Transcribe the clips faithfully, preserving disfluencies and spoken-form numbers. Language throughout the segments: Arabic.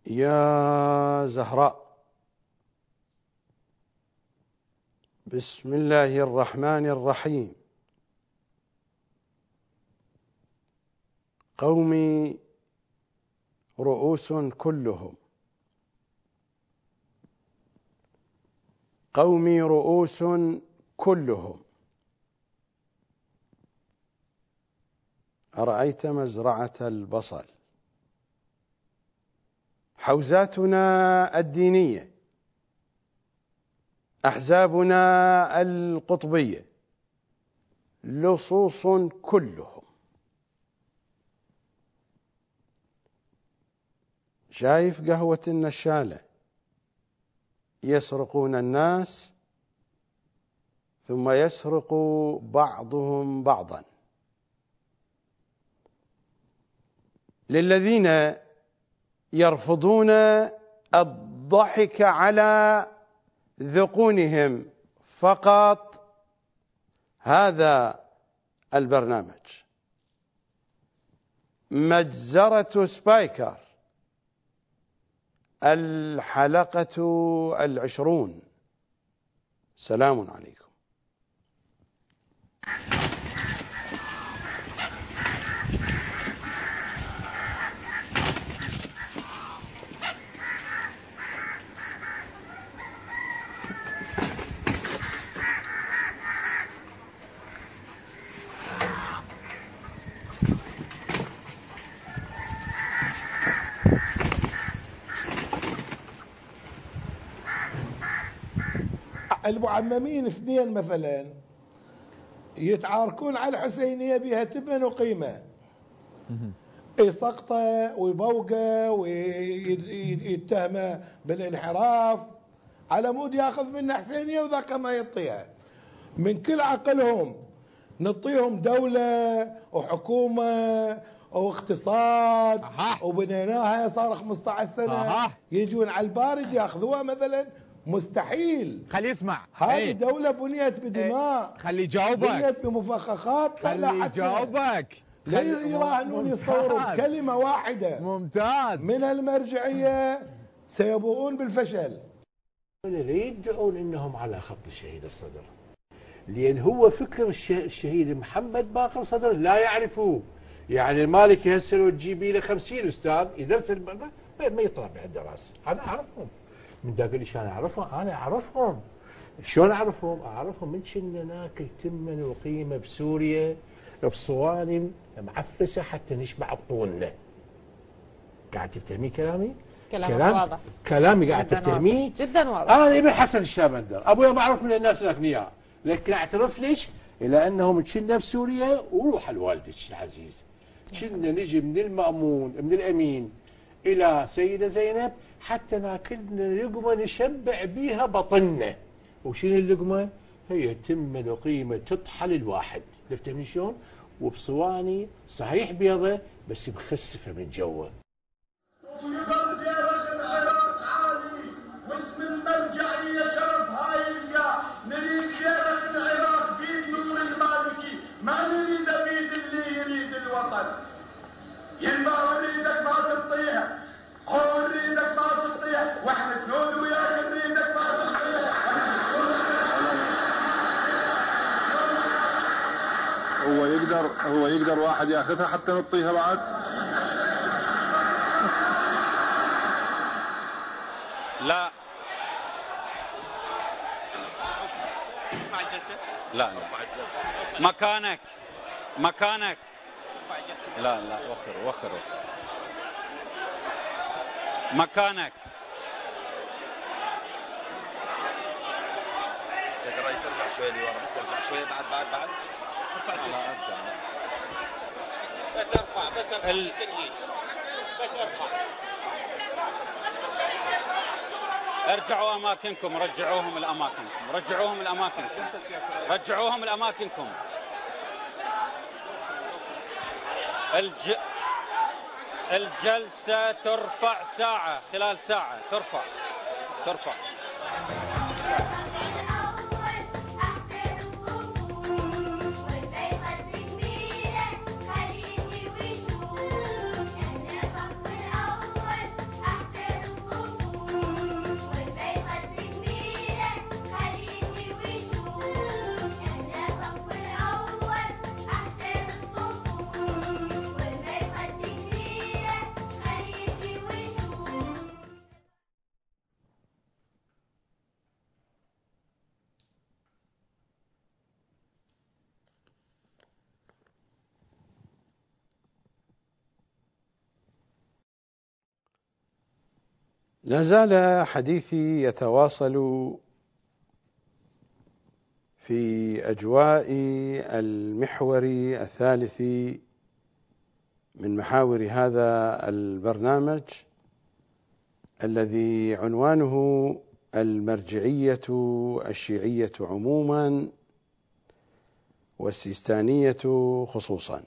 يا زهراء. بسم الله الرحمن الرحيم. قومي رؤوس كلهم، قومي رؤوس كلهم. أرأيت مزرعة البصل، حوزاتنا الدينية، أحزابنا القطبية، لصوص كلهم. شايف قهوة النشالة يسرقون الناس ثم يسرق بعضهم بعضا. للذين يرفضون الضحك على ذقونهم فقط هذا البرنامج. مجزرة سبايكر، الحلقة العشرون. سلام عليكم. المعممين اثنين مثلا يتعاركون على الحسينية بها تبن وقيمة، يسقطه ويبوقه ويتهمه بالانحراف على مود ياخذ منه حسينية وذاك ما يعطيها. من كل عقلهم نعطيهم دولة وحكومة واقتصاد وبنيناها صار خمسة عشر سنة، يجون على البارد ياخذوها مثلا. مستحيل. خلي يسمع. هذه ايه؟ دولة بنيت بدماء. ايه؟ خلي يجاوبك. بنيت بمفخخات. خلي يجاوبك. لا يراهنون يصوروا بكلمة واحدة. ممتاز. من المرجعية سيبوؤون بالفشل. لا يدعون انهم على خط الشهيد الصدر، لان هو فكر الشهيد محمد باقر صدر لا يعرفوه. يعني المالكي هسه لو تجيبي له خمسين استاذ يدرس ما يطلع بالدراسة. انا اعرفهم من ذاك اللي انا اعرفهم. انا اعرفهم. شلون اعرفهم؟ اعرفهم من كنا ناكل تمن وقيمه بسوريا بصواني معفسه حتى نشبع بطولنا. قاعد تفتهمي كلامي؟ كلامك كلام واضح. كلامي قاعد تفتهميه؟ جدا واضح. انا ابن حسن الشابندر، ابويا معروف من الناس الاغنياء، لكن اعترف لك الى انه من كنا بسوريا وروح لوالدك العزيز. كنا نجي من المامون من الامين الى سيده زينب حتى ناكلنا لقمه نشبع بيها بطننا. وشنو اللقمه؟ هي تمن وقيمه تطحل الواحد، تفهمين شلون؟ وبصواني صحيح بيضه بس مخسفه من جوا. ينبغي نريدك ما تطيح، هو نريدك ما تطيح، واحنا جنود وياك نريدك ما تطيح. هو يقدر هو يقدر واحد ياخذها حتى نطيها بعد؟ لا لا لا مكانك مكانك لا لا وخر وخر مكانك. سيد الرئيس ارجع شوي لورا، بس ارجع شوي بعد بعد بعد ارفع لا ارجع بس ارفع بس ارفع ال... بس ارفع. ارجعوا اماكنكم، رجعوهم لاماكنكم، رجعوهم لاماكنكم، رجعوهم لاماكنكم. الج... الجلسة ترفع ساعة، خلال ساعة ترفع ترفع. لا زال حديثي يتواصل في أجواء المحور الثالث من محاور هذا البرنامج الذي عنوانه المرجعية الشيعية عموما والسيستانية خصوصا.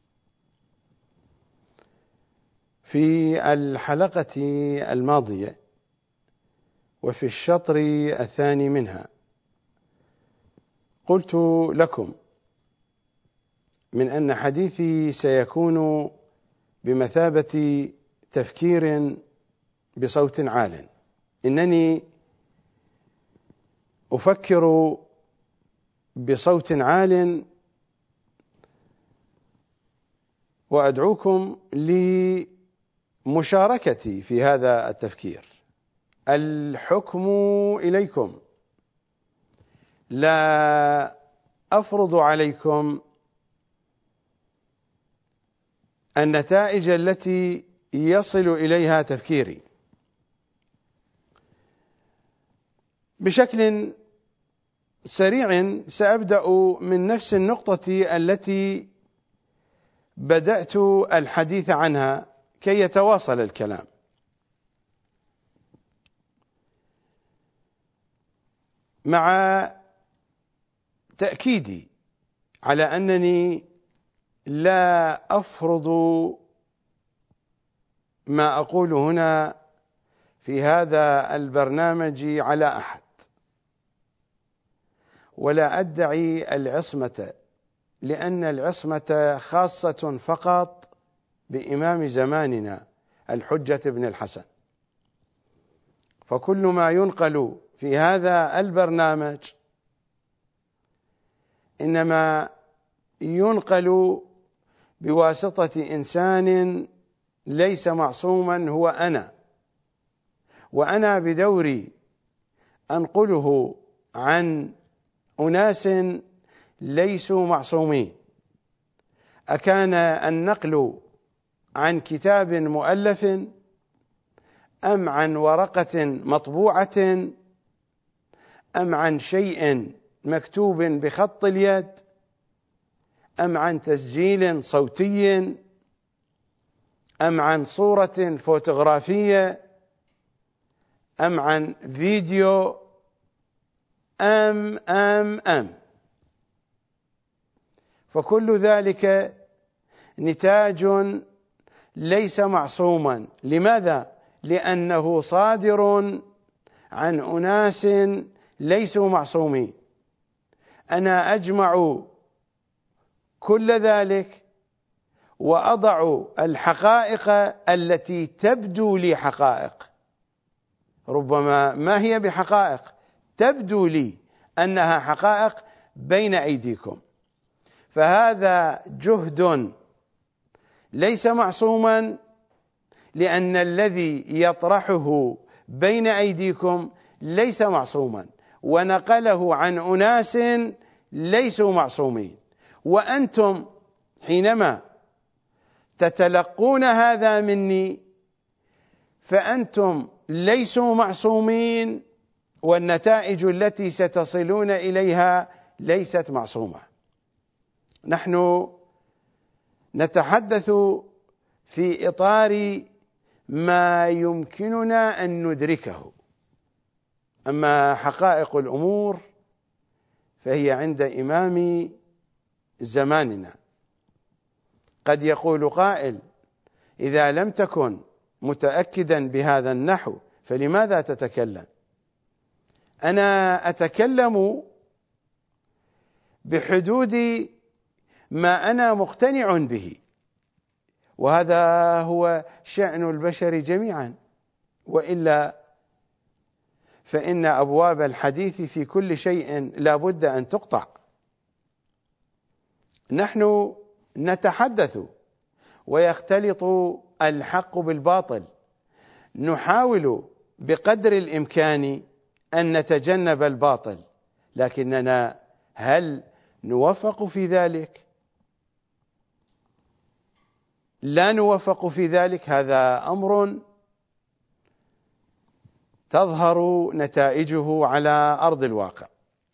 في الحلقة الماضية وفي الشطر الثاني منها قلت لكم من أن حديثي سيكون بمثابة تفكير بصوت عال، إنني أفكر بصوت عال وأدعوكم لمشاركتي في هذا التفكير. الحكم إليكم، لا أفرض عليكم النتائج التي يصل إليها تفكيري. بشكل سريع سأبدأ من نفس النقطة التي بدأت الحديث عنها كي يتواصل الكلام. مع تأكيدي على أنني لا أفرض ما أقول هنا في هذا البرنامج على أحد، ولا أدعي العصمة، لأن العصمة خاصة فقط بإمام زماننا الحجة بن الحسن، فكل ما ينقل في هذا البرنامج إنما ينقل بواسطة إنسان ليس معصوما هو أنا، وأنا بدوري أنقله عن أناس ليسوا معصومين. أكان النقل عن كتاب مؤلف أم عن ورقة مطبوعة أم عن شيء مكتوب بخط اليد أم عن تسجيل صوتي أم عن صورة فوتوغرافية أم عن فيديو أم أم أم فكل ذلك نتاج ليس معصوما. لماذا؟ لأنه صادر عن أناس ليسوا معصومين. أنا أجمع كل ذلك وأضع الحقائق التي تبدو لي حقائق، ربما ما هي بحقائق، تبدو لي أنها حقائق بين أيديكم. فهذا جهد ليس معصوما، لأن الذي يطرحه بين أيديكم ليس معصوما، ونقله عن أناس ليسوا معصومين. وأنتم حينما تتلقون هذا مني فأنتم ليسوا معصومين، والنتائج التي ستصلون إليها ليست معصومة. نحن نتحدث في إطار ما يمكننا أن ندركه، أما حقائق الأمور فهي عند إمام زماننا. قد يقول قائل: إذا لم تكن متأكدا بهذا النحو فلماذا تتكلم؟ أنا أتكلم بحدود ما أنا مقتنع به، وهذا هو شأن البشر جميعا، وإلا فإن أبواب الحديث في كل شيء لا بد أن تقطع. نحن نتحدث ويختلط الحق بالباطل، نحاول بقدر الإمكان أن نتجنب الباطل، لكننا هل نوفق في ذلك؟ لا نوفق في ذلك. هذا أمر تظهر نتائجه على أرض الواقع.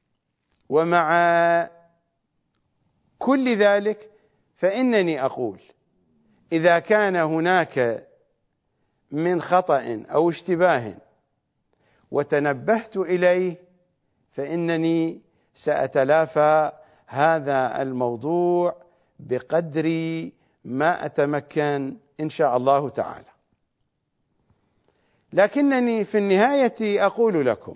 ومع كل ذلك فإنني أقول إذا كان هناك من خطأ أو اشتباه وتنبهت إليه فإنني سأتلافى هذا الموضوع بقدر ما أتمكن إن شاء الله تعالى. لكنني في النهاية أقول لكم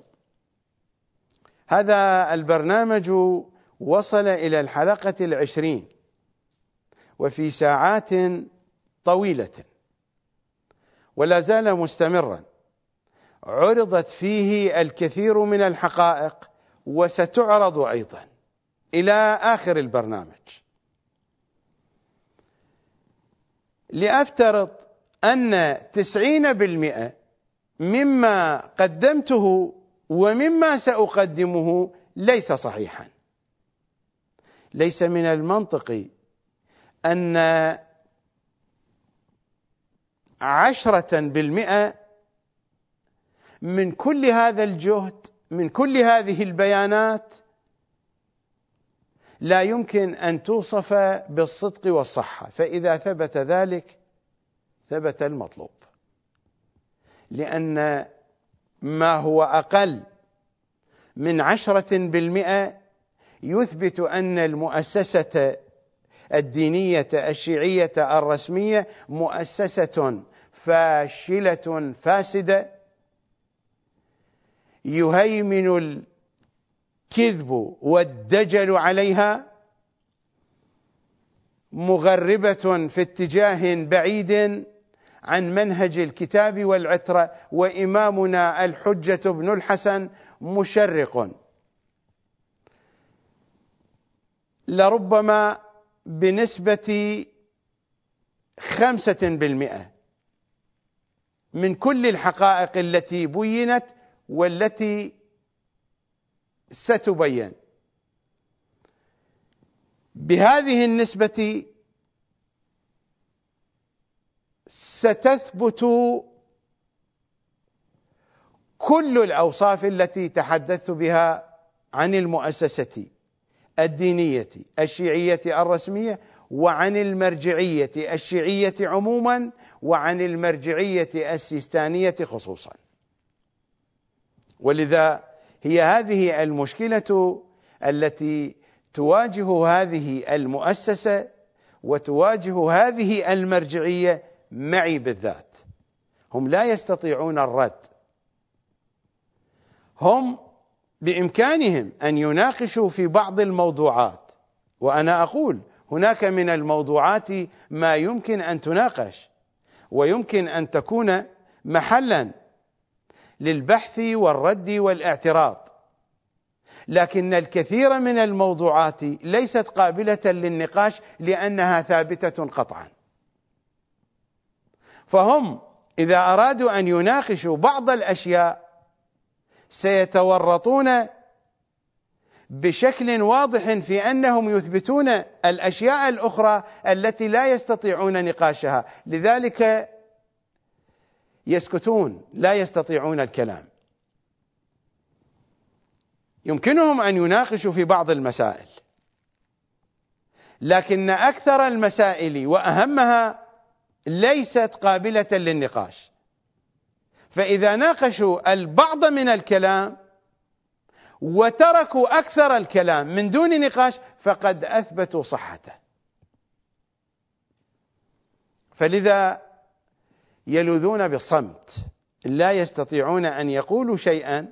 هذا البرنامج وصل إلى الحلقة العشرين وفي ساعات طويلة ولا زال مستمرا، عرضت فيه الكثير من الحقائق وستعرض أيضا إلى آخر البرنامج. لأفترض أن تسعين بالمئة مما قدمته ومما سأقدمه ليس صحيحا. ليس من المنطقي أن عشرة بالمئة من كل هذا الجهد، من كل هذه البيانات، لا يمكن أن توصف بالصدق والصحة، فإذا ثبت ذلك ثبت المطلوب، لأن ما هو أقل من عشرة بالمئة يثبت أن المؤسسة الدينية الشيعية الرسمية مؤسسة فاشلة فاسدة يهيمن الكذب والدجل عليها، مغربة في اتجاه بعيد عن منهج الكتاب والعترة، وإمامنا الحجة بن الحسن مشرق لربما بنسبة خمسة بالمئة من كل الحقائق التي بينت والتي ستبين. بهذه النسبة ستثبت كل الأوصاف التي تحدثت بها عن المؤسسة الدينية الشيعية الرسمية، وعن المرجعية الشيعية عموما، وعن المرجعية السيستانية خصوصا. ولذا هي هذه المشكلة التي تواجه هذه المؤسسة وتواجه هذه المرجعية معي بالذات. هم لا يستطيعون الرد، هم بإمكانهم أن يناقشوا في بعض الموضوعات، وأنا أقول هناك من الموضوعات ما يمكن أن تناقش ويمكن أن تكون محلا للبحث والرد والاعتراض، لكن الكثير من الموضوعات ليست قابلة للنقاش لأنها ثابتة قطعا. فهم إذا أرادوا أن يناقشوا بعض الأشياء سيتورطون بشكل واضح في أنهم يثبتون الأشياء الأخرى التي لا يستطيعون نقاشها، لذلك يسكتون، لا يستطيعون الكلام. يمكنهم أن يناقشوا في بعض المسائل، لكن أكثر المسائل وأهمها ليست قابلة للنقاش. فإذا ناقشوا البعض من الكلام وتركوا أكثر الكلام من دون نقاش فقد أثبتوا صحته. فلذا يلوذون بالصمت، لا يستطيعون أن يقولوا شيئا،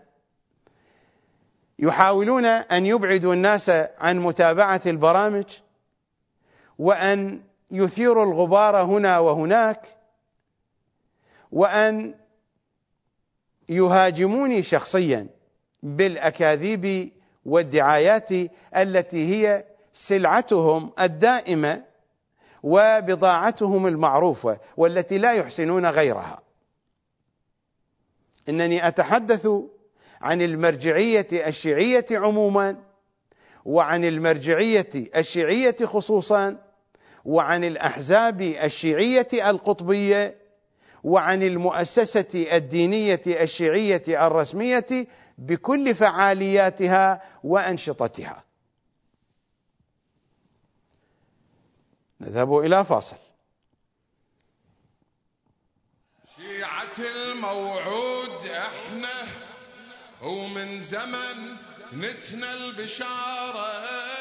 يحاولون أن يبعدوا الناس عن متابعة البرامج وأن يثيروا الغبار هنا وهناك، وأن يهاجموني شخصيا بالأكاذيب والدعايات التي هي سلعتهم الدائمة وبضاعتهم المعروفة والتي لا يحسنون غيرها. إنني أتحدث عن المرجعية الشيعية عموما، وعن المرجعية الشيعية خصوصا، وعن الأحزاب الشيعية القطبية، وعن المؤسسة الدينية الشيعية الرسمية بكل فعالياتها وأنشطتها. نذهب إلى فاصل. شيعة الموعود احنا ومن زمن نتنا البشارة،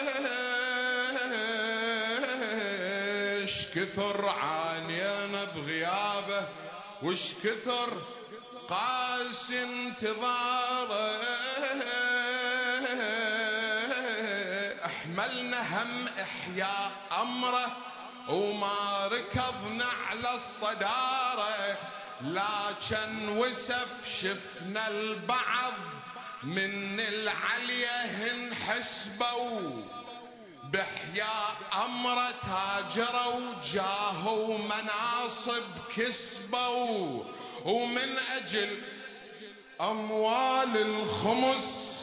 اش كثر عانينا بغيابه وش كثر قاس انتظاره، احملنا هم احياء امره وما ركضنا على الصدارة، لكن وسف شفنا البعض من العليه انحسبوا، بحياء امره تاجروا جاهوا مناصب كسبوا، ومن اجل اموال الخمس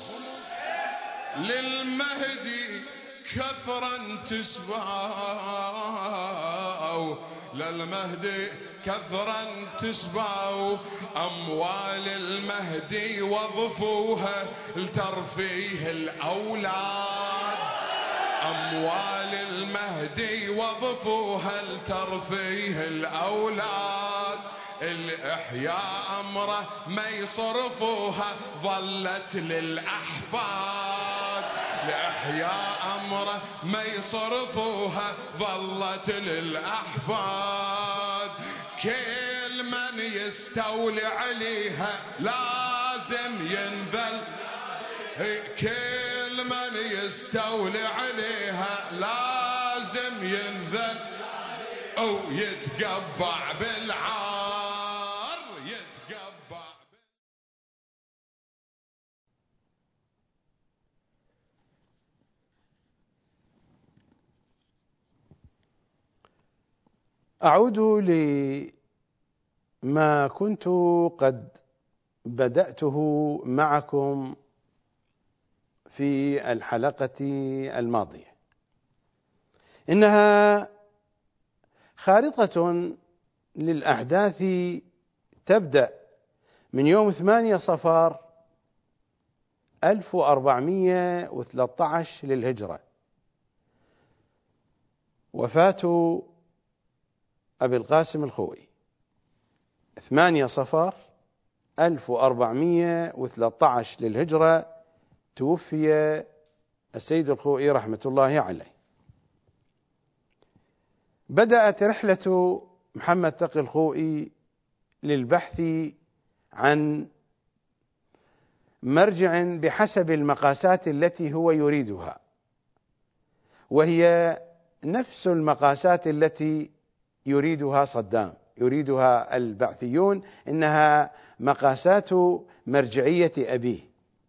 للمهدي كثرا تسباو، للمهدي كثرا تسباو، اموال المهدي وظفوها لترفيه الاولاد، اموال المهدي وظفوها لترفيه الاولاد، الاحياء امره ما يصرفوها ظلت للاحفاد، لإحياء أمره ما يصرفوها ظلت للأحفاد، كل من يستولي عليها لازم ينذل، كل من يستولي عليها لازم ينذل أو يتقبع بالعار، يتقبع. أعود لما كنت قد بدأته معكم في الحلقة الماضية، إنها خارطة للأحداث تبدأ من يوم ثمانية صفر ألف وأربعمائة وثلاثة عشر للهجرة، وفاة أبي القاسم الخوئي، ثمانية صفر ألف وأربعمائة وثلاثة عشر للهجرة توفي السيد الخوئي رحمة الله عليه. بدأت رحلة محمد تقي الخوئي للبحث عن مرجع بحسب المقاسات التي هو يريدها، وهي نفس المقاسات التي يريدها صدام، يريدها البعثيون، إنها مقاسات مرجعية أبيه.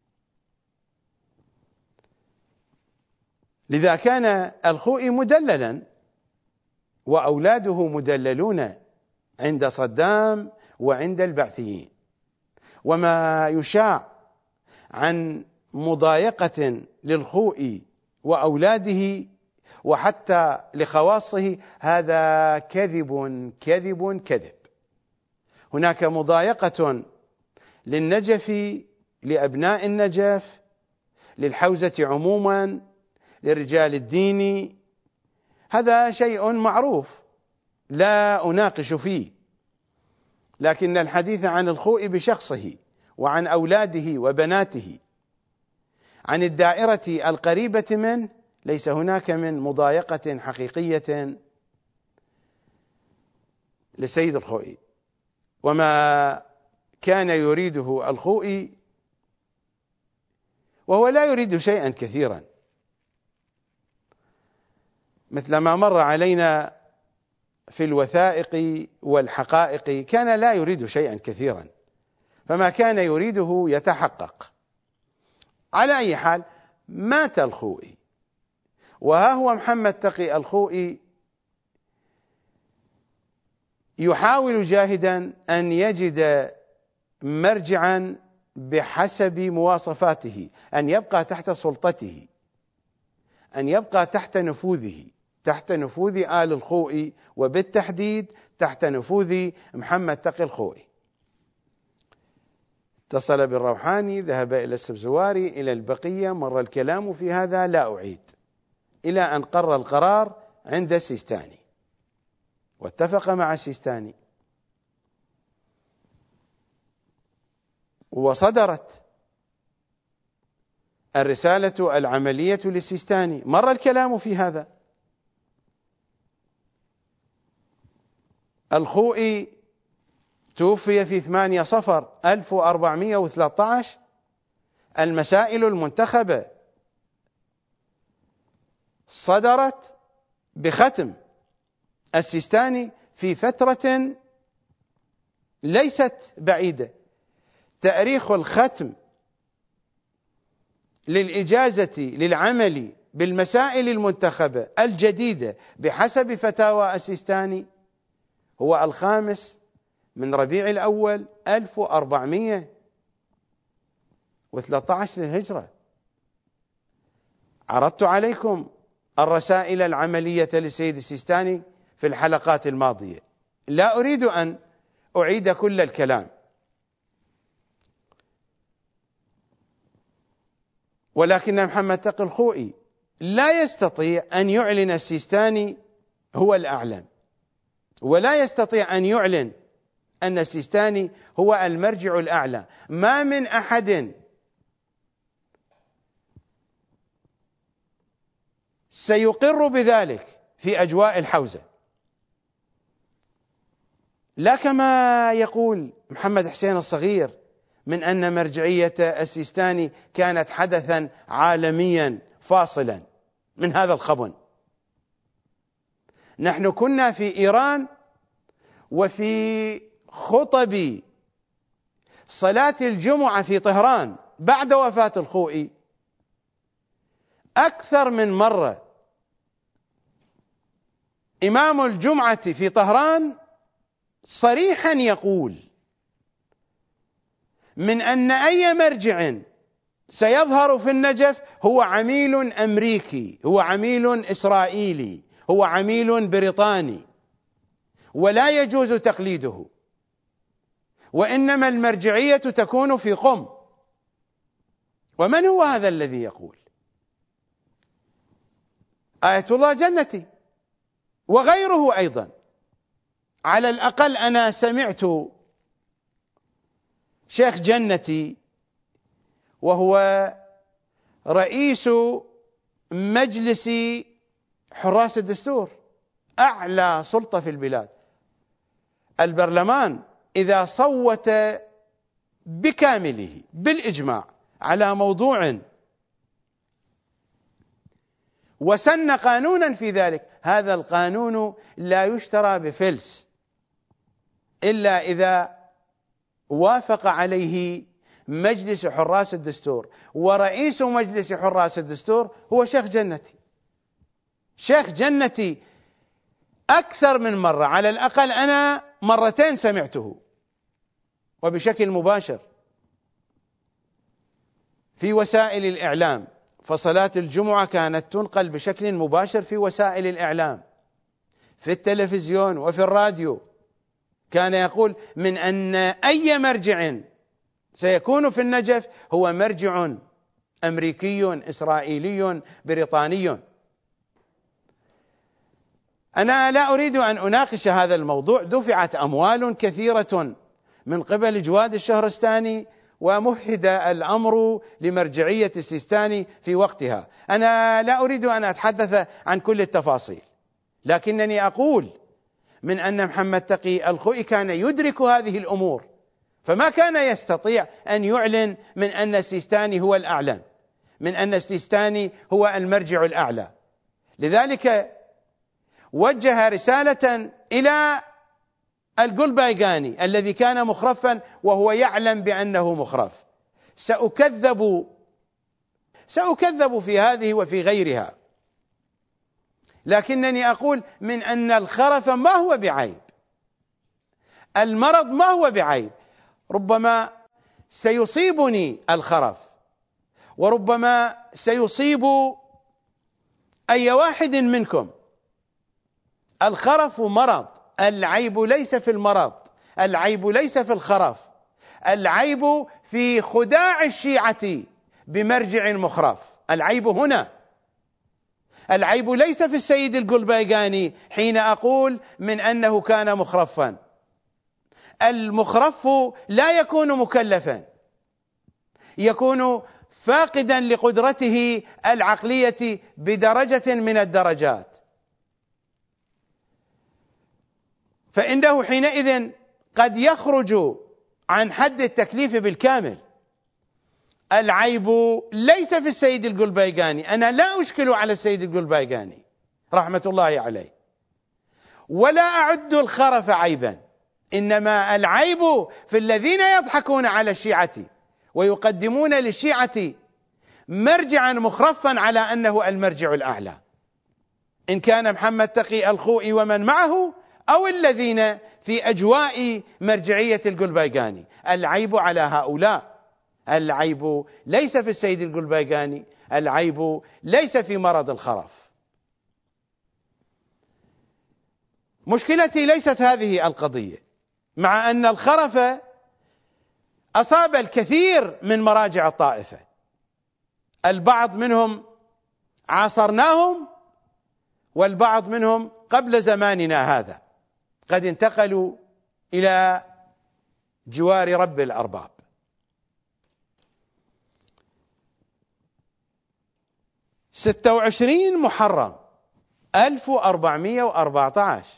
لذا كان الخوئي مدللا وأولاده مدللون عند صدام وعند البعثيين، وما يشاع عن مضايقة للخوئي وأولاده وحتى لخواصه هذا كذب كذب كذب. هناك مضايقة للنجف، لأبناء النجف، للحوزة عموما، لرجال الدين، هذا شيء معروف لا أناقش فيه، لكن الحديث عن الخوئي بشخصه وعن أولاده وبناته، عن الدائرة القريبة منه، ليس هناك من مضايقة حقيقية لسيد الخوئي. وما كان يريده الخوئي، وهو لا يريد شيئا كثيرا، مثل ما مر علينا في الوثائق والحقائق، كان لا يريد شيئا كثيرا، فما كان يريده يتحقق. على أي حال مات الخوئي، وها هو محمد تقي الخوئي يحاول جاهدا أن يجد مرجعا بحسب مواصفاته، أن يبقى تحت سلطته، أن يبقى تحت نفوذه، تحت نفوذ آل الخوئي، وبالتحديد تحت نفوذ محمد تقي الخوئي. اتصل بالروحاني، ذهب إلى السبزواري، إلى البقية، مر الكلام في هذا، لا أعيد، إلى أن قرر القرار عند السيستاني واتفق مع السيستاني، وصدرت الرسالة العملية للسيستاني، مر الكلام في هذا. الخوئي توفي في ثمانية صفر ألف وأربعمائة وثلاثة عشر. المسائل المنتخبة صدرت بختم السيستاني في فترة ليست بعيدة. تاريخ الختم للإجازة للعمل بالمسائل المنتخبة الجديدة بحسب فتاوى السيستاني هو الخامس من ربيع الأول ألف وأربعمائة وثلاثة عشر للهجرة. عرضت عليكم الرسائل العملية للسيد السيستاني في الحلقات الماضية، لا أريد أن أعيد كل الكلام، ولكن محمد تقي الخوئي لا يستطيع أن يعلن السيستاني هو الأعلم، ولا يستطيع أن يعلن أن السيستاني هو المرجع الأعلى. ما من أحد سيقر بذلك في أجواء الحوزة، لا كما يقول محمد حسين الصغير من أن مرجعية السيستاني كانت حدثا عالميا فاصلا من هذا الخبن. نحن كنا في إيران، وفي خطب صلاة الجمعة في طهران بعد وفاة الخوئي أكثر من مرة إمام الجمعة في طهران صريحا يقول من أن أي مرجع سيظهر في النجف هو عميل أمريكي، هو عميل إسرائيلي، هو عميل بريطاني، ولا يجوز تقليده، وإنما المرجعية تكون في قم. ومن هو هذا الذي يقول؟ آية الله جنتي وغيره أيضا. على الأقل أنا سمعت شيخ جنتي وهو رئيس مجلس حراس الدستور، أعلى سلطة في البلاد، البرلمان إذا صوت بكامله بالإجماع على موضوع وسن قانونا في ذلك، هذا القانون لا يشترى بفلس إلا إذا وافق عليه مجلس حراس الدستور، ورئيس مجلس حراس الدستور هو شيخ جنتي. شيخ جنتي أكثر من مرة، على الأقل أنا مرتين سمعته وبشكل مباشر في وسائل الإعلام، فصلاة الجمعة كانت تنقل بشكل مباشر في وسائل الإعلام، في التلفزيون وفي الراديو. كان يقول من أن أي مرجع سيكون في النجف هو مرجع أمريكي إسرائيلي بريطاني. أنا لا أريد أن أناقش هذا الموضوع، دفعت أموال كثيرة من قبل جواد الشهرستاني ومهد الأمر لمرجعية السيستاني في وقتها. أنا لا أريد أن أتحدث عن كل التفاصيل، لكنني أقول من أن محمد تقي الخوئي كان يدرك هذه الأمور، فما كان يستطيع أن يعلن من أن السيستاني هو الأعلم، من أن السيستاني هو المرجع الأعلى. لذلك وجه رسالة إلى القلبايقاني الذي كان مخرفا وهو يعلم بأنه مخرف. سأكذب سأكذب في هذه وفي غيرها، لكنني أقول من أن الخرف ما هو بعيب، المرض ما هو بعيب. ربما سيصيبني الخرف، وربما سيصيب أي واحد منكم الخرف مرض، العيب ليس في المرض، العيب ليس في الخرف، العيب في خداع الشيعة بمرجع مخرف. العيب هنا، العيب ليس في السيد القلبيقاني حين أقول من أنه كان مخرفا. المخرف لا يكون مكلفا، يكون فاقدا لقدرته العقلية بدرجة من الدرجات، فإنه حينئذ قد يخرج عن حد التكليف بالكامل. العيب ليس في السيد القلبيقاني، أنا لا أشكل على السيد القلبيقاني رحمة الله عليه، ولا أعد الخرف عيبا، إنما العيب في الذين يضحكون على الشيعة ويقدمون للشيعة مرجعا مخرفا على أنه المرجع الأعلى، إن كان محمد تقي الخوئي ومن معه أو الذين في أجواء مرجعية القلبيقاني. العيب على هؤلاء، العيب ليس في السيد القلبيقاني، العيب ليس في مرض الخرف. مشكلتي ليست هذه القضية، مع أن الخرف أصاب الكثير من مراجع الطائفة، البعض منهم عاصرناهم والبعض منهم قبل زماننا هذا قد انتقلوا إلى جوار رب الأرباب. ستة وعشرين محرم ألف وأربعمائة وأربعة عشر،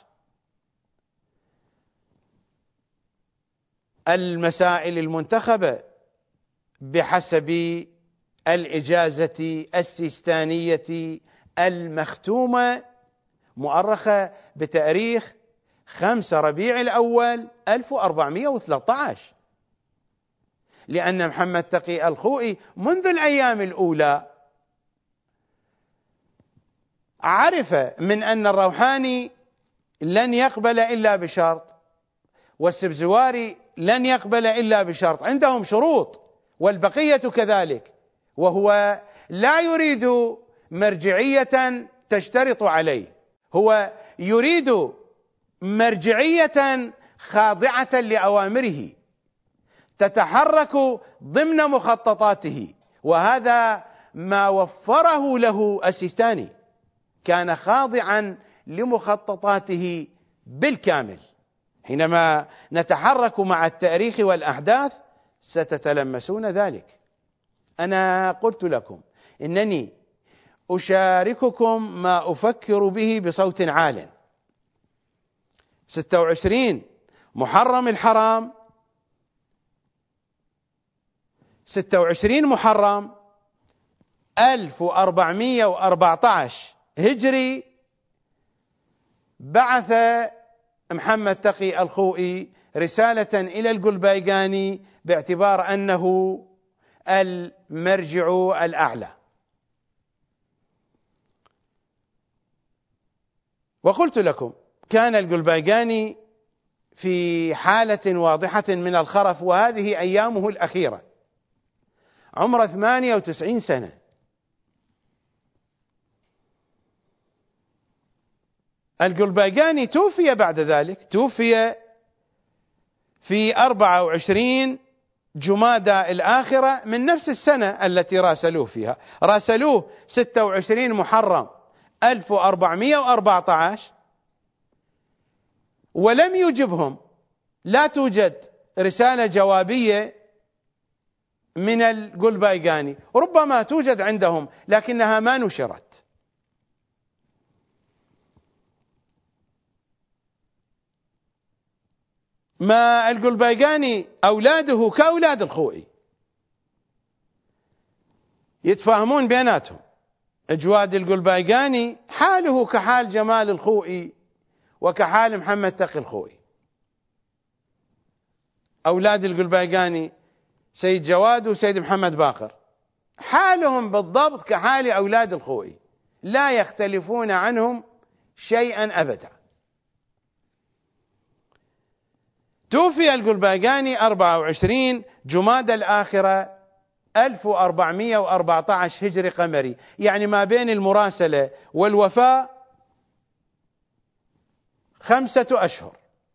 المسائل المنتخبة بحسب الإجازة السيستانية المختومة مؤرخة بتاريخ خمسة ربيع الأول ألف وأربعمائة وثلاثة عشر، لأن محمد تقي الخوئي منذ الأيام الأولى عرف من أن الروحاني لن يقبل إلا بشرط، والسبزواري لن يقبل إلا بشرط، عندهم شروط والبقية كذلك، وهو لا يريد مرجعية تشترط عليه، هو يريد مرجعية خاضعة لأوامره تتحرك ضمن مخططاته، وهذا ما وفره له السيستاني، كان خاضعا لمخططاته بالكامل. حينما نتحرك مع التاريخ والأحداث ستتلمسون ذلك. أنا قلت لكم إنني أشارككم ما أفكر به بصوت عال. ستة وعشرين محرم الحرام، ستة وعشرين محرم ألف وأربعمائة وأربعة عشر هجري، بعث محمد تقي الخوئي رسالة إلى القلبيقاني باعتبار أنه المرجع الأعلى، وقلت لكم كان القلبيقاني في حالة واضحة من الخرف، وهذه أيامه الأخيرة، عمره ثمانية وتسعين سنة. القلبيقاني توفي بعد ذلك، توفي في أربعة وعشرين جمادى الآخرة من نفس السنة التي راسلوه فيها، راسلوه ستة وعشرين محرم ألف وأربعمائة وأربعة عشر ولم يجبهم، لا توجد رسالة جوابية من القلبيقاني، ربما توجد عندهم لكنها ما نشرت. ما القلبيقاني أولاده كأولاد الخوئي يتفاهمون بيناتهم، جواد القلبيقاني حاله كحال جمال الخوئي وكحال محمد تقي الخوئي. أولاد القلبيقاني سيد جواد وسيد محمد باقر حالهم بالضبط كحال أولاد الخوئي، لا يختلفون عنهم شيئا أبدا. توفي القلبيقاني أربعة وعشرين جمادى الآخرة ألف وأربعمائة وأربعة عشر هجري قمري، يعني ما بين المراسلة والوفاة خمسة أشهر.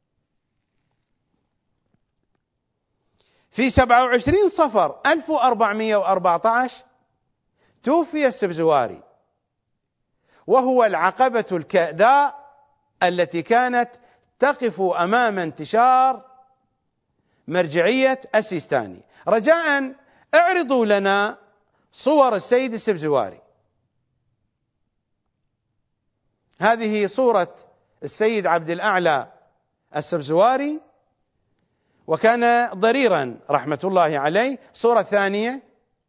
في سبعة وعشرين صفر ألف وأربعمائة وأربعة عشر توفي السبزواري، وهو العقبة الكأداء التي كانت تقف أمام انتشار مرجعية السيستاني. رجاء اعرضوا لنا صور السيد السبزواري. هذه صورة السيد عبد الأعلى السبزواري، وكان ضريرا رحمة الله عليه. صورة ثانية،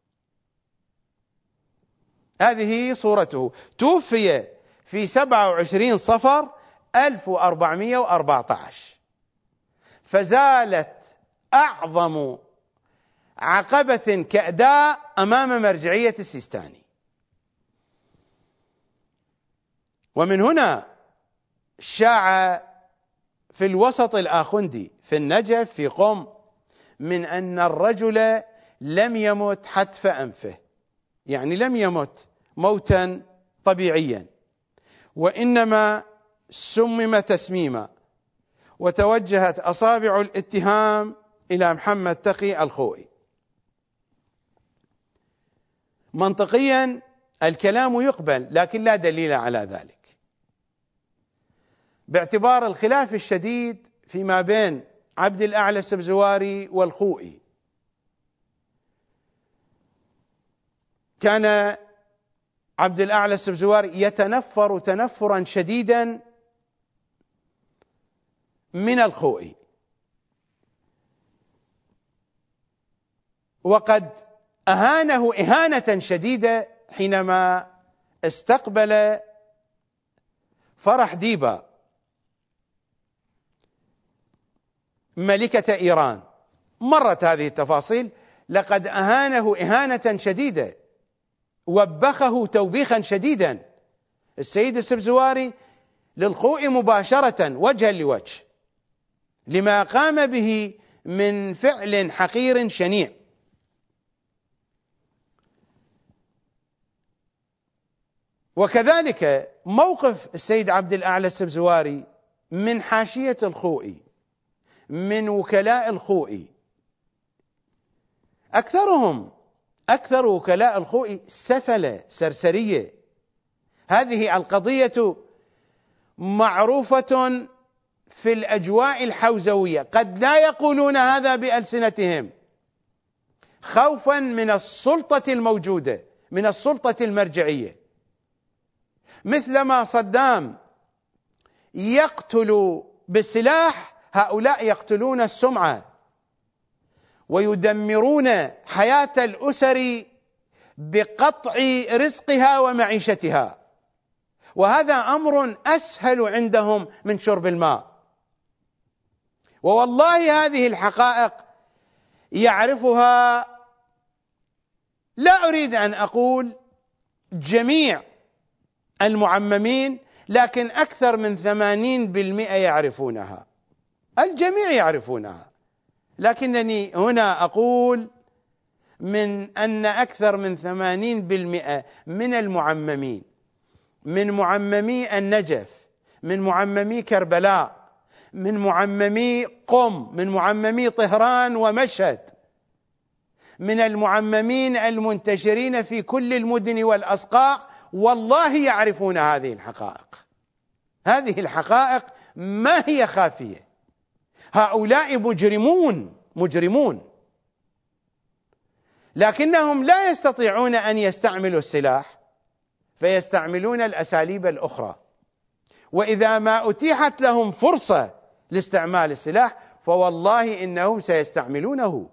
هذه صورته، توفي في سبعة وعشرين صفر ألف وأربعمائة وأربعة عشر. فزالت أعظم عقبة كأداء أمام مرجعية السيستاني. ومن هنا شاع في الوسط الآخوندي في النجف في قم من أن الرجل لم يمت حتف أنفه، يعني لم يمت موتا طبيعيا، وإنما سمم تسميما، وتوجهت أصابع الاتهام إلى محمد تقي الخوئي. منطقيا الكلام يقبل، لكن لا دليل على ذلك، باعتبار الخلاف الشديد فيما بين عبد الأعلى السبزواري والخوئي. كان عبد الأعلى السبزواري يتنفر تنفرا شديدا من الخوئي، وقد أهانه إهانة شديدة حينما استقبل فرح ديبا ملكة إيران. مرت هذه التفاصيل. لقد أهانه إهانة شديدة، وبخه توبيخا شديدا السيد السبزواري للخوئي مباشرة وجها لوجه لما قام به من فعل حقير شنيع. وكذلك موقف السيد عبد الأعلى السبزواري من حاشية الخوئي، من وكلاء الخوئي. أكثرهم أكثر وكلاء الخوئي سفلة سرسرية. هذه القضية معروفة في الأجواء الحوزوية، قد لا يقولون هذا بألسنتهم خوفا من السلطة الموجودة، من السلطة المرجعية. مثلما صدام يقتل بالسلاح، هؤلاء يقتلون السمعة ويدمرون حياة الأسر بقطع رزقها ومعيشتها، وهذا أمر أسهل عندهم من شرب الماء. ووالله هذه الحقائق يعرفها، لا أريد أن أقول جميع المعممين، لكن أكثر من ثمانين بالمئة يعرفونها، الجميع يعرفونها. لكنني هنا أقول من أن أكثر من ثمانين بالمئة من المعممين، من معممي النجف، من معممي كربلاء، من معممي قم، من معممي طهران ومشهد، من المعممين المنتشرين في كل المدن والأصقاع، والله يعرفون هذه الحقائق. هذه الحقائق ما هي خافية. هؤلاء مجرمون مجرمون، لكنهم لا يستطيعون أن يستعملوا السلاح، فيستعملون الأساليب الأخرى. وإذا ما أتيحت لهم فرصة لاستعمال السلاح فوالله إنهم سيستعملونه.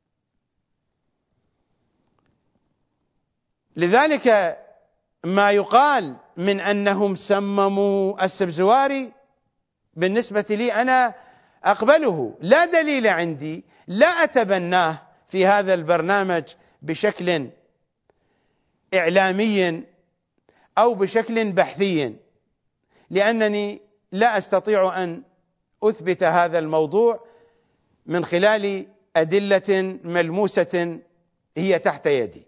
لذلك ما يقال من أنهم سمموا السبزواري بالنسبة لي أنا أقبله، لا دليل عندي، لا أتبناه في هذا البرنامج بشكل إعلامي أو بشكل بحثي، لأنني لا أستطيع أن أثبت هذا الموضوع من خلال أدلة ملموسة هي تحت يدي.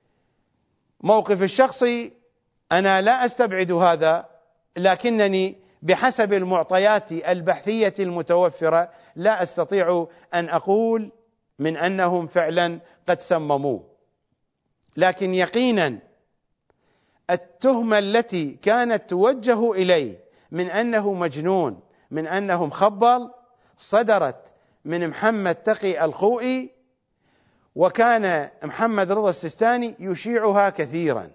موقف الشخصي أنا لا أستبعد هذا، لكنني بحسب المعطيات البحثية المتوفرة لا أستطيع أن أقول من أنهم فعلا قد سمموه، لكن يقينا التهمة التي كانت توجه إليه من أنه مجنون، من أنه مخبل، صدرت من محمد تقي الخوئي، وكان محمد رضا السيستاني يشيعها كثيرا،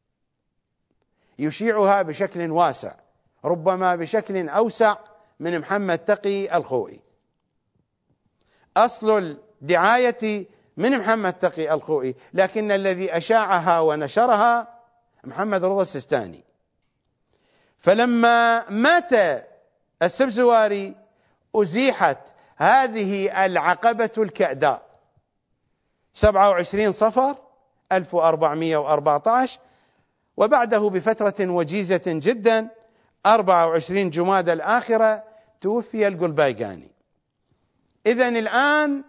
يشيعها بشكل واسع، ربما بشكل أوسع من محمد تقي الخوئي. أصل الدعاية من محمد تقي الخوئي، لكن الذي أشاعها ونشرها محمد رضا السيستاني. فلما مات السبزواري أزيحت هذه العقبة الكأداء. سبعة وعشرين صفر ألف وأربعمائة وأربعة عشر، وبعده بفترة وجيزة جدا أربعة وعشرين جمادى الآخرة توفي القلبايقاني. إذن الآن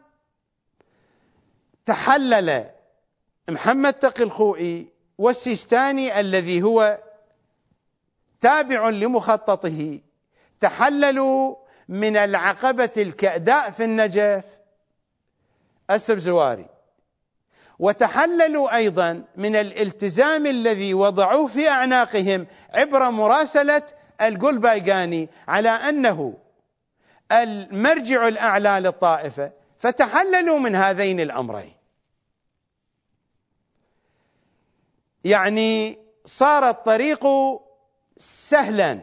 تحلل محمد تقي الخوئي والسيستاني الذي هو تابع لمخططه، تحللوا من العقبة الكأداء في النجف السبزواري، وتحللوا أيضا من الالتزام الذي وضعوه في أعناقهم عبر مراسلة القلبايقاني على أنه المرجع الأعلى للطائفة، فتحللوا من هذين الأمرين. يعني صار الطريق سهلا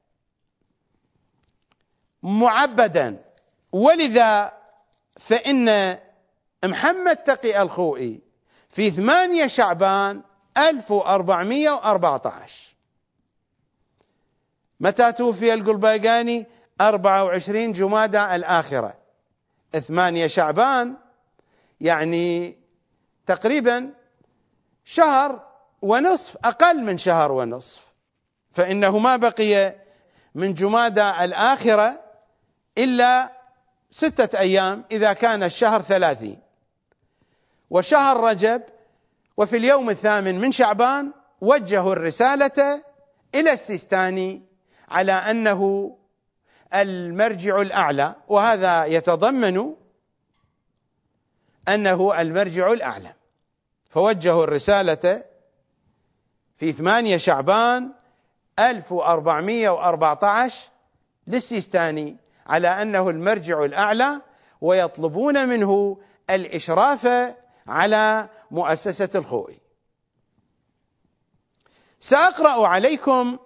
معبدا، ولذا فإن محمد تقي الخوئي في ثمانية شعبان ألف وأربعمائة وأربعة عشر، متى توفي القلبايقاني؟ أربعة وعشرين جمادى الآخرة. ثمانية شعبان يعني تقريبا شهر ونصف، أقل من شهر ونصف، فإنه ما بقي من جمادى الآخرة إلا ستة أيام إذا كان الشهر ثلاثين، وشهر رجب. وفي اليوم الثامن من شعبان وجهوا الرسالة إلى السيستاني على أنه المرجع الأعلى، وهذا يتضمن أنه المرجع الأعلى. فوجهوا الرسالة في ثمانية شعبان ألف وأربعمائة وأربعة عشر للسيستاني على أنه المرجع الأعلى، ويطلبون منه الإشراف على مؤسسة الخوئي. سأقرأ عليكم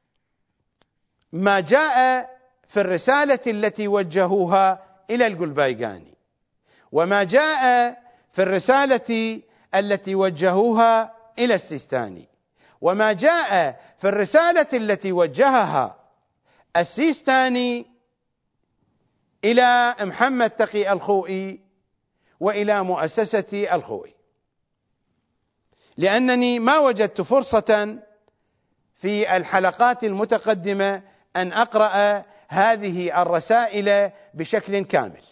ما جاء في الرسالة التي وجهوها إلى القلبايقاني، وما جاء في الرسالة التي وجهوها إلى السيستاني، وما جاء في الرسالة التي وجهها السيستاني إلى محمد تقي الخوئي وإلى مؤسسة الخوئي، لأنني ما وجدت فرصة في الحلقات المتقدمة أن أقرأ هذه الرسائل بشكل كامل.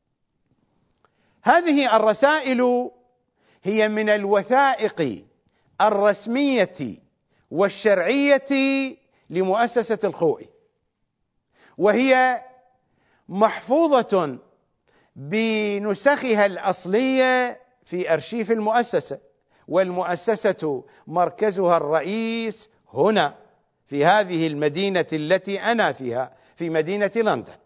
هذه الرسائل هي من الوثائق الرسمية والشرعية لمؤسسة الخوئي، وهي محفوظة بنسخها الأصلية في أرشيف المؤسسة، والمؤسسة مركزها الرئيس هنا في هذه المدينة التي أنا فيها، في مدينة لندن.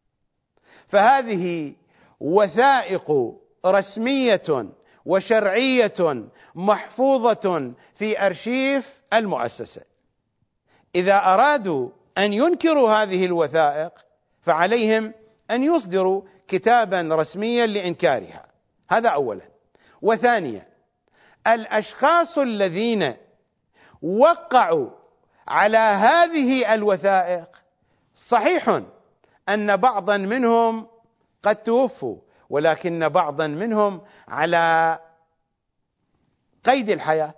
فهذه وثائق رسمية وشرعية محفوظة في أرشيف المؤسسة. إذا أرادوا أن ينكروا هذه الوثائق فعليهم أن يصدروا كتابا رسميا لإنكارها، هذا أولا. وثانيا، الأشخاص الذين وقعوا على هذه الوثائق صحيح أن بعضا منهم قد توفوا، ولكن بعضا منهم على قيد الحياة.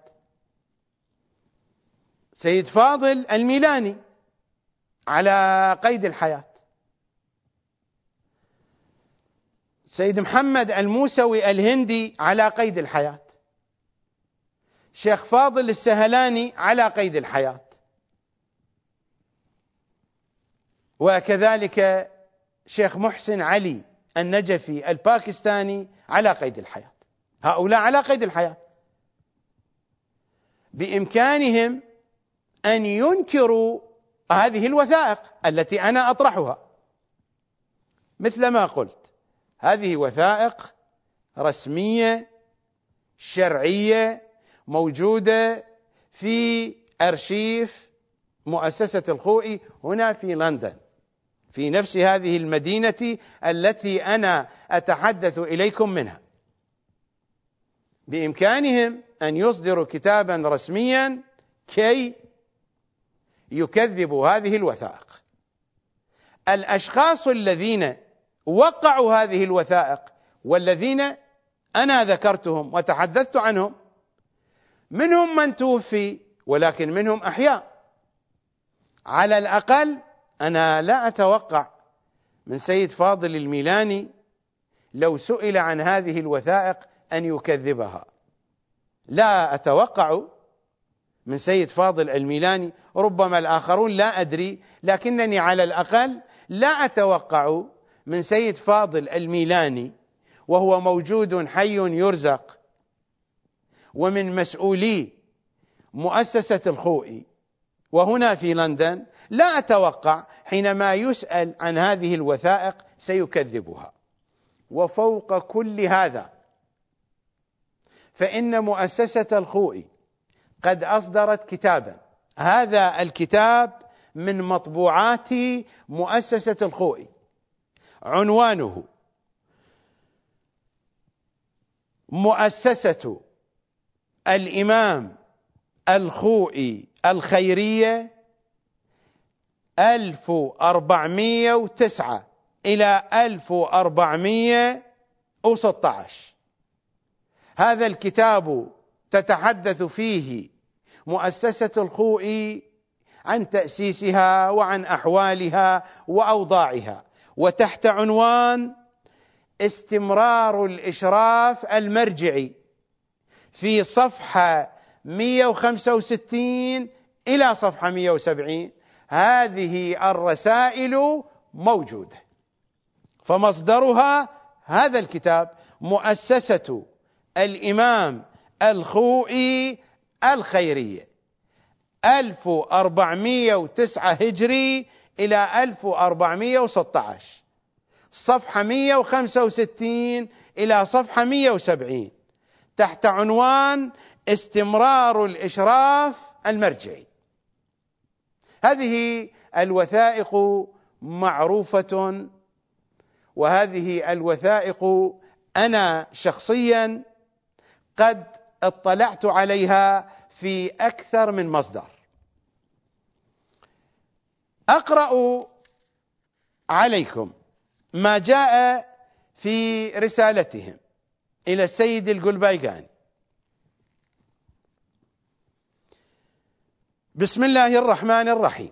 سيد فاضل الميلاني على قيد الحياة، سيد محمد الموسوي الهندي على قيد الحياة، شيخ فاضل السهلاني على قيد الحياة. وكذلك شيخ محسن علي النجفي الباكستاني على قيد الحياة. هؤلاء على قيد الحياة، بإمكانهم أن ينكروا هذه الوثائق التي أنا أطرحها. مثل ما قلت، هذه وثائق رسمية شرعية موجودة في أرشيف مؤسسة الخوئي هنا في لندن، في نفس هذه المدينة التي أنا أتحدث إليكم منها. بإمكانهم أن يصدروا كتابا رسميا كي يكذبوا هذه الوثائق. الأشخاص الذين وقعوا هذه الوثائق والذين أنا ذكرتهم وتحدثت عنهم، منهم من توفي ولكن منهم أحياء. على الأقل أنا لا أتوقع من سيد فاضل الميلاني لو سئل عن هذه الوثائق أن يكذبها، لا أتوقع من سيد فاضل الميلاني، ربما الآخرون لا أدري، لكنني على الأقل لا أتوقع من سيد فاضل الميلاني وهو موجود حي يرزق ومن مسؤولي مؤسسة الخوئي وهنا في لندن، لا أتوقع حينما يسأل عن هذه الوثائق سيكذبها. وفوق كل هذا فإن مؤسسة الخوئي قد أصدرت كتابا، هذا الكتاب من مطبوعات مؤسسة الخوئي، عنوانه مؤسسة الإمام الخوئي الخيرية ألف وأربعمائة وتسعة إلى ألف وأربعمائة وستة عشر. هذا الكتاب تتحدث فيه مؤسسة الخوئي عن تأسيسها وعن أحوالها وأوضاعها، وتحت عنوان استمرار الإشراف المرجعي في صفحة مئة وخمسة وستين إلى صفحة مئة وسبعين هذه الرسائل موجودة. فمصدرها هذا الكتاب، مؤسسة الإمام الخوئي الخيرية ألف وأربعمائة وتسعة هجري إلى ألف وأربعمائة وستة عشر، صفحة مئة وخمسة وستين إلى صفحة مئة وسبعين، تحت عنوان استمرار الإشراف المرجعي. هذه الوثائق معروفة، وهذه الوثائق أنا شخصيا قد اطلعت عليها في أكثر من مصدر. أقرأ عليكم ما جاء في رسالتهم إلى السيد القلبيقاني. بسم الله الرحمن الرحيم.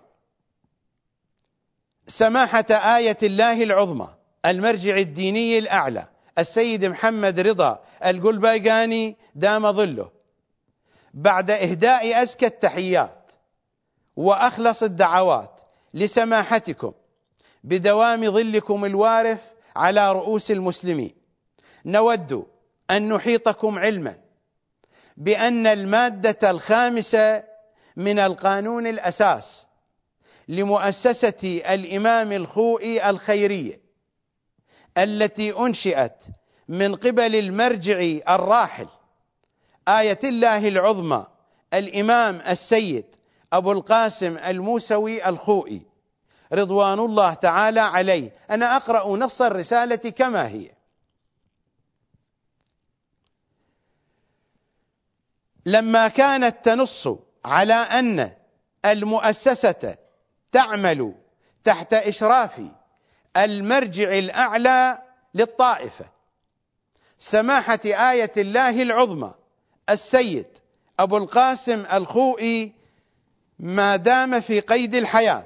سماحة آية الله العظمى المرجع الديني الأعلى السيد محمد رضا القلبيقاني دام ظله، بعد إهداء أزكى التحيات وأخلص الدعوات لسماحتكم بدوام ظلكم الوارف على رؤوس المسلمين، نود أن نحيطكم علما بأن المادة الخامسة من القانون الأساس لمؤسسة الإمام الخوئي الخيرية التي أنشئت من قبل المرجع الراحل آية الله العظمى الإمام السيد أبو القاسم الموسوي الخوئي رضوان الله تعالى عليه. أنا أقرأ نص الرسالة كما هي. لما كانت تنص على أن المؤسسة تعمل تحت إشراف المرجع الأعلى للطائفة سماحة آية الله العظمى السيد أبو القاسم الخوئي ما دام في قيد الحياة،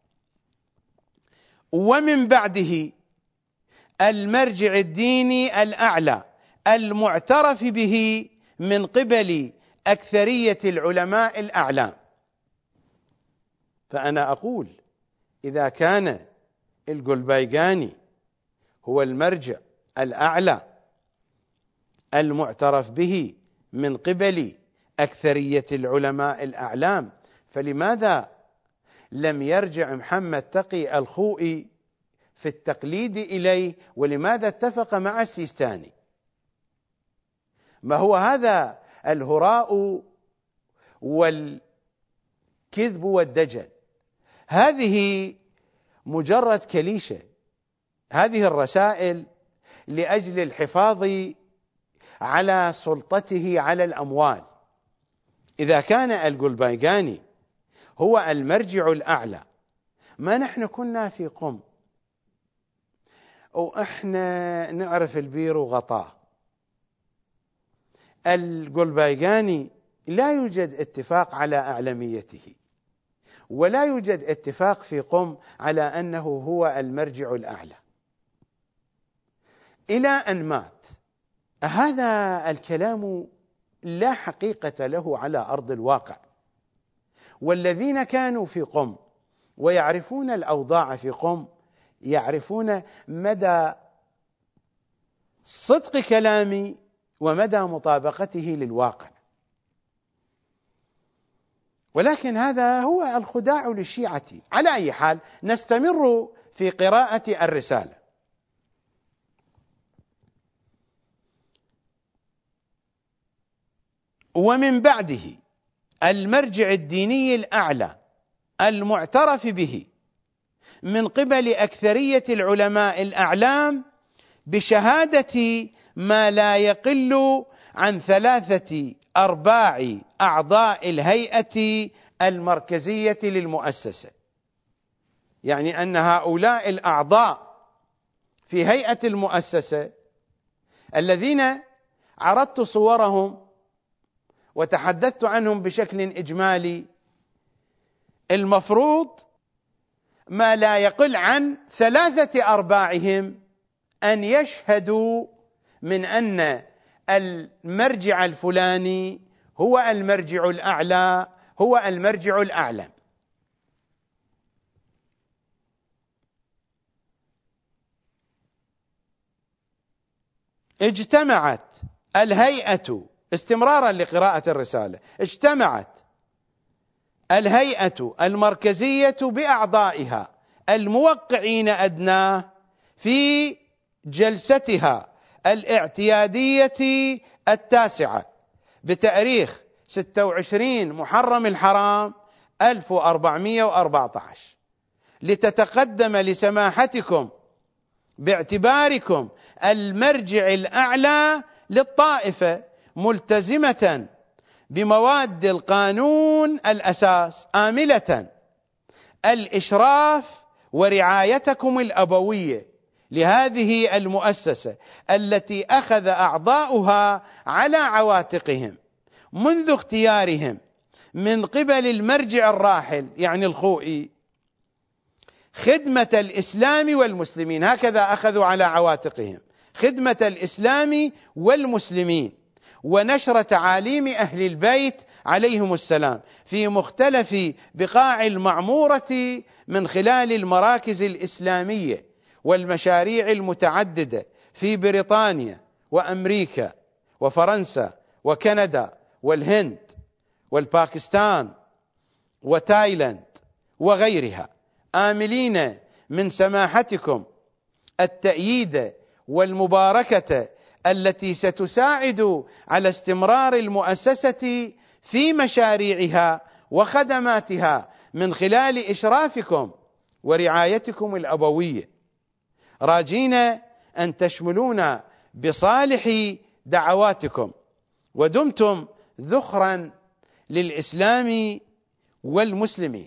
ومن بعده المرجع الديني الأعلى المعترف به من قبل أكثرية العلماء الأعلام، فأنا أقول إذا كان الجولبايجاني هو المرجع الأعلى المعترف به من قبل أكثرية العلماء الأعلام، فلماذا لم يرجع محمد تقي الخوئي في التقليد إليه؟ ولماذا اتفق مع السيستاني؟ ما هو هذا الهراء والكذب والدجل؟ هذه مجرد كليشة، هذه الرسائل لأجل الحفاظ على سلطته على الأموال. إذا كان الجولبايجاني هو المرجع الأعلى، ما نحن كنا في قم وإحنا نعرف البير وغطاه. الجولبايجاني لا يوجد اتفاق على أعلميته، ولا يوجد اتفاق في قم على أنه هو المرجع الأعلى إلى أن مات. هذا الكلام لا حقيقة له على أرض الواقع، والذين كانوا في قم ويعرفون الأوضاع في قم يعرفون مدى صدق كلامي ومدى مطابقته للواقع. ولكن هذا هو الخداع للشيعة. على أي حال نستمر في قراءة الرسالة. ومن بعده المرجع الديني الأعلى المعترف به من قبل أكثرية العلماء الأعلام بشهادة ما لا يقل عن ثلاثة أرباع أعضاء الهيئة المركزية للمؤسسة، يعني أن هؤلاء الأعضاء في هيئة المؤسسة الذين عرضت صورهم وتحدثت عنهم بشكل إجمالي، المفروض ما لا يقل عن ثلاثة أرباعهم أن يشهدوا من أن المرجع الفلاني هو المرجع الأعلى، هو المرجع الأعلى. اجتمعت الهيئة، استمرارا لقراءة الرسالة، اجتمعت الهيئة المركزية بأعضائها الموقعين أدناه في جلستها الاعتيادية التاسعة بتاريخ ستة وعشرين محرم الحرام ألف وأربعمائة وأربعة عشر لتتقدم لسماحتكم باعتباركم المرجع الأعلى للطائفة ملتزمة بمواد القانون الأساس، آملة الإشراف ورعايتكم الأبوية لهذه المؤسسة التي أخذ أعضاؤها على عواتقهم منذ اختيارهم من قبل المرجع الراحل يعني الخوئي خدمة الإسلام والمسلمين. هكذا أخذوا على عواتقهم خدمة الإسلام والمسلمين ونشر تعاليم أهل البيت عليهم السلام في مختلف بقاع المعمورة من خلال المراكز الإسلامية والمشاريع المتعددة في بريطانيا وأمريكا وفرنسا وكندا والهند والباكستان وتايلاند وغيرها، آملين من سماحتكم التأييد والمباركة التي ستساعد على استمرار المؤسسة في مشاريعها وخدماتها من خلال إشرافكم ورعايتكم الأبوية، راجين أن تشملونا بصالح دعواتكم ودمتم ذخرا للإسلام والمسلمين.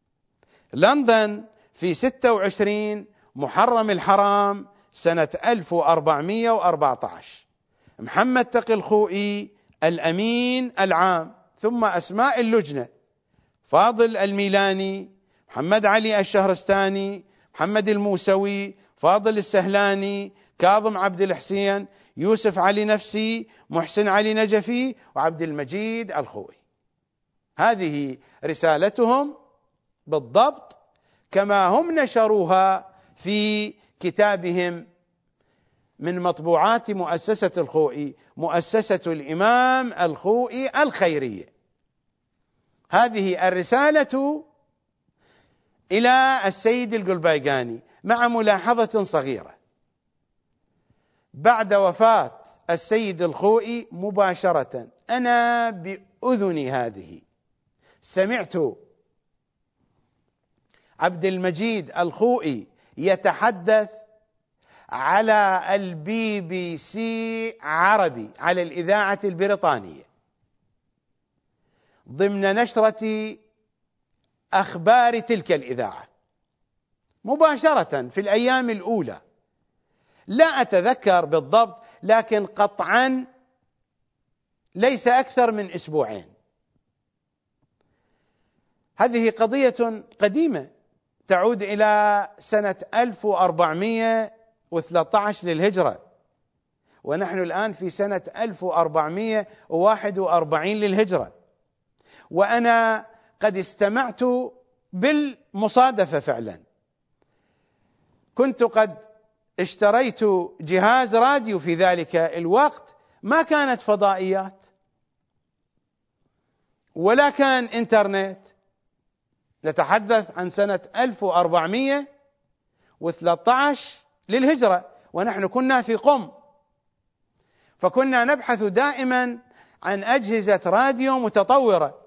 لندن في ستة وعشرين محرم الحرام سنة ألف وأربعمائة وأربعة عشر، محمد تقي الخوئي الأمين العام، ثم أسماء اللجنة: فاضل الميلاني، محمد علي الشهرستاني، محمد الموسوي، فاضل السهلاني، كاظم عبد الحسين، يوسف علي نفسي، محسن علي نجفي، وعبد المجيد الخوئي. هذه رسالتهم بالضبط كما هم نشروها في كتابهم من مطبوعات مؤسسة الخوئي، مؤسسة الإمام الخوئي الخيرية. هذه الرسالة إلى السيد القلبيقاني مع ملاحظة صغيرة: بعد وفاة السيد الخوئي مباشرة أنا بأذني هذه سمعت عبد المجيد الخوئي يتحدث على البي بي سي عربي، على الإذاعة البريطانية، ضمن نشرة أخبار تلك الإذاعة مباشرة في الأيام الأولى، لا أتذكر بالضبط لكن قطعا ليس أكثر من أسبوعين. هذه قضية قديمة تعود إلى سنة ألف وأربعمائة وثلاثة عشر للهجرة، ونحن الآن في سنة ألف وأربعمائة وواحد وأربعين للهجرة، وأنا قد استمعت بالمصادفة فعلا. كنت قد اشتريت جهاز راديو في ذلك الوقت، ما كانت فضائيات ولا كان انترنت، نتحدث عن سنة ألف وأربعمائة وثلاثة عشر للهجرة، ونحن كنا في قم، فكنا نبحث دائما عن أجهزة راديو متطورة.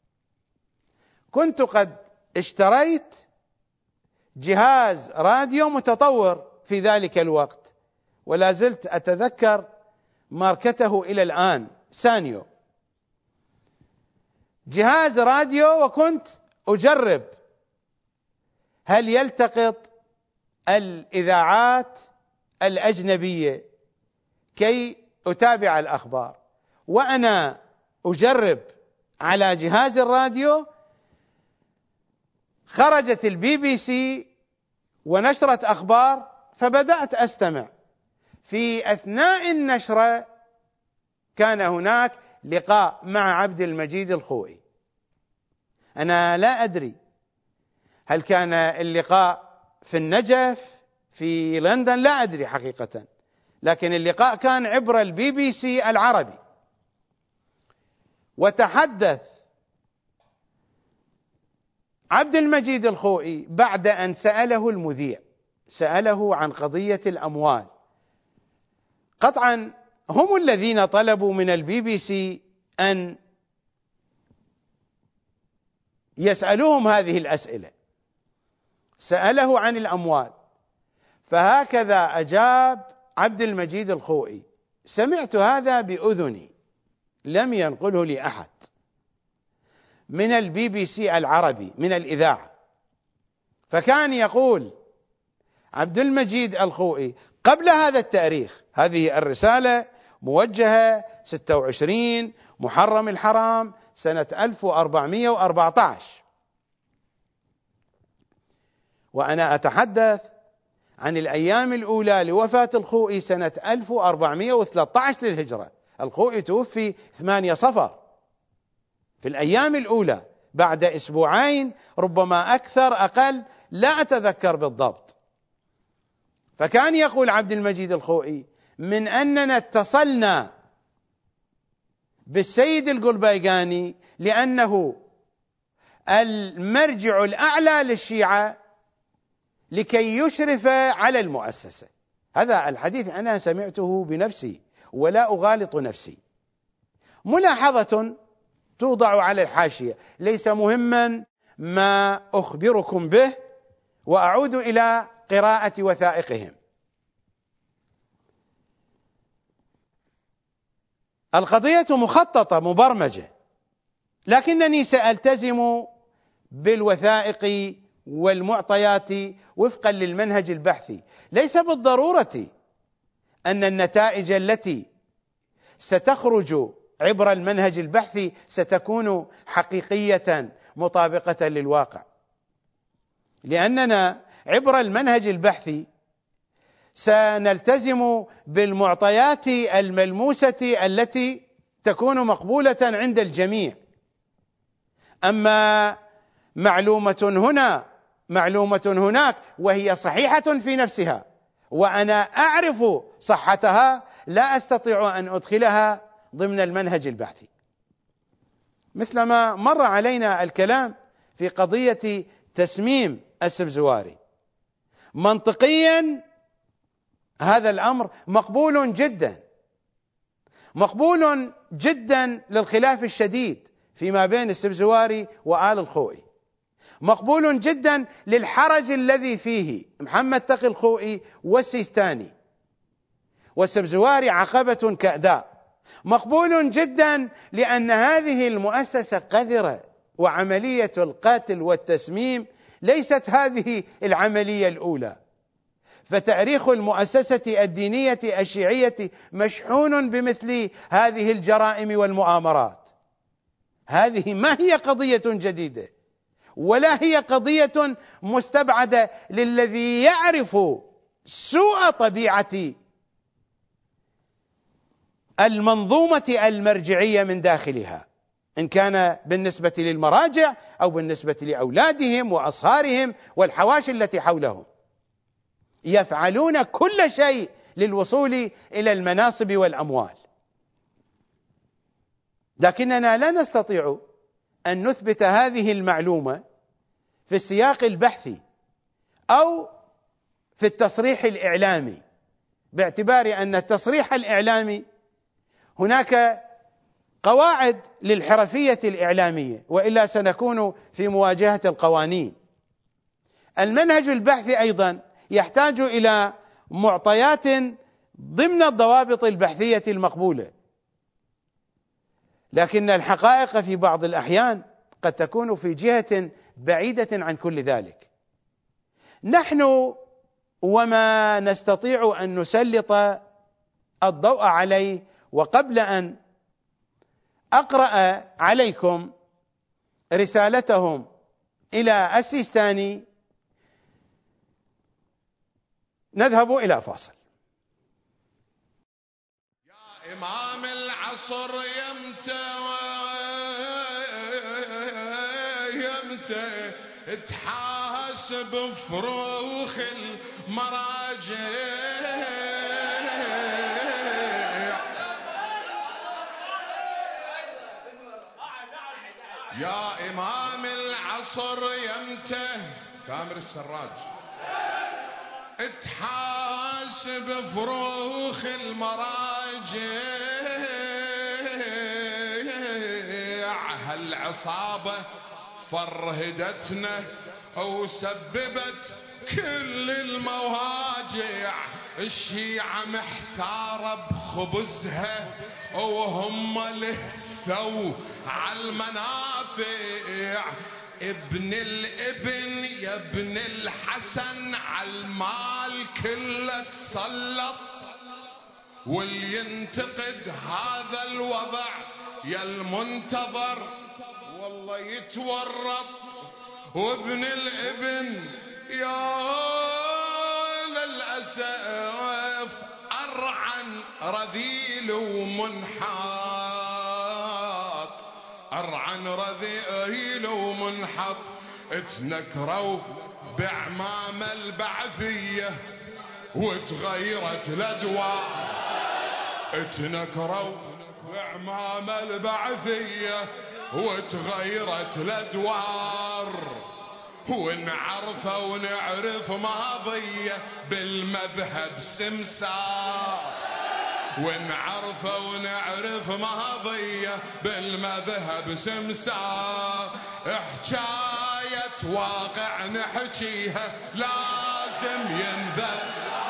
كنت قد اشتريت جهاز راديو متطور في ذلك الوقت، ولا زلت أتذكر ماركته إلى الآن، سانيو، جهاز راديو، وكنت أجرب هل يلتقط الإذاعات الأجنبية كي أتابع الأخبار. وأنا أجرب على جهاز الراديو خرجت البي بي سي ونشرت أخبار، فبدأت أستمع. في أثناء النشرة كان هناك لقاء مع عبد المجيد الخوئي. أنا لا أدري هل كان اللقاء في النجف في لندن، لا أدري حقيقة، لكن اللقاء كان عبر البي بي سي العربي. وتحدث عبد المجيد الخوئي بعد أن سأله المذيع، سأله عن قضية الأموال. قطعا هم الذين طلبوا من البي بي سي أن يسألوهم هذه الأسئلة، سأله عن الأموال، فهكذا أجاب عبد المجيد الخوئي. سمعت هذا بأذني، لم ينقله لي أحد، من البي بي سي العربي، من الإذاعة. فكان يقول عبد المجيد الخوئي قبل هذا التاريخ: هذه الرسالة موجهة ستة وعشرين محرم الحرام سنة ألف وأربعمائة وأربعة عشر، وأنا أتحدث عن الأيام الأولى لوفاة الخوئي سنة ألف وأربعمائة وثلاثة عشر للهجرة. الخوئي توفي ثمانية صفر، في الأيام الأولى بعد أسبوعين، ربما أكثر أقل، لا أتذكر بالضبط. فكان يقول عبد المجيد الخوئي: من أننا اتصلنا بالسيد القلبيقاني لأنه المرجع الأعلى للشيعة لكي يشرف على المؤسسة. هذا الحديث أنا سمعته بنفسي ولا أغالط نفسي. ملاحظة توضع على الحاشية: ليس مهما ما أخبركم به، وأعود إلى قراءة وثائقهم. القضية مخططة مبرمجة، لكنني سألتزم بالوثائق والمعطيات وفقا للمنهج البحثي. ليس بالضرورة أن النتائج التي ستخرج عبر المنهج البحثي ستكون حقيقية مطابقة للواقع، لأننا عبر المنهج البحثي سنلتزم بالمعطيات الملموسة التي تكون مقبولة عند الجميع. أما معلومة هنا معلومة هناك وهي صحيحة في نفسها وأنا أعرف صحتها، لا أستطيع أن أدخلها ضمن المنهج البحثي. مثلما مر علينا الكلام في قضية تسميم السبزواري، منطقيا هذا الأمر مقبول جدا، مقبول جدا للخلاف الشديد فيما بين السبزواري وآل الخوئي، مقبول جدا للحرج الذي فيه محمد تقي الخوئي والسيستاني، والسبزواري عقبة كأداء، مقبول جدا لأن هذه المؤسسة قذرة، وعملية القتل والتسميم ليست هذه العملية الأولى، فتاريخ المؤسسة الدينية الشيعية مشحون بمثل هذه الجرائم والمؤامرات. هذه ما هي قضية جديدة ولا هي قضية مستبعدة للذي يعرف سوء طبيعة المنظومة المرجعية من داخلها، إن كان بالنسبة للمراجع أو بالنسبة لأولادهم وأصهارهم والحواشي التي حولهم. يفعلون كل شيء للوصول إلى المناصب والأموال، لكننا لا نستطيع أن نثبت هذه المعلومة في السياق البحثي أو في التصريح الإعلامي، باعتبار أن التصريح الإعلامي هناك قواعد للحرفية الإعلامية، وإلا سنكون في مواجهة القوانين. المنهج البحثي أيضا يحتاج إلى معطيات ضمن الضوابط البحثية المقبولة، لكن الحقائق في بعض الأحيان قد تكون في جهة بعيدة عن كل ذلك. نحن وما نستطيع أن نسلط الضوء عليه، وقبل أن أقرأ عليكم رسالتهم إلى السيستاني نذهب إلى فاصل. يا إمام العصر يمتى يمتى تحاسب فروخ المراجع، يا إمام العصر يمتى كامر السراج تحاسب فروخ المراجع، هالعصابة فرهدتنا وسببت كل المواجع، الشيعة محتارة بخبزها وهم لهثوا عالمنافع، ابن الابن يا ابن الحسن عالمال كله تسلط، واللي ينتقد هذا الوضع يا المنتظر والله يتورط، وابن الابن يا للأسف أرعن رذيل ومنحط، أرعن رذيل ومنحط، اتنكروا بعمام البعثية وتغيرت الأدوار، اتنكروا بعمام البعثية وتغيرت الأدوار، ونعرفه ونعرف ماضية بالمذهب سمسار، ونعرفه ونعرف ماضية بالمذهب سمسار، حكاية واقع نحكيها لازم ينذر،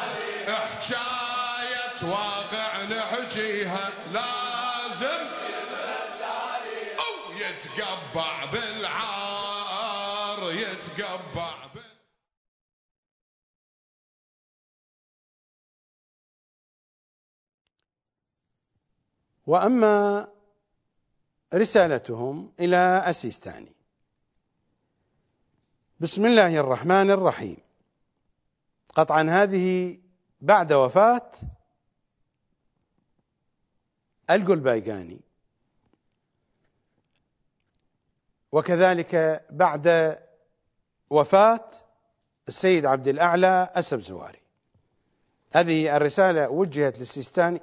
حكاية واقع نحكيها لازم أو يتقبع بالعار، يتقبع بال... وأما رسالتهم إلى السيستاني: بسم الله الرحمن الرحيم. قطعا هذه بعد وفاة القلبايقاني، وكذلك بعد وفاة السيد عبد الأعلى السبزواري. هذه الرسالة وجهت للسيستاني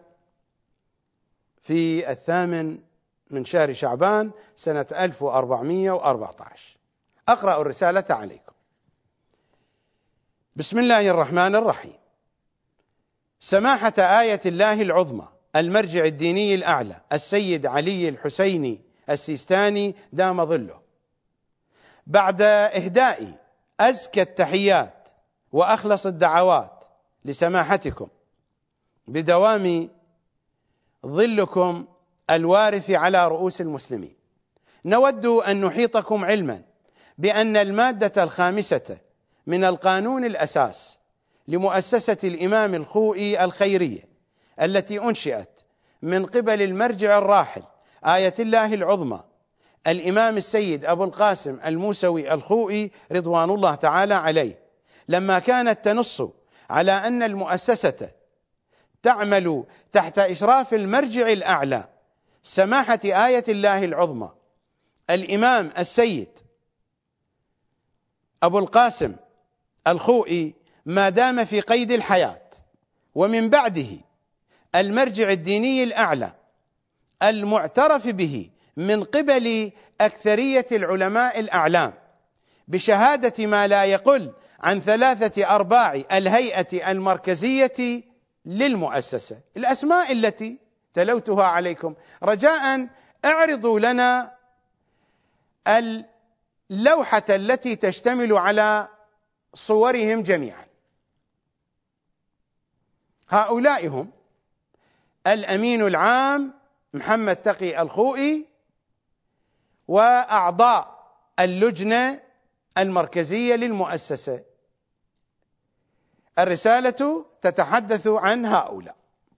في الثامن من شهر شعبان سنة ألف وأربعمائة وأربعة عشر. أقرأ الرسالة عليكم. بسم الله الرحمن الرحيم. سماحة آية الله العظمى المرجع الديني الأعلى السيد علي الحسيني السيستاني دام ظله، بعد إهداء أزكى التحيات وأخلص الدعوات لسماحتكم بدوام ظلكم الوارث على رؤوس المسلمين، نود أن نحيطكم علما بأن المادة الخامسة من القانون الأساس لمؤسسة الإمام الخوئي الخيرية التي أنشئت من قبل المرجع الراحل آية الله العظمى الإمام السيد أبو القاسم الموسوي الخوئي رضوان الله تعالى عليه، لما كانت تنص على أن المؤسسة تعمل تحت إشراف المرجع الأعلى سماحة آية الله العظمى الإمام السيد أبو القاسم الخوئي ما دام في قيد الحياة، ومن بعده المرجع الديني الأعلى المعترف به من قبل أكثرية العلماء الأعلام بشهادة ما لا يقل عن ثلاثة أرباع الهيئة المركزية للمؤسسة. الأسماء التي تلوتها عليكم رجاء اعرضوا لنا اللوحة التي تشتمل على صورهم جميعا. هؤلاء هم الأمين العام محمد تقي الخوئي وأعضاء اللجنة المركزية للمؤسسة. الرسالة تتحدث عن هؤلاء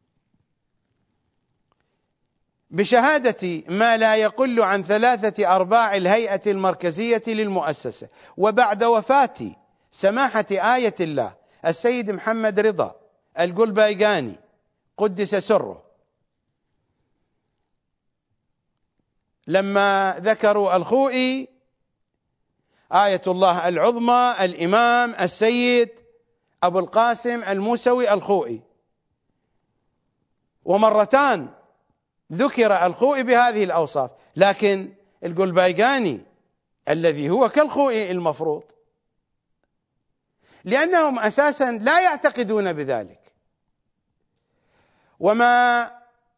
بشهادة ما لا يقل عن ثلاثة أرباع الهيئة المركزية للمؤسسة، وبعد وفاة سماحة آية الله السيد محمد رضا القلبايقاني قدس سره، لما ذكروا الخوئي آية الله العظمى الإمام السيد أبو القاسم الموسوي الخوئي، ومرتان ذكر الخوئي بهذه الأوصاف، لكن القلبايقاني الذي هو كالخوئي المفروض، لأنهم أساسا لا يعتقدون بذلك، وما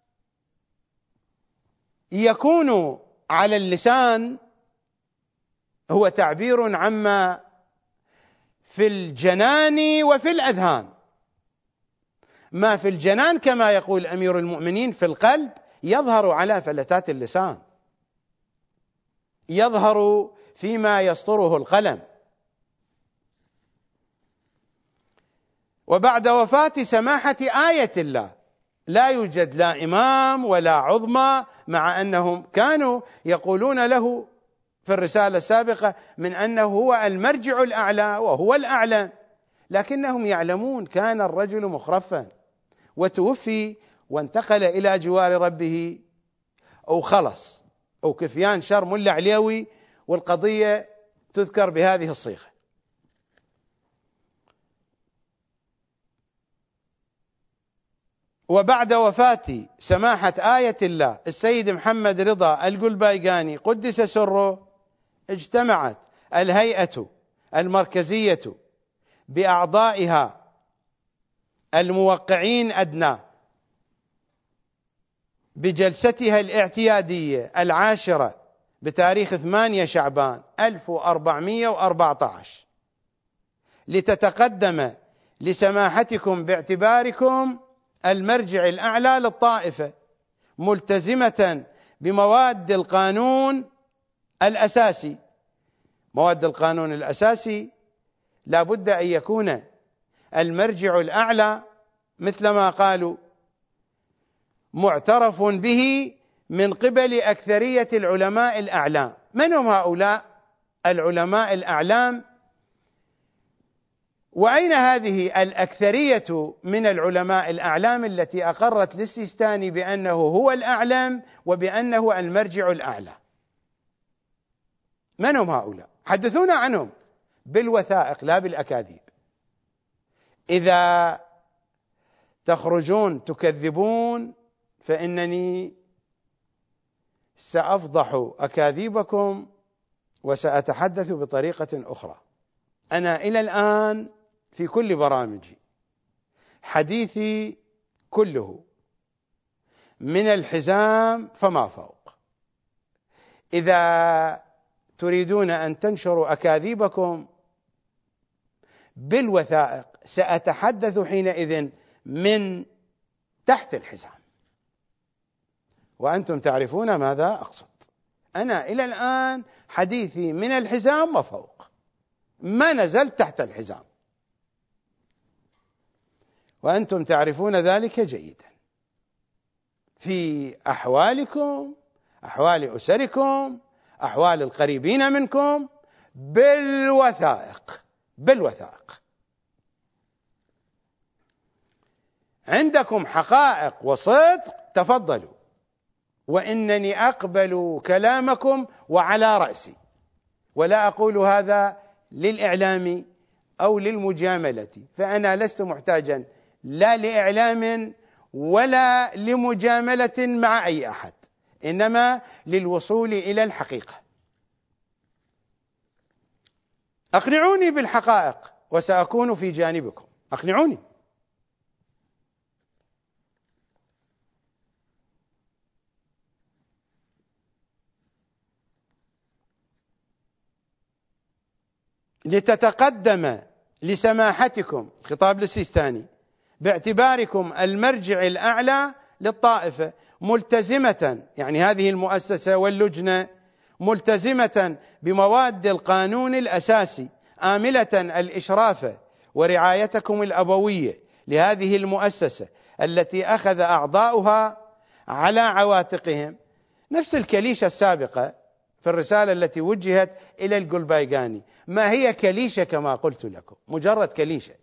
يكون على اللسان هو تعبير عما في الجنان وفي الأذهان. ما في الجنان كما يقول أمير المؤمنين في القلب يظهر على فلتات اللسان، يظهر فيما يسطره القلم. وبعد وفاة سماحة آية الله لا يوجد لا إمام ولا عظمى، مع أنهم كانوا يقولون له في الرسالة السابقة من أنه هو المرجع الأعلى وهو الأعلى، لكنهم يعلمون كان الرجل مخرفا وتوفي وانتقل إلى جوار ربه، أو خلص أو كفيان شر ملا عليوي، والقضية تذكر بهذه الصيغة. وبعد وفاة سماحة آية الله السيد محمد رضا القلبايقاني قدس سره اجتمعت الهيئة المركزية بأعضائها الموقعين أدنى بجلستها الاعتيادية العاشرة بتاريخ ثمانية شعبان ألف وأربعمائة وأربعة عشر لتتقدم لسماحتكم باعتباركم المرجع الأعلى للطائفة، ملتزمة بمواد القانون الأساسي. مواد القانون الأساسي لا بد أن يكون المرجع الأعلى مثلما قالوا معترف به من قبل أكثرية العلماء الأعلام. من هم هؤلاء العلماء الأعلام؟ وأين هذه الأكثرية من العلماء الأعلام التي أقرت للسيستاني بأنه هو الأعلم وبأنه المرجع الأعلى؟ من هم هؤلاء؟ حدثونا عنهم بالوثائق لا بالأكاذيب. إذا تخرجون تكذبون فإنني سأفضح أكاذيبكم وسأتحدث بطريقة أخرى. أنا إلى الآن في كل برامجي حديثي كله من الحزام فما فوق. إذا تريدون أن تنشروا أكاذيبكم بالوثائق سأتحدث حينئذ من تحت الحزام، وأنتم تعرفون ماذا أقصد. أنا إلى الآن حديثي من الحزام وفوق، ما نزلت تحت الحزام، وأنتم تعرفون ذلك جيدا في أحوالكم، أحوال أسركم، أحوال القريبين منكم، بالوثائق بالوثائق. عندكم حقائق وصدق تفضلوا، وإنني أقبل كلامكم وعلى رأسي، ولا أقول هذا للإعلام أو للمجاملة، فأنا لست محتاجا لا لإعلام ولا لمجاملة مع أي أحد، إنما للوصول إلى الحقيقة. أقنعوني بالحقائق وسأكون في جانبكم، أقنعوني. لتتقدم لسماحتكم، خطاب للسيستاني، باعتباركم المرجع الأعلى للطائفة، ملتزمة، يعني هذه المؤسسة واللجنة ملتزمة بمواد القانون الأساسي، آملة الإشراف ورعايتكم الأبوية لهذه المؤسسة التي أخذ أعضاؤها على عواتقهم. نفس الكليشة السابقة في الرسالة التي وجهت إلى القلبايقاني، ما هي كليشة كما قلت لكم، مجرد كليشة.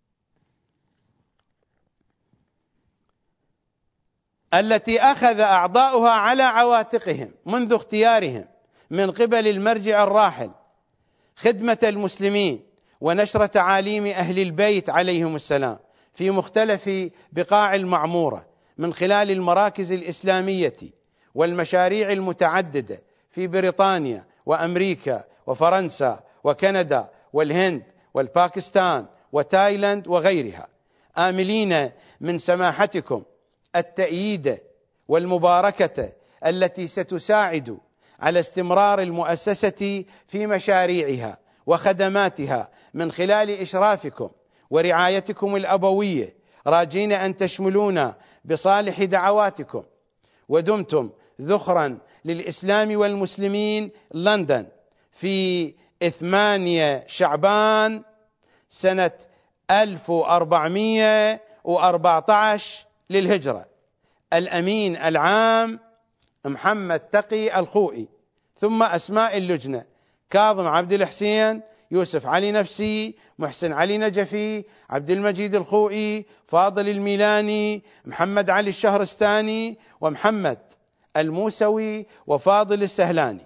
التي أخذ أعضاؤها على عواتقهم منذ اختيارهم من قبل المرجع الراحل خدمة المسلمين ونشر تعاليم أهل البيت عليهم السلام في مختلف بقاع المعمورة من خلال المراكز الإسلامية والمشاريع المتعددة في بريطانيا وأمريكا وفرنسا وكندا والهند والباكستان وتايلاند وغيرها، آملين من سماحتكم التأييد والمباركة التي ستساعد على استمرار المؤسسة في مشاريعها وخدماتها من خلال إشرافكم ورعايتكم الأبوية، راجين أن تشملونا بصالح دعواتكم. ودمتم ذخرا للإسلام والمسلمين لندن في ثمانية شعبان سنة ألف وأربعمائة وأربعة عشر للهجرة. الأمين العام محمد تقي الخوئي. ثم أسماء اللجنة: كاظم عبد الحسين، يوسف علي نفسي، محسن علي نجفي، عبد المجيد الخوئي، فاضل الميلاني، محمد علي الشهرستاني، ومحمد الموسوي، وفاضل السهلاني.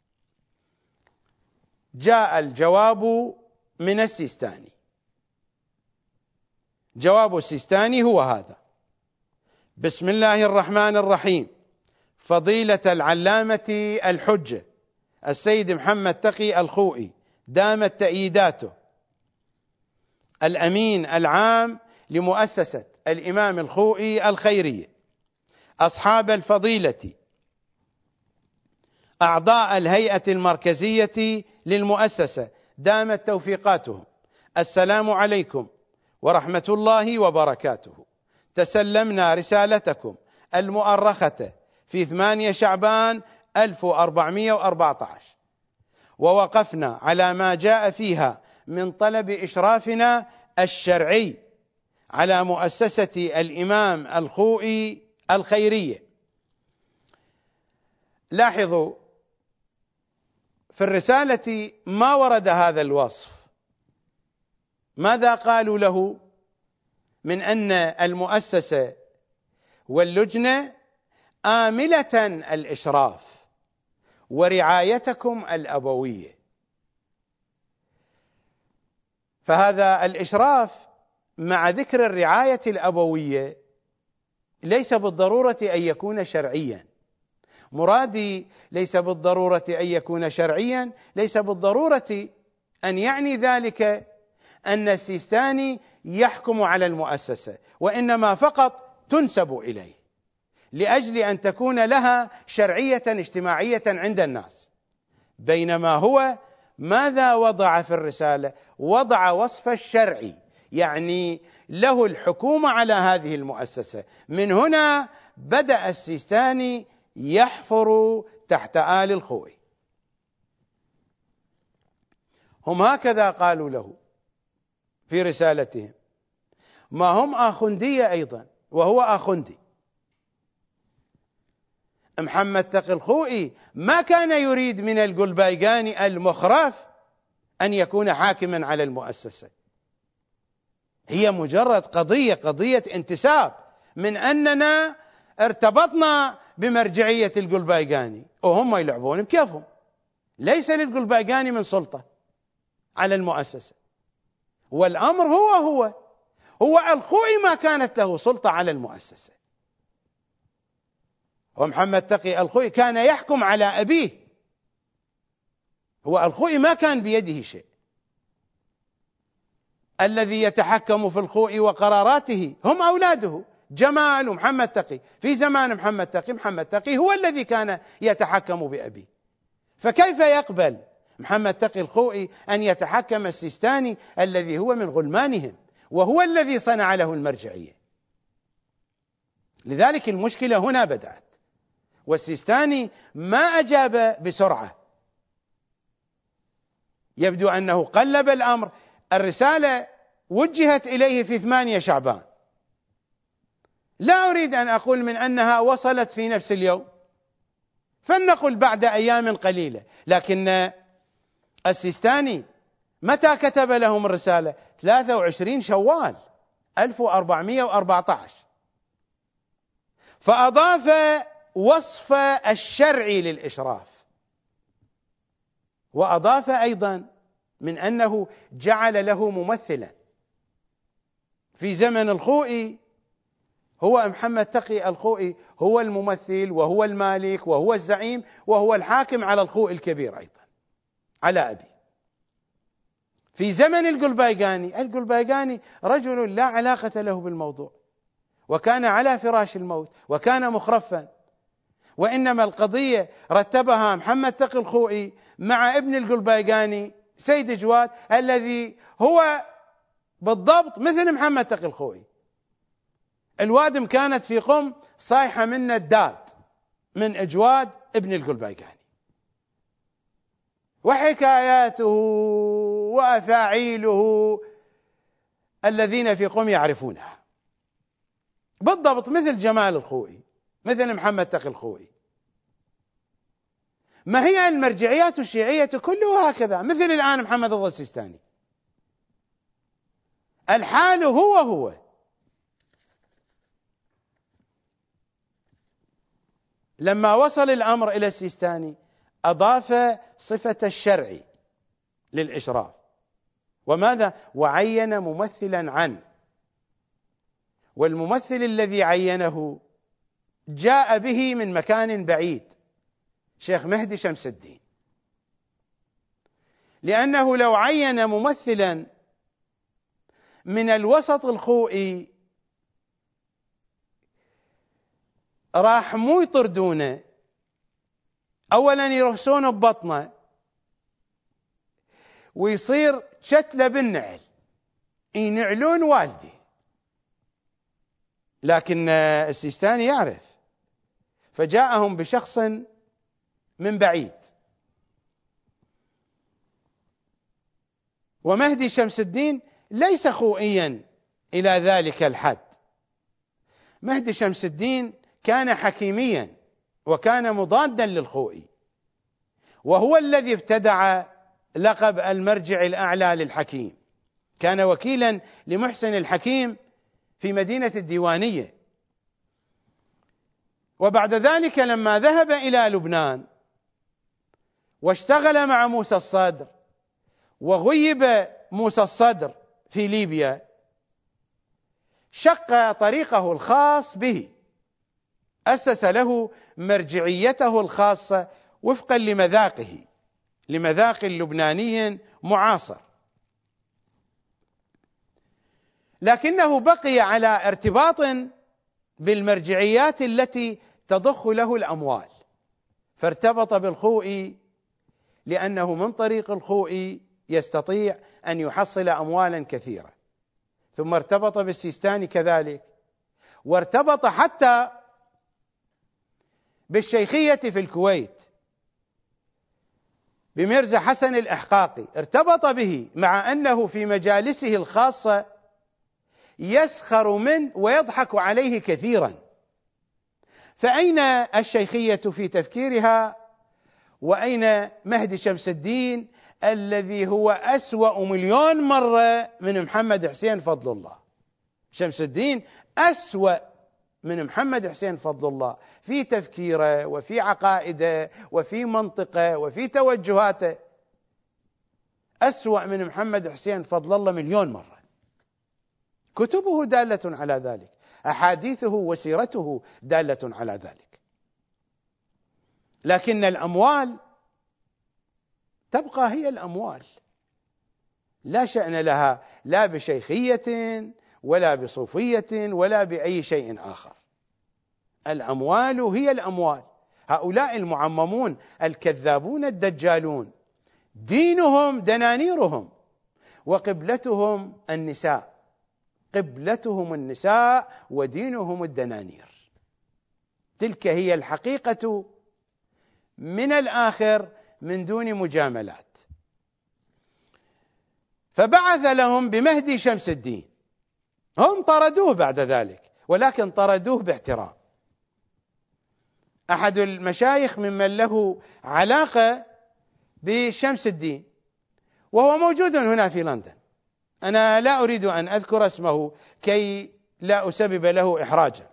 جاء الجواب من السيستاني. جواب السيستاني هو هذا: بسم الله الرحمن الرحيم. فضيلة العلامة الحجة السيد محمد تقي الخوئي دامت تأييداته، الأمين العام لمؤسسة الإمام الخوئي الخيرية، أصحاب الفضيلة، أعضاء الهيئة المركزية للمؤسسة دامت توفيقاتهم، السلام عليكم ورحمة الله وبركاته. تسلمنا رسالتكم المؤرخة في ثمانية شعبان ألف وأربعمائة وأربعة عشر، ووقفنا على ما جاء فيها من طلب إشرافنا الشرعي على مؤسسة الإمام الخوئي الخيرية. لاحظوا في الرسالة ما ورد هذا الوصف. ماذا قالوا له؟ من أن المؤسسة واللجنة آملة الإشراف ورعايتكم الأبوية. فهذا الإشراف مع ذكر الرعاية الأبوية ليس بالضرورة أن يكون شرعيا. مرادي ليس بالضرورة أن يكون شرعيا، ليس بالضرورة أن يعني ذلك أن السيستاني يحكم على المؤسسة، وإنما فقط تنسب إليه لأجل أن تكون لها شرعية اجتماعية عند الناس. بينما هو ماذا وضع في الرسالة؟ وضع وصف الشرعي، يعني له الحكومة على هذه المؤسسة. من هنا بدأ السيستاني يحفر تحت آل الخوئي. هم هكذا قالوا له في رسالتهم، ما هم آخندية أيضا وهو آخندي. محمد تقي الخوئي ما كان يريد من القلبايقاني المخرف أن يكون حاكما على المؤسسة، هي مجرد قضية قضية انتساب، من أننا ارتبطنا بمرجعية القلبايقاني وهم يلعبون بكيفهم. ليس للقلبايقاني من سلطة على المؤسسة، والأمر هو هو هو الخوئي ما كانت له سلطة على المؤسسة، ومحمد تقي الخوئي كان يحكم على أبيه. هو الخوئي ما كان بيده شيء، الذي يتحكم في الخوئي وقراراته هم أولاده جمال ومحمد تقي. في زمان محمد تقي محمد تقي هو الذي كان يتحكم بأبيه، فكيف يقبل محمد تقي الخوئي أن يتحكم السيستاني الذي هو من غلمانهم وهو الذي صنع له المرجعية؟ لذلك المشكلة هنا بدأت، والسيستاني ما أجاب بسرعة، يبدو أنه قلب الأمر. الرسالة وجهت إليه في ثمانية شعبان، لا أريد أن أقول من أنها وصلت في نفس اليوم، فلنقل بعد أيام قليلة، لكن السيستاني متى كتب لهم الرسالة؟ ثلاثة وعشرين شوال ألف وأربعمائة وأربعة عشر، فأضاف وصف الشرعي للإشراف، وأضاف أيضا من أنه جعل له ممثلا. في زمن الخوئي هو محمد تقي الخوئي هو الممثل وهو المالك وهو الزعيم وهو الحاكم على الخوئي الكبير أيضا على أبي. في زمن القلبايقاني، القلبايقاني رجل لا علاقة له بالموضوع، وكان على فراش الموت وكان مخرفا، وإنما القضية رتبها محمد تقي الخوئي مع ابن القلبايقاني سيد جواد، الذي هو بالضبط مثل محمد تقي الخوئي. الوادم كانت في قم صايحة منه الداد من اجواد ابن القلبايقاني، وحكاياته وأفاعيله الذين في قم يعرفونها بالضبط، مثل جمال الخوئي مثل محمد تقي الخوئي. ما هي المرجعيات الشيعية كلها هكذا، مثل الآن محمد رضا السيستاني، الحال هو هو. لما وصل الأمر إلى السيستاني أضاف صفة الشرع للإشراف، وماذا؟ وعين ممثلا عنه، والممثل الذي عينه جاء به من مكان بعيد، شيخ مهدي شمس الدين، لأنه لو عين ممثلا من الوسط الخوئي راح مو يطردونه، أولا يرهسونه ببطنه ويصير شتلة بالنعل، ينعلون والدي. لكن السيستاني يعرف، فجاءهم بشخص من بعيد. ومهدي شمس الدين ليس خوئيا إلى ذلك الحد، مهدي شمس الدين كان حكيميا وكان مضادا للخوئي، وهو الذي ابتدع لقب المرجع الأعلى للحكيم، كان وكيلا لمحسن الحكيم في مدينة الديوانية. وبعد ذلك لما ذهب إلى لبنان واشتغل مع موسى الصدر وغيب موسى الصدر في ليبيا شق طريقه الخاص به، أسس له مرجعيته الخاصة وفقا لمذاقه، لمذاق لبناني معاصر، لكنه بقي على ارتباط بالمرجعيات التي تضخ له الأموال، فارتبط بالخوئي لأنه من طريق الخوئي يستطيع أن يحصل أموالا كثيرة، ثم ارتبط بالسيستاني كذلك، وارتبط حتى بالشيخية في الكويت بميرزا حسن الإحقاقي، ارتبط به مع أنه في مجالسه الخاصة يسخر منه ويضحك عليه كثيرا. فأين الشيخية في تفكيرها؟ وأين مهدي شمس الدين الذي هو أسوأ مليون مرة من محمد حسين فضل الله؟ شمس الدين أسوأ من محمد حسين فضل الله في تفكيره وفي عقائده وفي منطقه وفي توجهاته، أسوأ من محمد حسين فضل الله مليون مرة. كتبه دالة على ذلك، أحاديثه وسيرته دالة على ذلك، لكن الأموال تبقى هي الأموال، لا شأن لها لا بشيخية ولا بصوفية ولا بأي شيء آخر. الأموال هي الأموال. هؤلاء المعممون الكذابون الدجالون دينهم دنانيرهم وقبلتهم النساء، قبلتهم النساء ودينهم الدنانير. تلك هي الحقيقة من الآخر من دون مجاملات. فبعث لهم بمهدي شمس الدين، هم طردوه بعد ذلك، ولكن طردوه باحترام. أحد المشايخ ممن له علاقة بشمس الدين وهو موجود هنا في لندن، أنا لا أريد أن أذكر اسمه كي لا أسبب له إحراجا،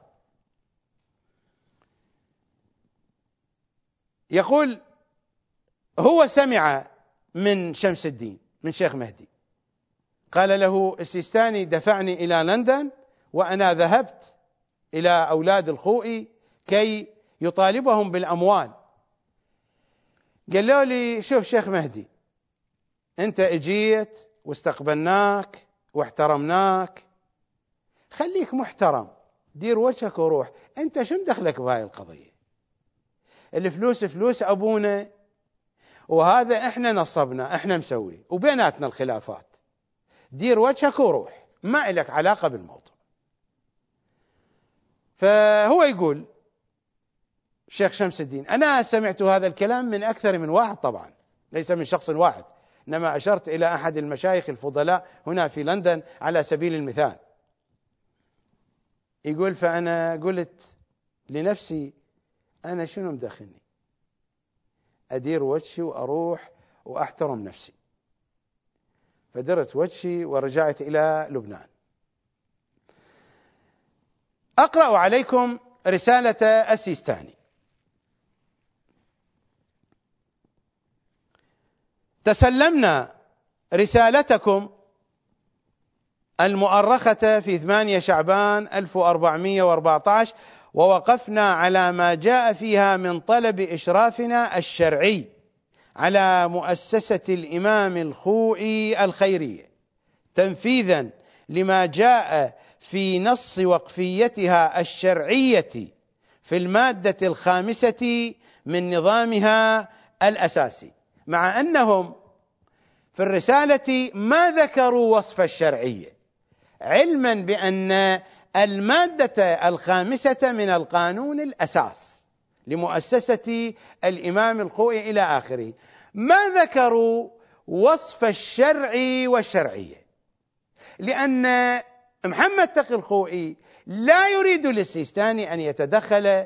يقول هو سمع من شمس الدين من شيخ مهدي، قال له السيستاني دفعني إلى لندن وأنا ذهبت إلى أولاد الخوئي كي يطالبهم بالأموال. قالوا لي شوف شيخ مهدي، أنت اجيت واستقبلناك واحترمناك، خليك محترم، دير وجهك وروح، أنت شو مدخلك بهاي القضية؟ الفلوس فلوس أبونا، وهذا إحنا نصبنا إحنا مسوي وبيناتنا الخلافات، دير وجهك وروح، ما إلك علاقة بالموضوع. فهو يقول شيخ شمس الدين، أنا سمعت هذا الكلام من أكثر من واحد، طبعا ليس من شخص واحد، إنما أشرت إلى أحد المشايخ الفضلاء هنا في لندن على سبيل المثال. يقول فأنا قلت لنفسي أنا شنو مدخلني، أدير وجهي وأروح وأحترم نفسي، فدرت وجهي ورجعت إلى لبنان. أقرأ عليكم رسالة السيستاني. تسلمنا رسالتكم المؤرخة في ثمانية شعبان ألف وأربعمائة وأربعة عشر، ووقفنا على ما جاء فيها من طلب إشرافنا الشرعي على مؤسسة الإمام الخوئي الخيرية تنفيذا لما جاء في نص وقفيتها الشرعية في المادة الخامسة من نظامها الأساسي، مع أنهم في الرسالة ما ذكروا وصف الشرعية، علما بأن المادة الخامسة من القانون الأساس لمؤسسة الإمام الخوئي إلى آخره ما ذكروا وصف الشرع والشرعية، لأن محمد تقي الخوئي لا يريد للسيستاني أن يتدخل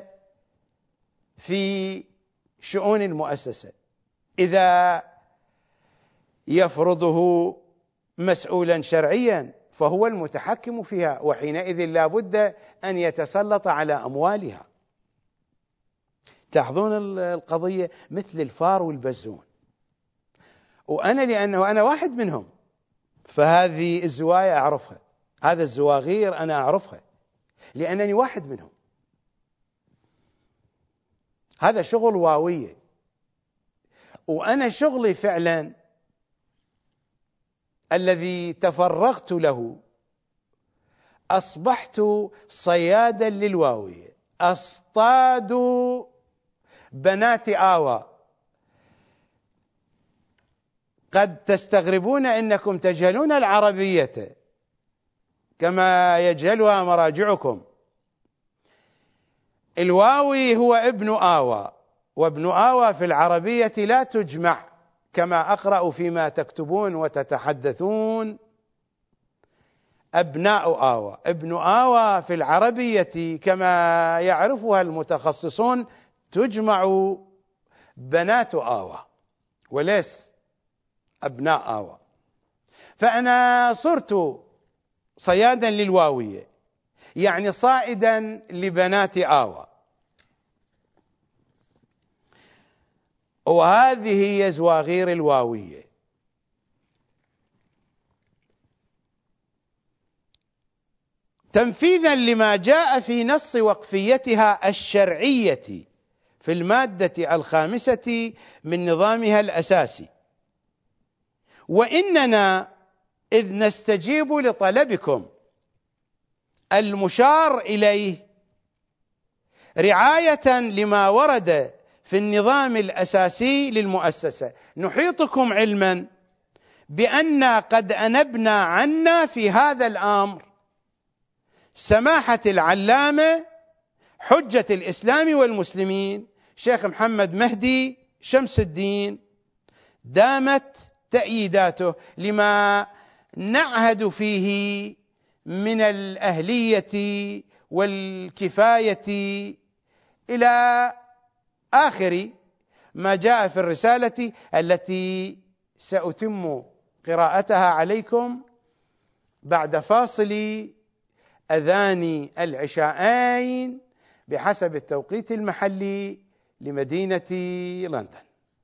في شؤون المؤسسة، إذا يفرضه مسؤولا شرعيا فهو المتحكم فيها، وحينئذ لا بد أن يتسلط على أموالها. تلاحظون القضية مثل الفار والبزون، وأنا لأنه أنا واحد منهم فهذه الزوايا أعرفها، هذا الزواغير أنا أعرفها لأنني واحد منهم. هذا شغل واوية، وأنا شغلي فعلا الذي تفرغت له أصبحت صيادا للواوية، أصطاد بنات آوى. قد تستغربون أنكم تجهلون العربية كما يجهلها مراجعكم. الواوي هو ابن آوى، وابن آوى في العربية لا تجمع كما أقرأ فيما تكتبون وتتحدثون أبناء آوى. ابن آوى في العربية كما يعرفها المتخصصون تجمع بنات آوى وليس أبناء آوى. فأنا صرت صيادا للواوية، يعني صائدا لبنات آوى، وهذه هي زواغير الواوية. تنفيذا لما جاء في نص وقفيتها الشرعية في المادة الخامسة من نظامها الأساسي. وإننا إذ نستجيب لطلبكم المشار إليه رعاية لما ورد في النظام الأساسي للمؤسسة، نحيطكم علما بأن قد أنبنا عنا في هذا الأمر سماحة العلامة حجة الإسلام والمسلمين شيخ محمد مهدي شمس الدين دامت تأييداته لما نعهد فيه من الأهلية والكفاية إلى آخر ما جاء في الرسالة التي سأتم قراءتها عليكم بعد فاصل أذان العشاءين بحسب التوقيت المحلي لمدينة لندن.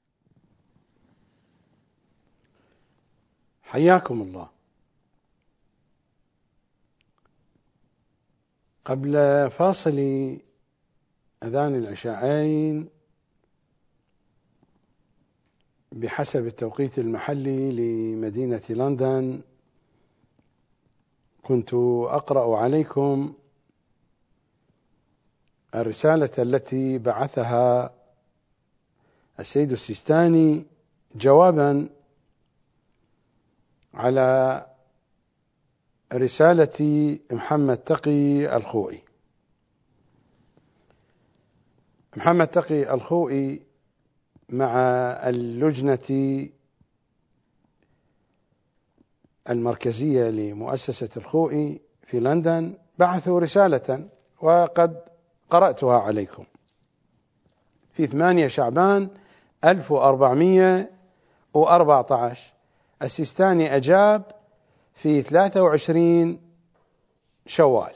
حياكم الله. قبل فاصل أذان العشاءين بحسب التوقيت المحلي لمدينة لندن كنت أقرأ عليكم الرسالة التي بعثها السيد السيستاني جوابا على رسالة محمد تقي الخوئي. محمد تقي الخوئي مع اللجنة المركزية لمؤسسة الخوئي في لندن بعثوا رسالة وقد قرأتها عليكم في ثمانية شعبان ألف وأربعمائة وأربعة عشر. السيستاني أجاب في ثلاثة وعشرين شوال،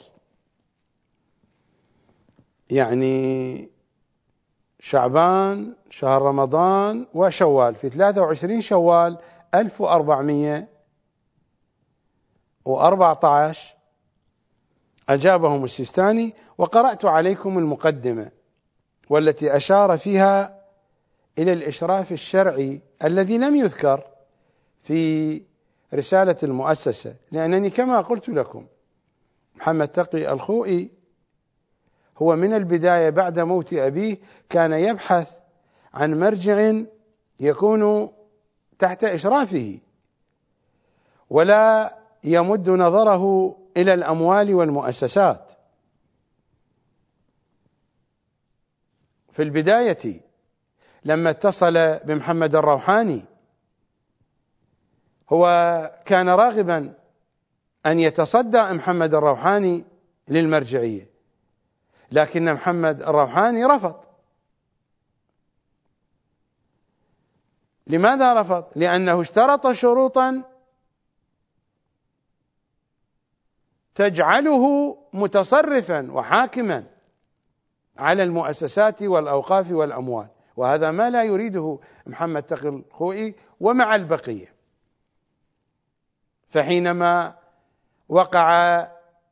يعني شعبان شهر رمضان وشوال، في ثلاثة وعشرين شوال ألف وأربعمائة وأربعة عشر أجابهم السيستاني. وقرأت عليكم المقدمة والتي أشار فيها إلى الإشراف الشرعي الذي لم يذكر في رسالة المؤسسة، لأنني كما قلت لكم محمد تقي الخوئي هو من البداية بعد موت أبيه كان يبحث عن مرجع يكون تحت إشرافه ولا يمد نظره إلى الأموال والمؤسسات. في البداية لما اتصل بمحمد الروحاني هو كان راغبا أن يتصدى محمد الروحاني للمرجعية، لكن محمد الروحاني رفض. لماذا رفض؟ لأنه اشترط شروطا تجعله متصرفا وحاكما على المؤسسات والأوقاف والأموال، وهذا ما لا يريده محمد تقي الخوئي ومع البقية. فحينما وقع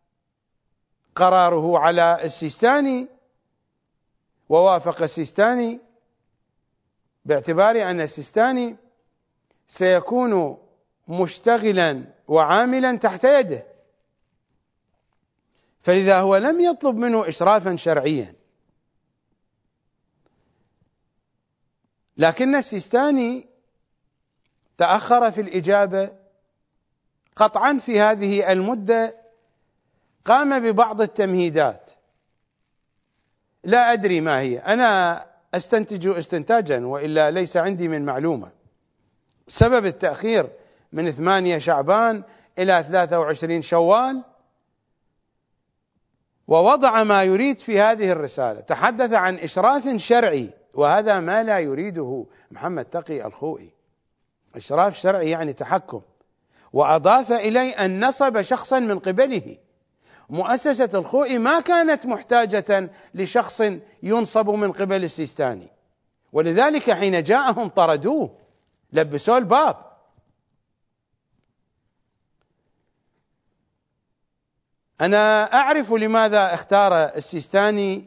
قراره على السيستاني ووافق السيستاني باعتبار أن السيستاني سيكون مشتغلا وعاملا تحت يده، فلذا هو لم يطلب منه إشرافا شرعيا، لكن السيستاني تأخر في الإجابة. قطعا في هذه المدة قام ببعض التمهيدات لا أدري ما هي، أنا أستنتج استنتاجا وإلا ليس عندي من معلومة. سبب التأخير من ثمانية شعبان إلى ثلاثة وعشرين شوال، ووضع ما يريد في هذه الرسالة، تحدث عن إشراف شرعي، وهذا ما لا يريده محمد تقي الخوئي. إشراف شرعي يعني تحكم، وأضاف إلي أن نصب شخصا من قبله. مؤسسة الخوئي ما كانت محتاجة لشخص ينصب من قبل السيستاني، ولذلك حين جاءهم طردوه، لبسوه الباب. أنا أعرف لماذا اختار السيستاني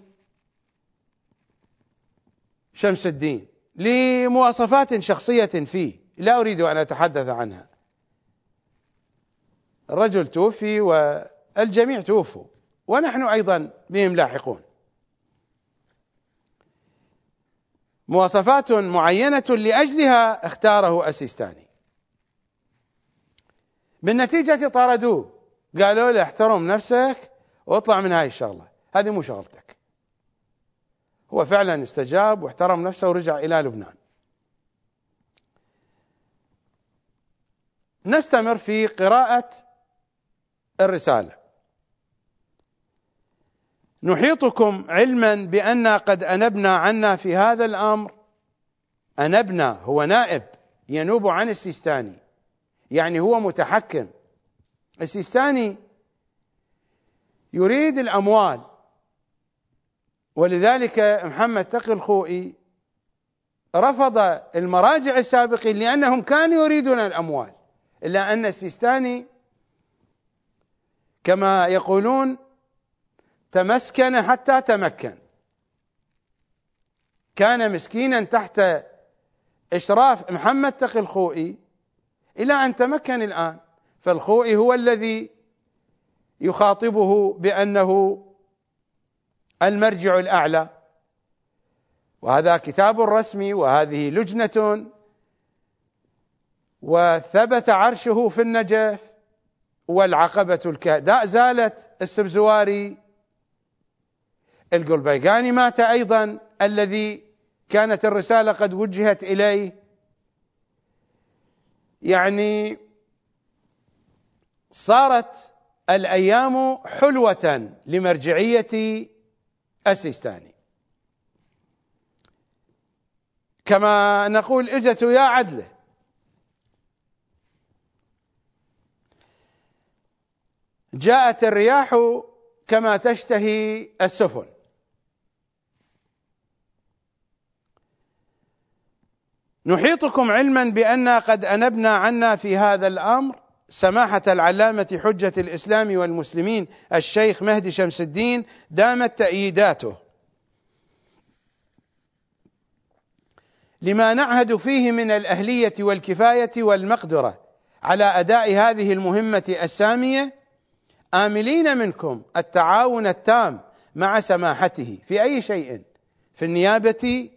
شمس الدين، لمواصفات شخصية فيه لا أريد أن أتحدث عنها. الرجل توفي والجميع توفوا، ونحن أيضا بهم لاحقون. مواصفات معينة لأجلها اختاره السيستاني. بالنتيجة طردوه، قالوا له احترم نفسك واطلع من هاي الشغلة، هذه مو شغلتك. هو فعلا استجاب واحترم نفسه ورجع إلى لبنان. نستمر في قراءة الرسالة. نحيطكم علما بأن قد أنبنا عنا في هذا الأمر. أنبنا هو نائب ينوب عن السيستاني، يعني هو متحكم. السيستاني يريد الأموال، ولذلك محمد تقي الخوئي رفض المراجع السابقين لأنهم كانوا يريدون الأموال، إلا أن السيستاني كما يقولون تمسكن حتى تمكن، كان مسكينا تحت إشراف محمد تقي الخوئي إلى أن تمكن الآن. فالخوئي هو الذي يخاطبه بأنه المرجع الأعلى، وهذا كتاب رسمي وهذه لجنة، وثبت عرشه في النجف، والعقبة الكهداء زالت، السبزواري، القلبيقاني مات أيضا الذي كانت الرسالة قد وجهت إليه. يعني صارت الأيام حلوة لمرجعية السيستاني، كما نقول إجت يا عدله. جاءت الرياح كما تشتهي السفن. نحيطكم علما بأن قد أنبنا عنا في هذا الأمر سماحة العلامة حجة الإسلام والمسلمين الشيخ مهدي شمس الدين دامت تأييداته، لما نعهد فيه من الأهلية والكفاية والمقدرة على أداء هذه المهمة السامية، آملين منكم التعاون التام مع سماحته في أي شيء، في النيابة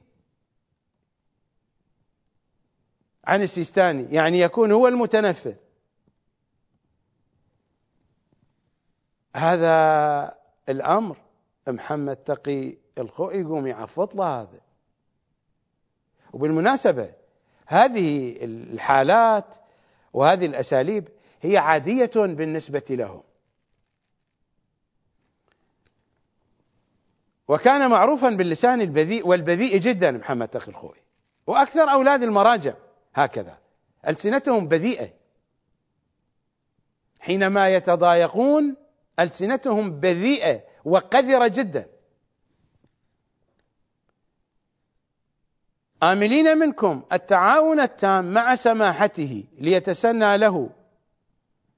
عن السيستاني، يعني يكون هو المتنفذ. هذا الأمر محمد تقي الخوئي يقوم يعفط له هذا. وبالمناسبة هذه الحالات وهذه الأساليب هي عادية بالنسبة لهم، وكان معروفا باللسان البذيء والبذيء جدا محمد تقي الخوئي، وأكثر أولاد المراجع هكذا ألسنتهم بذيئة، حينما يتضايقون ألسنتهم بذيئة وقذرة جدا. آملين منكم التعاون التام مع سماحته ليتسنى له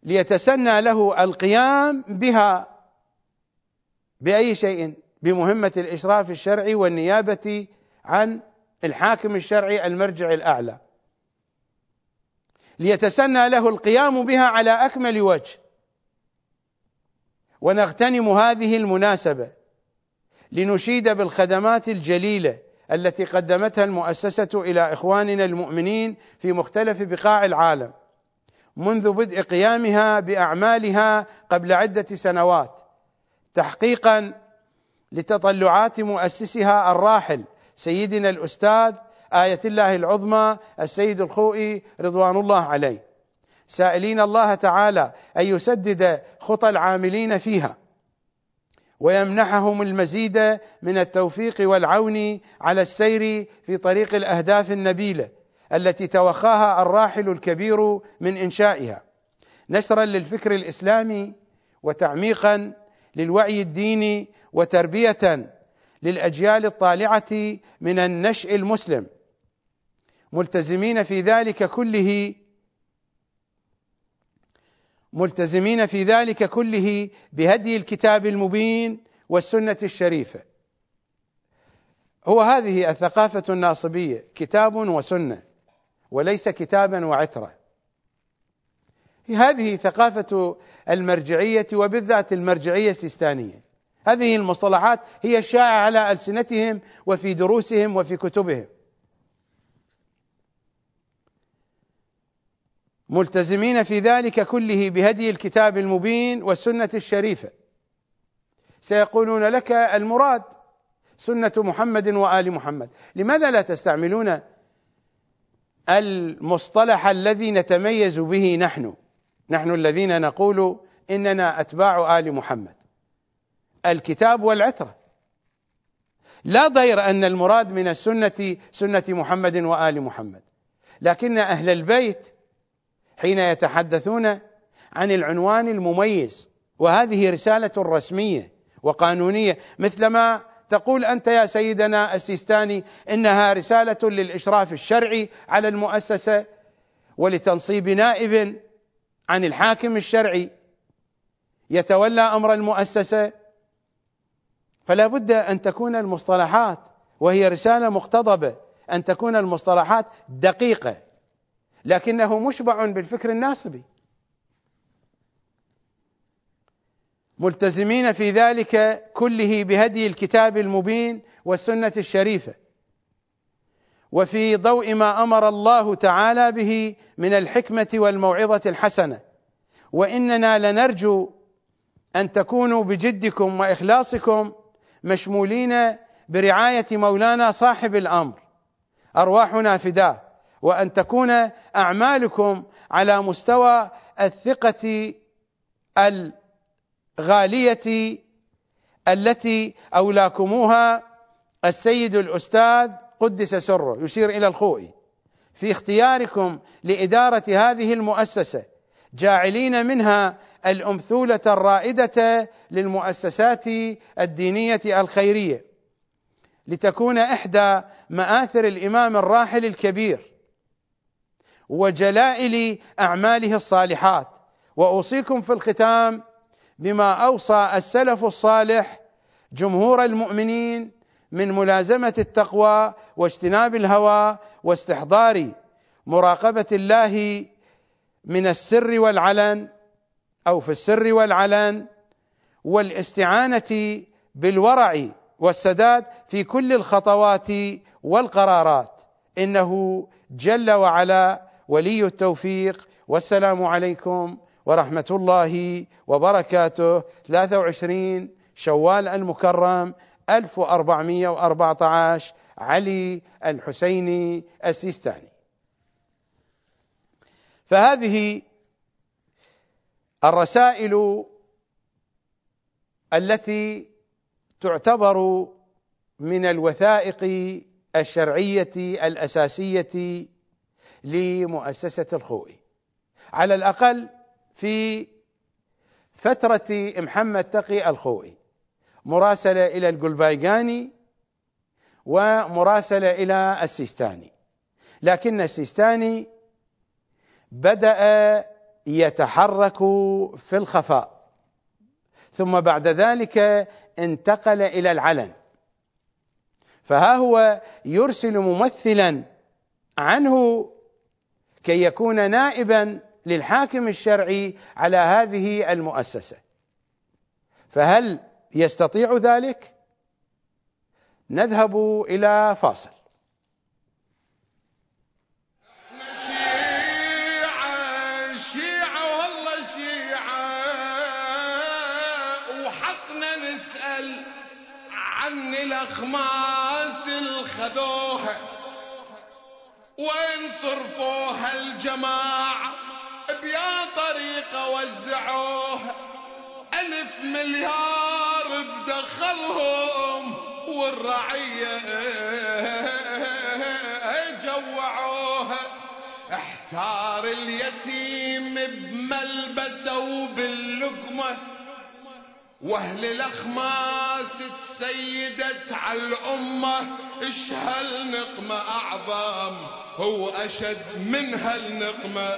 ليتسنى له القيام بها بأي شيء؟ بمهمة الإشراف الشرعي والنيابة عن الحاكم الشرعي المرجع الأعلى، ليتسنى له القيام بها على أكمل وجه. ونغتنم هذه المناسبة لنشيد بالخدمات الجليلة التي قدمتها المؤسسة إلى إخواننا المؤمنين في مختلف بقاع العالم منذ بدء قيامها بأعمالها قبل عدة سنوات، تحقيقا لتطلعات مؤسسها الراحل سيدنا الأستاذ آية الله العظمى السيد الخوئي رضوان الله عليه، سائلين الله تعالى أن يسدد خطى العاملين فيها ويمنحهم المزيد من التوفيق والعون على السير في طريق الأهداف النبيلة التي توخاها الراحل الكبير من إنشائها، نشرا للفكر الإسلامي وتعميقا للوعي الديني وتربية للأجيال الطالعة من النشء المسلم، ملتزمين في ذلك كله ملتزمين في ذلك كله بهدي الكتاب المبين والسنة الشريفة. هو هذه الثقافة الناصبية، كتاب وسنة وليس كتابا وعترة. هذه ثقافة المرجعية وبالذات المرجعية السيستانية. هذه المصطلحات هي الشائعة على ألسنتهم وفي دروسهم وفي كتبهم. ملتزمين في ذلك كله بهدي الكتاب المبين والسنة الشريفة. سيقولون لك المراد سنة محمد وآل محمد، لماذا لا تستعملون المصطلح الذي نتميز به نحن نحن الذين نقول إننا أتباع آل محمد، الكتاب والعترة؟ لا ضير أن المراد من السنة سنة محمد وآل محمد، لكن أهل البيت حين يتحدثون عن العنوان المميز، وهذه رسالة رسمية وقانونية، مثلما تقول أنت يا سيدنا السيستاني إنها رسالة للإشراف الشرعي على المؤسسة ولتنصيب نائب عن الحاكم الشرعي يتولى أمر المؤسسة، فلا بد أن تكون المصطلحات، وهي رسالة مقتضبة، أن تكون المصطلحات دقيقة، لكنه مشبع بالفكر الناصبي. ملتزمين في ذلك كله بهدي الكتاب المبين والسنة الشريفة، وفي ضوء ما أمر الله تعالى به من الحكمة والموعظة الحسنة، وإننا لنرجو أن تكونوا بجدكم وإخلاصكم مشمولين برعاية مولانا صاحب الأمر، أرواحنا فداه، وأن تكون أعمالكم على مستوى الثقة الغالية التي أولاكموها السيد الأستاذ قدس سره، يشير إلى الخوئي، في اختياركم لإدارة هذه المؤسسة، جاعلين منها الأمثولة الرائدة للمؤسسات الدينية الخيرية، لتكون إحدى مآثر الإمام الراحل الكبير وجلائل أعماله الصالحات. وأوصيكم في الختام بما أوصى السلف الصالح جمهور المؤمنين من ملازمة التقوى واجتناب الهوى واستحضار مراقبة الله من السر والعلن أو في السر والعلن، والاستعانة بالورع والسداد في كل الخطوات والقرارات، إنه جل وعلا ولي التوفيق. والسلام عليكم ورحمة الله وبركاته. ثلاثة وعشرين شوال المكرم ألف وأربعمائة وأربعة عشر، علي الحسيني السيستاني. فهذه الرسائل التي تعتبر من الوثائق الشرعية الأساسية لمؤسسة الخوئي، على الأقل في فترة محمد تقي الخوئي، مراسلة إلى القلبايقاني ومراسلة إلى السيستاني، لكن السيستاني بدأ يتحرك في الخفاء، ثم بعد ذلك انتقل إلى العلن، فها هو يرسل ممثلا عنه كي يكون نائبا للحاكم الشرعي على هذه المؤسسة، فهل يستطيع ذلك؟ نذهب إلى فاصل. شيعة شيعة والله شيعة، وحقنا نسأل عن الأخماس الخذوها، وين صرفوها الجماعة بيا طريقة وزعوها، ألف مليار بدخلهم والرعية جوعوها، احتار اليتيم بملبسه وباللقمة، واهل الاخماس تسيدت على الامه، اش هالنقمه اعظم هو اشد من هالنقمه،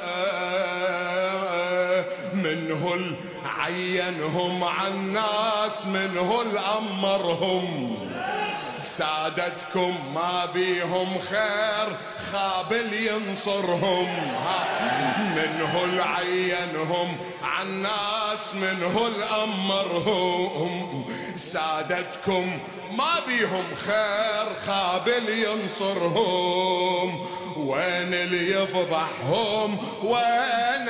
منه العينهم عالناس منه الامرهم، سادتكم ما بيهم خير خابل ينصرهم، منه العينهم عالناس منه الأمرهم، سادتكم ما بيهم خير خابل ينصرهم، وين اللي يفضحهم وين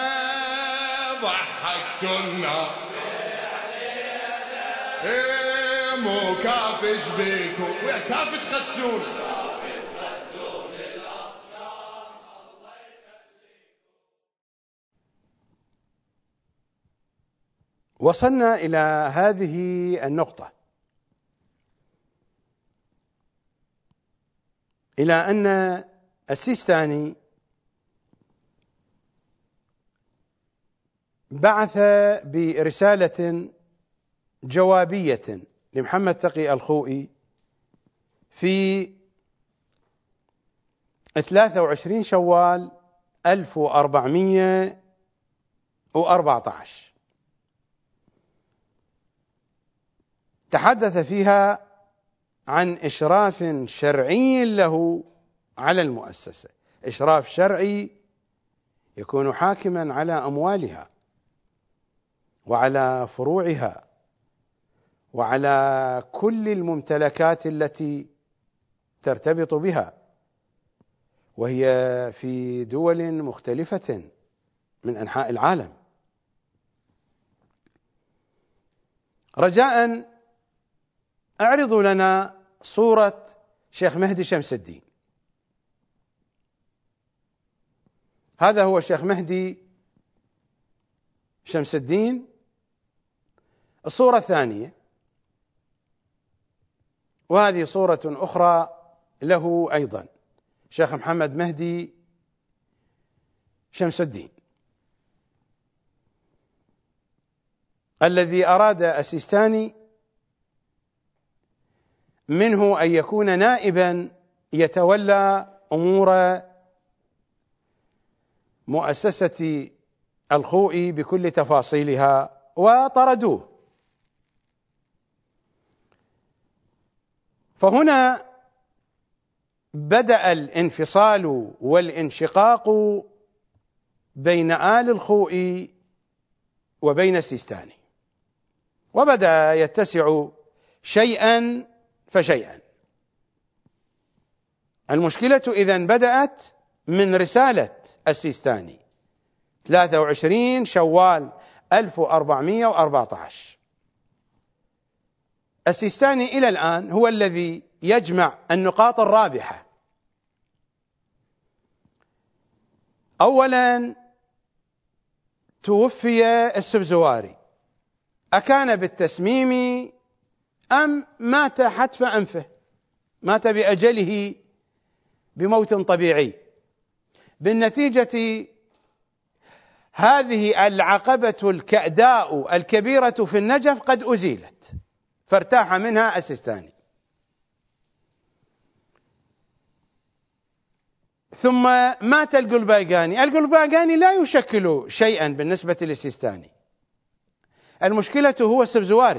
ضحكتنا ايه مو كافش بيكم ويا كاف تخسون. وصلنا إلى هذه النقطة، إلى أن السيستاني بعث برسالة جوابية لمحمد تقي الخوئي في ثلاثة وعشرين شوال ألف وأربعمائة وأربعة عشر، تحدث فيها عن إشراف شرعي له على المؤسسة، إشراف شرعي يكون حاكما على أموالها وعلى فروعها وعلى كل الممتلكات التي ترتبط بها، وهي في دول مختلفة من أنحاء العالم. رجاء اعرضوا لنا صورة شيخ مهدي شمس الدين. هذا هو الشيخ مهدي شمس الدين. الصورة الثانية، وهذه صورة أخرى له أيضا، شيخ محمد مهدي شمس الدين، الذي أراد السيستاني منه أن يكون نائبا يتولى أمور مؤسسة الخوئي بكل تفاصيلها، وطردوه. فهنا بدأ الانفصال والانشقاق بين آل الخوئي وبين السيستاني، وبدأ يتسع شيئا فشيئا. المشكلة إذن بدأت من رسالة السيستاني ثلاثة وعشرين شوال ألف وأربعمائة وأربعة عشر. السيستاني إلى الآن هو الذي يجمع النقاط الرابحة. أولا، توفي السبزواري، أكان بالتسميم أم مات حتف أنفه، مات بأجله بموت طبيعي. بالنتيجة هذه العقبة الكأداء الكبيرة في النجف قد أزيلت، فارتاح منها السيستاني. ثم مات القلباقاني. القلباقاني لا يشكل شيئا بالنسبة للسيستاني، المشكلة هو السبزواري،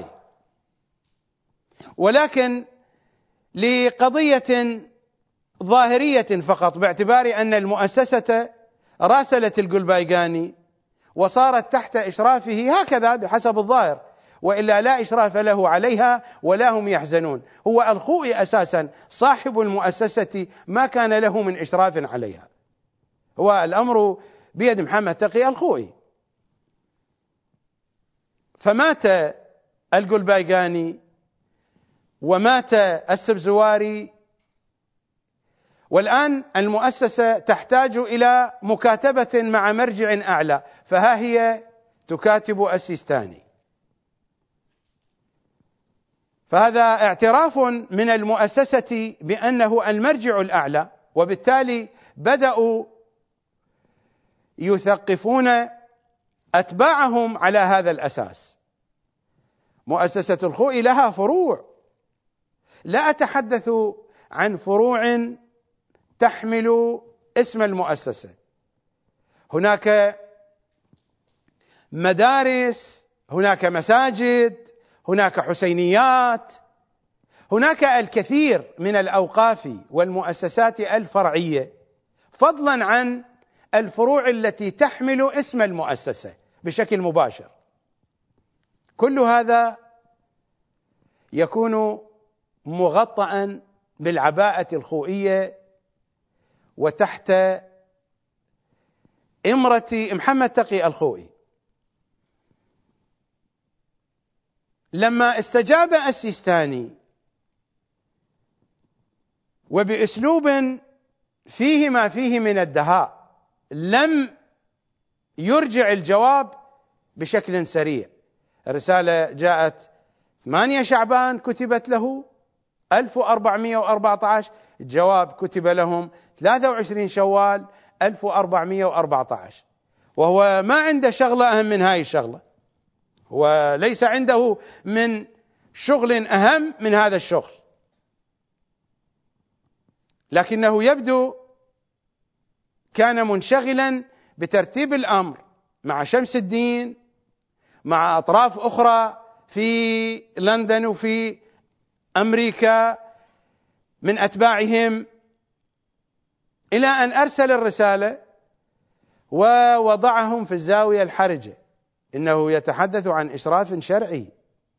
ولكن لقضية ظاهرية فقط، باعتبار أن المؤسسة راسلت القلباقاني وصارت تحت إشرافه هكذا بحسب الظاهر، وإلا لا إشراف له عليها ولا هم يحزنون. هو الخوئي أساسا صاحب المؤسسة ما كان له من إشراف عليها، هو الأمر بيد محمد تقي الخوئي. فمات القلباقاني ومات السبزواري، والآن المؤسسة تحتاج إلى مكاتبة مع مرجع أعلى، فها هي تكاتب السيستاني. فهذا اعتراف من المؤسسة بأنه المرجع الأعلى، وبالتالي بدأوا يثقفون أتباعهم على هذا الأساس. مؤسسة الخوئي لها فروع، لا أتحدث عن فروع تحمل اسم المؤسسة، هناك مدارس، هناك مساجد، هناك حسينيات، هناك الكثير من الأوقاف والمؤسسات الفرعية، فضلا عن الفروع التي تحمل اسم المؤسسة بشكل مباشر. كل هذا يكون مغطى بالعباءة الخوئية وتحت إمرة محمد تقي الخوئي. لما استجاب السيستاني وبأسلوب فيه ما فيه من الدهاء، لم يرجع الجواب بشكل سريع. الرسالة جاءت ثمانية شعبان كتبت له ألف وأربعمائة وأربعة عشر، الجواب كتب لهم ثلاثة وعشرين شوال ألف وأربعمائة وأربعة عشر، وهو ما عنده شغلة أهم من هاي الشغلة، وليس عنده من شغل أهم من هذا الشغل، لكنه يبدو كان منشغلا بترتيب الأمر مع شمس الدين، مع أطراف أخرى في لندن وفي أمريكا من أتباعهم، إلى أن أرسل الرسالة ووضعهم في الزاوية الحرجة. إنه يتحدث عن إشراف شرعي،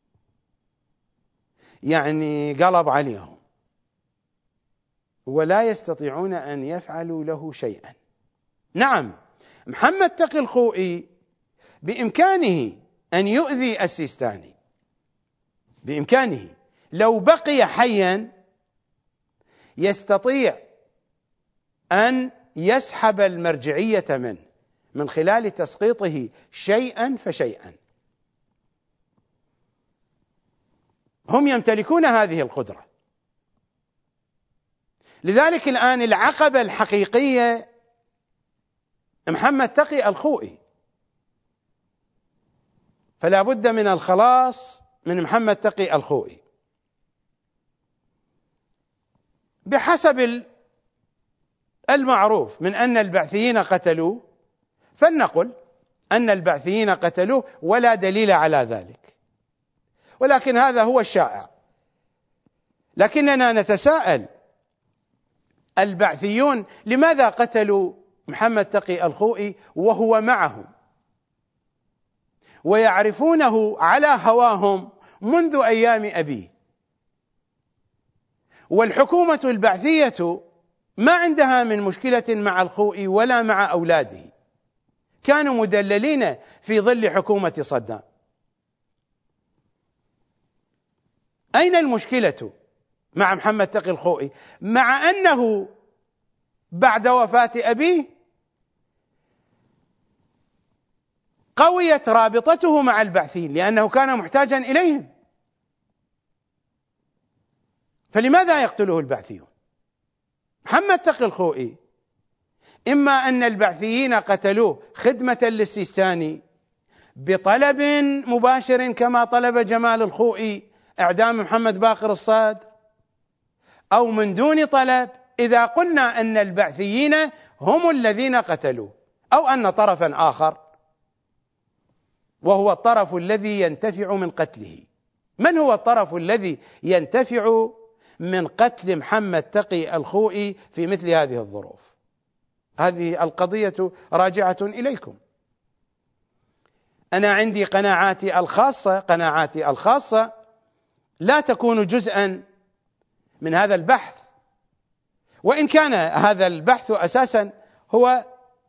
يعني قلب عليهم ولا يستطيعون أن يفعلوا له شيئا. نعم، محمد تقي الخوئي بإمكانه أن يؤذي السيستاني، بإمكانه لو بقي حيا يستطيع أن يسحب المرجعية منه من خلال تسقيطه شيئا فشيئا. هم يمتلكون هذه القدرة. لذلك الآن العقبة الحقيقية محمد تقي الخوئي، فلا بد من الخلاص من محمد تقي الخوئي. بحسب المعروف من أن البعثيين قتلوه، فلنقل أن البعثيين قتلوه ولا دليل على ذلك، ولكن هذا هو الشائع. لكننا نتساءل، البعثيون لماذا قتلوا محمد تقي الخوئي وهو معهم ويعرفونه على هواهم منذ أيام أبيه؟ والحكومة البعثية ما عندها من مشكلة مع الخوئي ولا مع أولاده، كانوا مدللين في ظل حكومة صدام. أين المشكلة مع محمد تقي الخوئي؟ مع أنه بعد وفاة أبيه قويت رابطته مع البعثيين لأنه كان محتاجا إليهم، فلماذا يقتله البعثيون؟ محمد تقي الخوئي إما أن البعثيين قتلوه خدمة للسيستاني بطلب مباشر كما طلب جمال الخوئي إعدام محمد باقر الصادر، أو من دون طلب إذا قلنا أن البعثيين هم الذين قتلوا، أو أن طرفا آخر وهو الطرف الذي ينتفع من قتله. من هو الطرف الذي ينتفع من قتل محمد تقي الخوئي في مثل هذه الظروف؟ هذه القضية راجعة إليكم. أنا عندي قناعاتي الخاصة، قناعاتي الخاصة لا تكون جزءا من هذا البحث، وإن كان هذا البحث أساسا هو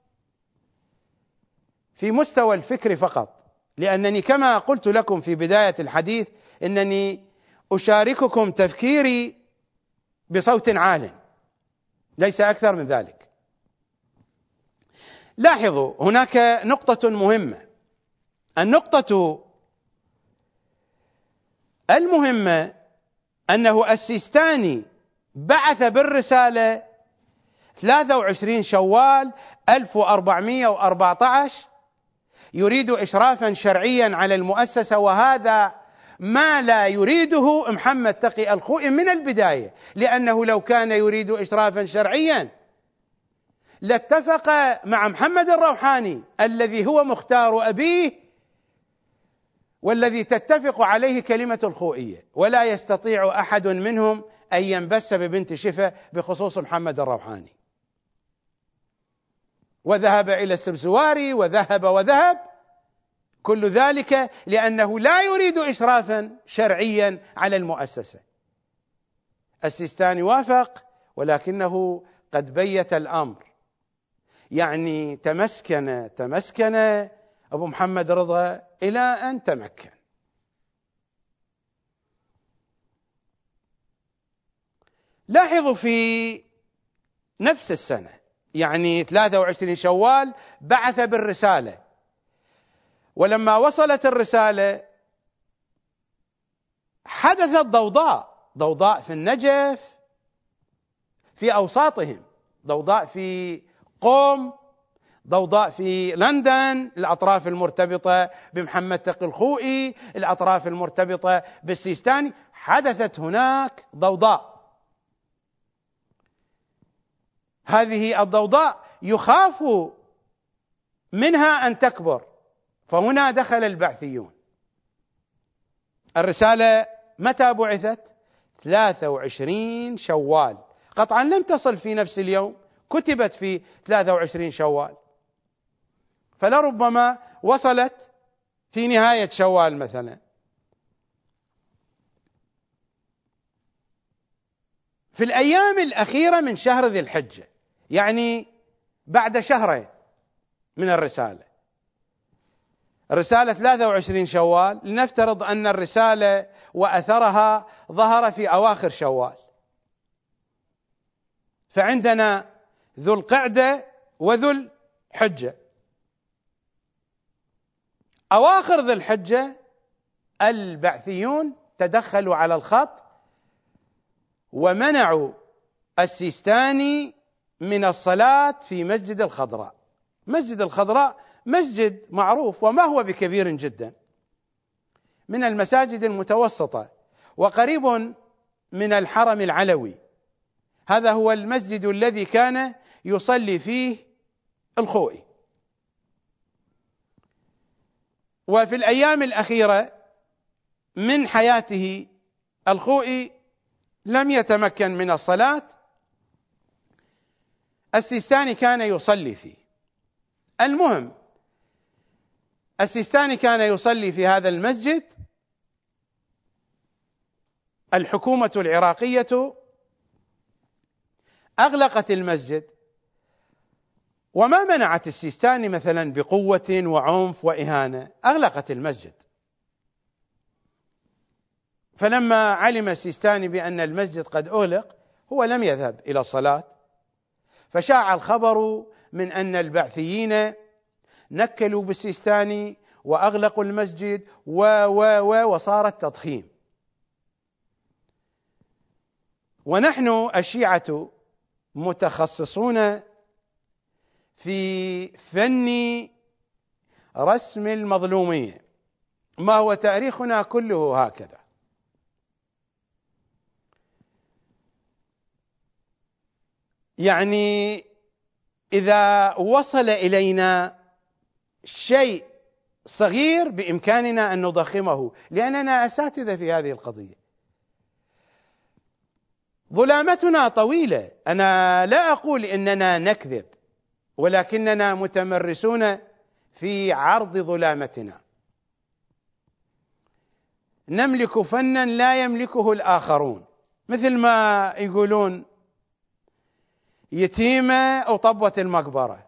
في مستوى الفكر فقط، لأنني كما قلت لكم في بداية الحديث إنني أشارككم تفكيري بصوت عال، ليس أكثر من ذلك. لاحظوا هناك نقطة مهمة. النقطة المهمة أنه السيستاني بعث بالرسالة ثلاثة وعشرين شوال ألف وأربعمائة وأربعة عشر يريد إشرافا شرعيا على المؤسسة، وهذا ما لا يريده محمد تقي الخوئي من البداية، لأنه لو كان يريد إشرافا شرعيا لاتفق مع محمد الروحاني الذي هو مختار أبيه والذي تتفق عليه كلمة الخوئية، ولا يستطيع أحد منهم أن ينبس ببنت شفة بخصوص محمد الروحاني. وذهب إلى السبزواري وذهب وذهب كل ذلك لأنه لا يريد إشرافا شرعيا على المؤسسة. السيستاني وافق، ولكنه قد بيت الأمر، يعني تمسكن تمسكن أبو محمد رضا إلى أن تمكن. لاحظوا في نفس السنة، يعني ثلاثة وعشرين شوال، بعث بالرسالة، ولما وصلت الرسالة حدثت ضوضاء، ضوضاء في النجف، في أوساطهم، ضوضاء في قم، ضوضاء في لندن، الأطراف المرتبطة بمحمد تقي الخوئي، الأطراف المرتبطة بالسيستاني، حدثت هناك ضوضاء. هذه الضوضاء يخاف منها أن تكبر، فهنا دخل البعثيون. الرسالة متى بعثت؟ ثلاثة وعشرين شوال، قطعا لم تصل في نفس اليوم، كتبت في ثلاثة وعشرين شوال، فلربما وصلت في نهاية شوال مثلا. في الأيام الأخيرة من شهر ذي الحجة، يعني بعد شهرين من الرسالة، الرسالة ثلاثة وعشرين شوال، لنفترض أن الرسالة وأثرها ظهر في أواخر شوال، فعندنا ذو القعدة وذو الحجة. أواخر ذي الحجة البعثيون تدخلوا على الخط ومنعوا السيستاني من الصلاة في مسجد الخضراء. مسجد الخضراء مسجد معروف، وما هو بكبير جدا، من المساجد المتوسطة وقريب من الحرم العلوي. هذا هو المسجد الذي كان يصلي فيه الخوئي. وفي الأيام الأخيرة من حياته الخوئي لم يتمكن من الصلاة، السيستاني كان يصلي فيه. المهم، السيستاني كان يصلي في هذا المسجد، الحكومة العراقية أغلقت المسجد، وما منعت السيستاني مثلا بقوة وعنف وإهانة، أغلقت المسجد. فلما علم السيستاني بأن المسجد قد أغلق، هو لم يذهب إلى الصلاة، فشاع الخبر من أن البعثيين نكلوا بالسيستاني وأغلقوا المسجد و و و وصار التضخيم. ونحن الشيعة متخصصون في فن رسم المظلومية، ما هو تاريخنا كله هكذا. يعني إذا وصل إلينا شيء صغير بإمكاننا أن نضخمه، لأننا أساتذة في هذه القضية. ظلامتنا طويلة، أنا لا أقول إننا نكذب، ولكننا متمرسون في عرض ظلامتنا. نملك فنا لا يملكه الآخرون، مثل ما يقولون يتيمة وطبت المقبرة.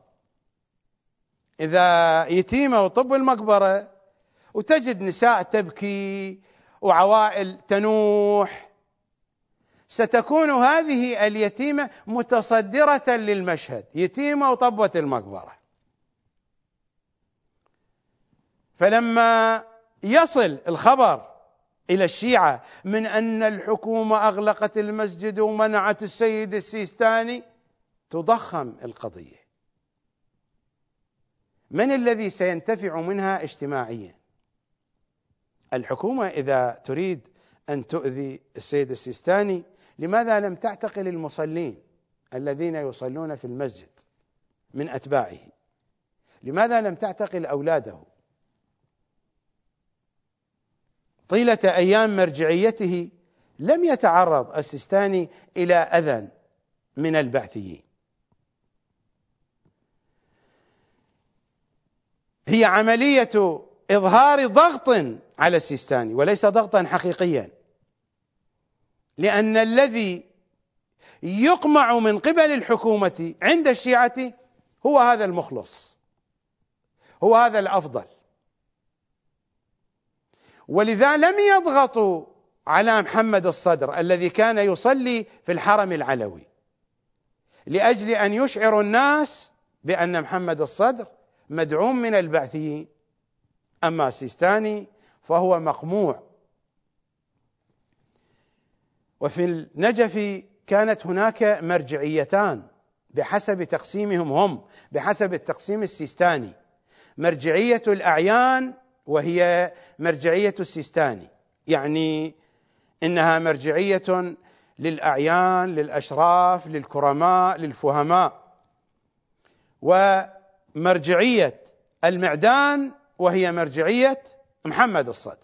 إذا يتيمة وطب المقبرة وتجد نساء تبكي وعوائل تنوح، ستكون هذه اليتيمة متصدرة للمشهد، يتيمة وطبت المقبرة. فلما يصل الخبر إلى الشيعة من أن الحكومة أغلقت المسجد ومنعت السيد السيستاني، تضخم القضية. من الذي سينتفع منها اجتماعيا؟ الحكومة إذا تريد أن تؤذي السيد السيستاني، لماذا لم تعتقل المصلين الذين يصلون في المسجد من أتباعه؟ لماذا لم تعتقل أولاده؟ طيلة أيام مرجعيته لم يتعرض السيستاني إلى أذى من البعثيين. هي عملية إظهار ضغط على السيستاني وليس ضغطا حقيقيا، لأن الذي يقمع من قبل الحكومة عند الشيعة هو هذا المخلص، هو هذا الأفضل، ولذا لم يضغطوا على محمد الصدر الذي كان يصلي في الحرم العلوي لأجل أن يشعروا الناس بأن محمد الصدر مدعوم من البعثيين. أما السيستاني فهو مقموع. وفي النجف كانت هناك مرجعيتان بحسب تقسيمهم هم، بحسب التقسيم السيستاني: مرجعية الأعيان وهي مرجعية السيستاني، يعني إنها مرجعية للأعيان، للأشراف، للكرماء، للفهماء. ومرجعية المعدان وهي مرجعية محمد الصدر.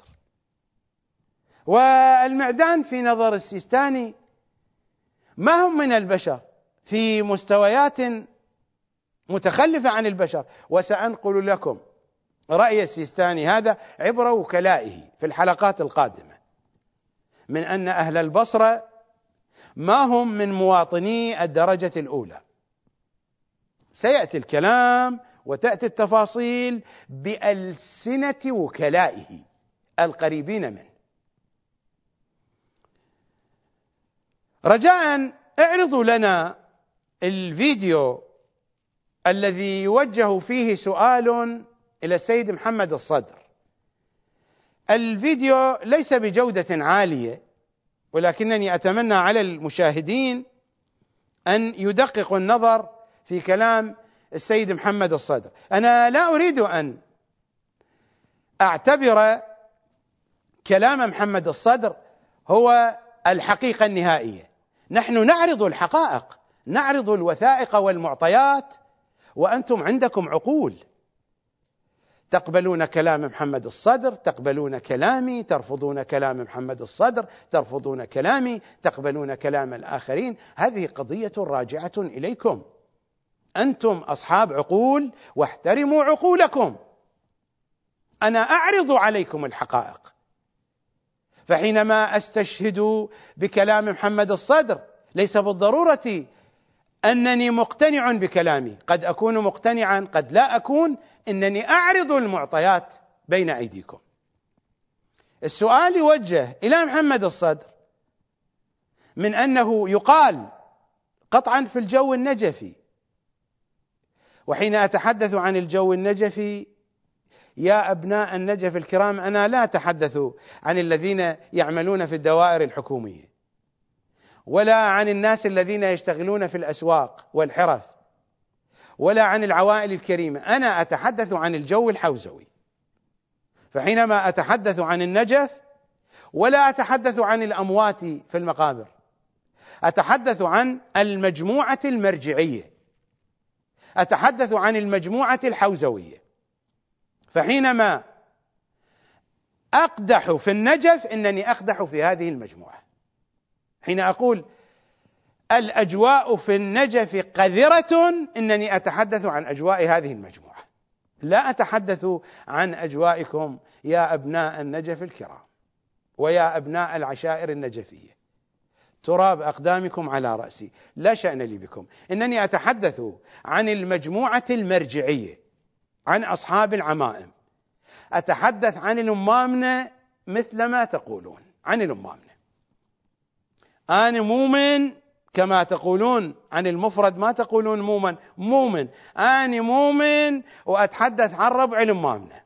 والمعدان في نظر السيستاني ما هم من البشر، في مستويات متخلفة عن البشر. وسأنقل لكم رأي السيستاني هذا عبر وكلائه في الحلقات القادمة، من أن أهل البصرة ما هم من مواطني الدرجة الأولى. سيأتي الكلام وتأتي التفاصيل بألسنة وكلائه القريبين منه. رجاء اعرضوا لنا الفيديو الذي يوجه فيه سؤال إلى السيد محمد الصدر. الفيديو ليس بجودة عالية، ولكنني أتمنى على المشاهدين أن يدققوا النظر في كلام السيد محمد الصدر. أنا لا أريد أن أعتبر كلام محمد الصدر هو الحقيقة النهائية. نحن نعرض الحقائق، نعرض الوثائق والمعطيات، وأنتم عندكم عقول. تقبلون كلام محمد الصدر، تقبلون كلامي، ترفضون كلام محمد الصدر، ترفضون كلامي، تقبلون كلام الآخرين. هذه قضية راجعة إليكم، أنتم أصحاب عقول واحترموا عقولكم. أنا أعرض عليكم الحقائق، فحينما أستشهد بكلام محمد الصدر ليس بالضرورة أنني مقتنع بكلامي، قد أكون مقتنعا قد لا أكون، إنني أعرض المعطيات بين أيديكم. السؤال يوجه إلى محمد الصدر من أنه يقال قطعا في الجو النجفي، وحين أتحدث عن الجو النجفي يا أبناء النجف الكرام، أنا لا أتحدث عن الذين يعملون في الدوائر الحكومية، ولا عن الناس الذين يشتغلون في الأسواق والحرف، ولا عن العوائل الكريمة. أنا أتحدث عن الجو الحوزوي. فحينما أتحدث عن النجف ولا أتحدث عن الأموات في المقابر، أتحدث عن المجموعة المرجعية، أتحدث عن المجموعة الحوزوية. فحينما أقدح في النجف إنني أقدح في هذه المجموعة. حين أقول الأجواء في النجف قذرة إنني أتحدث عن أجواء هذه المجموعة، لا أتحدث عن أجوائكم يا أبناء النجف الكرام ويا أبناء العشائر النجفية، تراب أقدامكم على رأسي، لا شأن لي بكم. إنني أتحدث عن المجموعة المرجعية، عن أصحاب العمائم، أتحدث عن الأمامنة مثل ما تقولون عن الأمامنة. أنا مؤمن كما تقولون عن المفرد، ما تقولون مؤمن، مؤمن، أنا مؤمن وأتحدث عن ربع الأمامنة.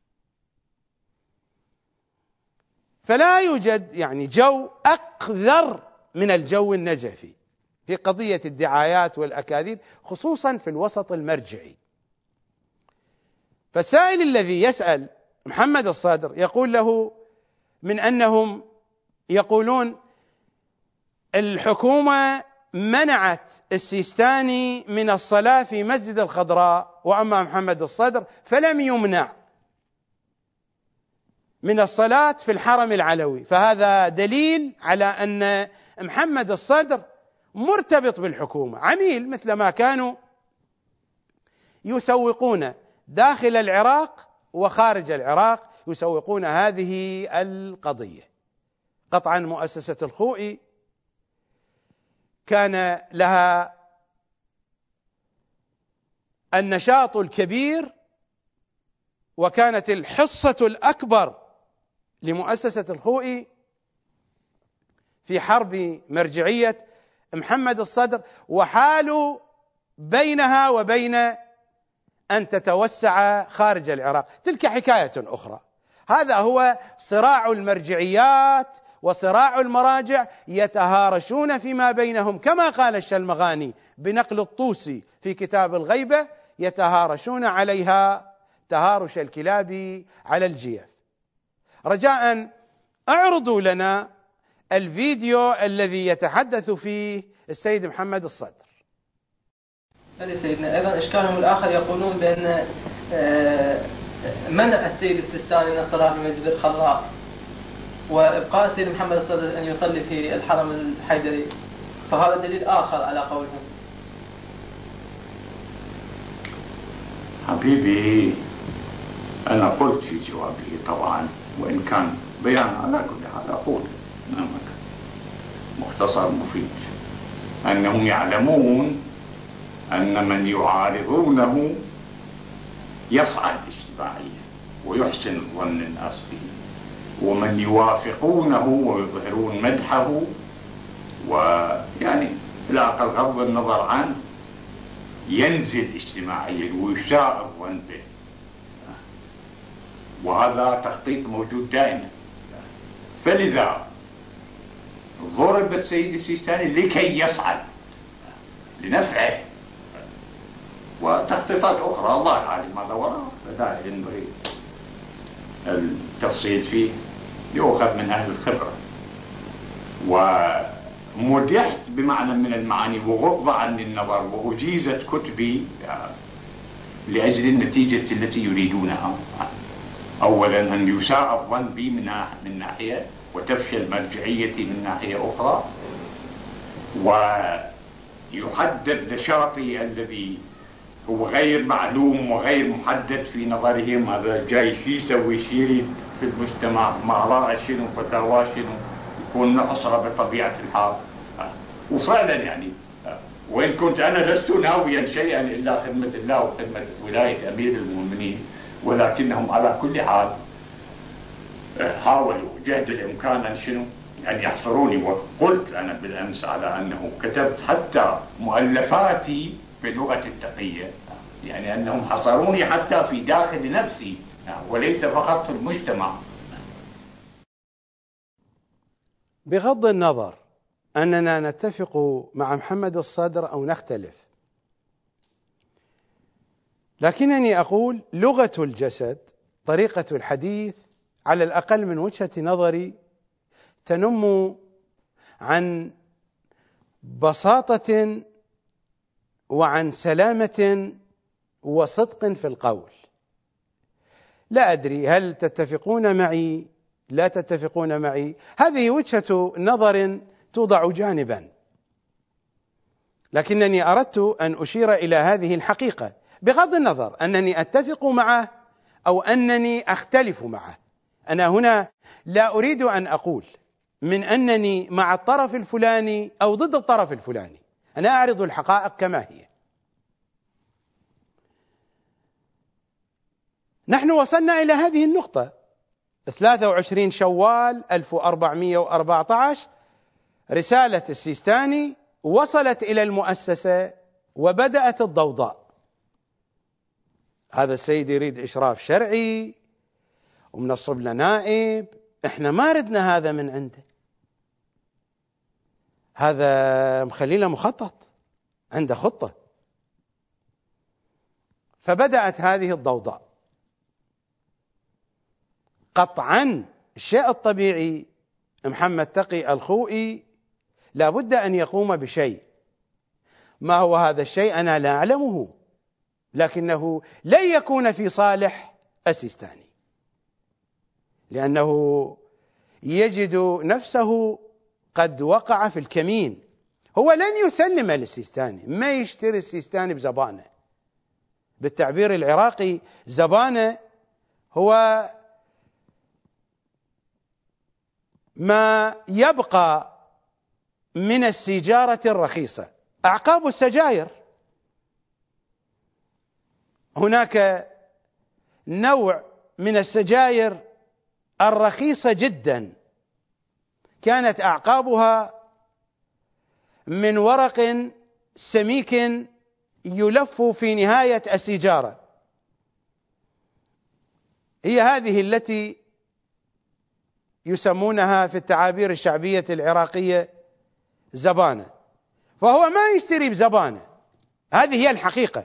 فلا يوجد يعني جو أقذر من الجو النجفي في قضية الدعايات والأكاذيب، خصوصا في الوسط المرجعي. فالسائل الذي يسأل محمد الصدر يقول له من أنهم يقولون الحكومة منعت السيستاني من الصلاة في مسجد الخضراء، وأما محمد الصدر فلم يمنع من الصلاة في الحرم العلوي، فهذا دليل على أن محمد الصدر مرتبط بالحكومة، عميل مثل ما كانوا يسوقون داخل العراق وخارج العراق، يسوقون هذه القضية. قطعا مؤسسة الخوئي كان لها النشاط الكبير، وكانت الحصة الأكبر لمؤسسة الخوئي في حرب مرجعية محمد الصدر، وحال بينها وبين أن تتوسع خارج العراق. تلك حكاية أخرى. هذا هو صراع المرجعيات وصراع المراجع، يتهارشون فيما بينهم كما قال الشلمغاني بنقل الطوسي في كتاب الغيبة: يتهارشون عليها تهارش الكلاب على الجيف. رجاء اعرضوا لنا الفيديو الذي يتحدث فيه السيد محمد الصدر. هذا سيدنا. أيضا إشكالهم الآخر يقولون بأن منع السيد السيستاني من الصلاة في مسجد الخضراء وإبقاء السيد محمد الصدر أن يصلي في الحرم الحيدري، فهذا دليل آخر على قولهم. حبيبي أنا قلت في جوابي طبعا، وإن كان بيان على كل حال أقول مختصر مفيد، أنهم يعلمون أن من يعارضونه يصعد اجتماعيا ويحسن الظن الناس به، ومن يوافقونه ويظهرون مدحه ويعني لا أقل غض النظر عنه ينزل اجتماعيا ويشاء الظن به، وهذا تخطيط موجود دائما. فلذا ضرب السيد السيستاني لكي يصعد لنفعه، وتخطيطات أخرى الله أعلم ماذا وراء، لا ينبغي التفصيل فيه، يؤخذ من أهل الخبرة. ومدحت بمعنى من المعاني وغض عني النظر وأجيزت كتبي لأجل النتيجة التي يريدونها. أولا أن يساء الظن بي من ناحية وتفشل مرجعيتي من ناحية أخرى، ويحدد نشاطي الذي هو غير معلوم وغير محدد في نظرهم. هذا جاي شي يسوي شي يريد في المجتمع، ما راى شنو فتاوى شنو، يكون محصرة بطبيعة الحال. وفعلا يعني وإن كنت أنا لست ناويا شيئا إلا خدمة الله وخدمة ولاية أمير المؤمنين، ولكنهم على كل حال حاولوا جهد الإمكان أن شنو أن يحصروني. وقلت أنا بالأمس على أنه كتبت حتى مؤلفاتي بلغة التقية، يعني أنهم حصروني حتى في داخل نفسي وليس فقط في المجتمع. بغض النظر أننا نتفق مع محمد الصدر أو نختلف، لكنني أقول لغة الجسد، طريقة الحديث، على الأقل من وجهة نظري تنم عن بساطة وعن سلامة وصدق في القول. لا أدري هل تتفقون معي لا تتفقون معي، هذه وجهة نظر توضع جانبا، لكنني أردت أن أشير إلى هذه الحقيقة بغض النظر أنني أتفق معه أو أنني أختلف معه. أنا هنا لا أريد أن أقول من أنني مع الطرف الفلاني أو ضد الطرف الفلاني، أنا أعرض الحقائق كما هي. نحن وصلنا إلى هذه النقطة ثلاثة وعشرين شوال ألف وأربعمائة وأربعة عشر، رسالة السيستاني وصلت إلى المؤسسة وبدأت الضوضاء. هذا السيد يريد إشراف شرعي ومنصب لنا نائب، إحنا ما ردنا هذا من عنده، هذا مخليله مخطط، عنده خطة. فبدأت هذه الضوضاء. قطعا الشيء الطبيعي محمد تقي الخوئي لا بد أن يقوم بشيء. ما هو هذا الشيء أنا لا أعلمه، لكنه لن يكون في صالح السيستاني، لأنه يجد نفسه قد وقع في الكمين. هو لن يسلم للسيستاني، ما يشتري السيستاني بزبانة. بالتعبير العراقي زبانة هو ما يبقى من السيجارة الرخيصة، أعقاب السجاير. هناك نوع من السجاير الرخيصة جدا كانت أعقابها من ورق سميك يلف في نهاية السيجارة، هي هذه التي يسمونها في التعابير الشعبية العراقية زبانة. فهو ما يشتري بزبانة، هذه هي الحقيقة.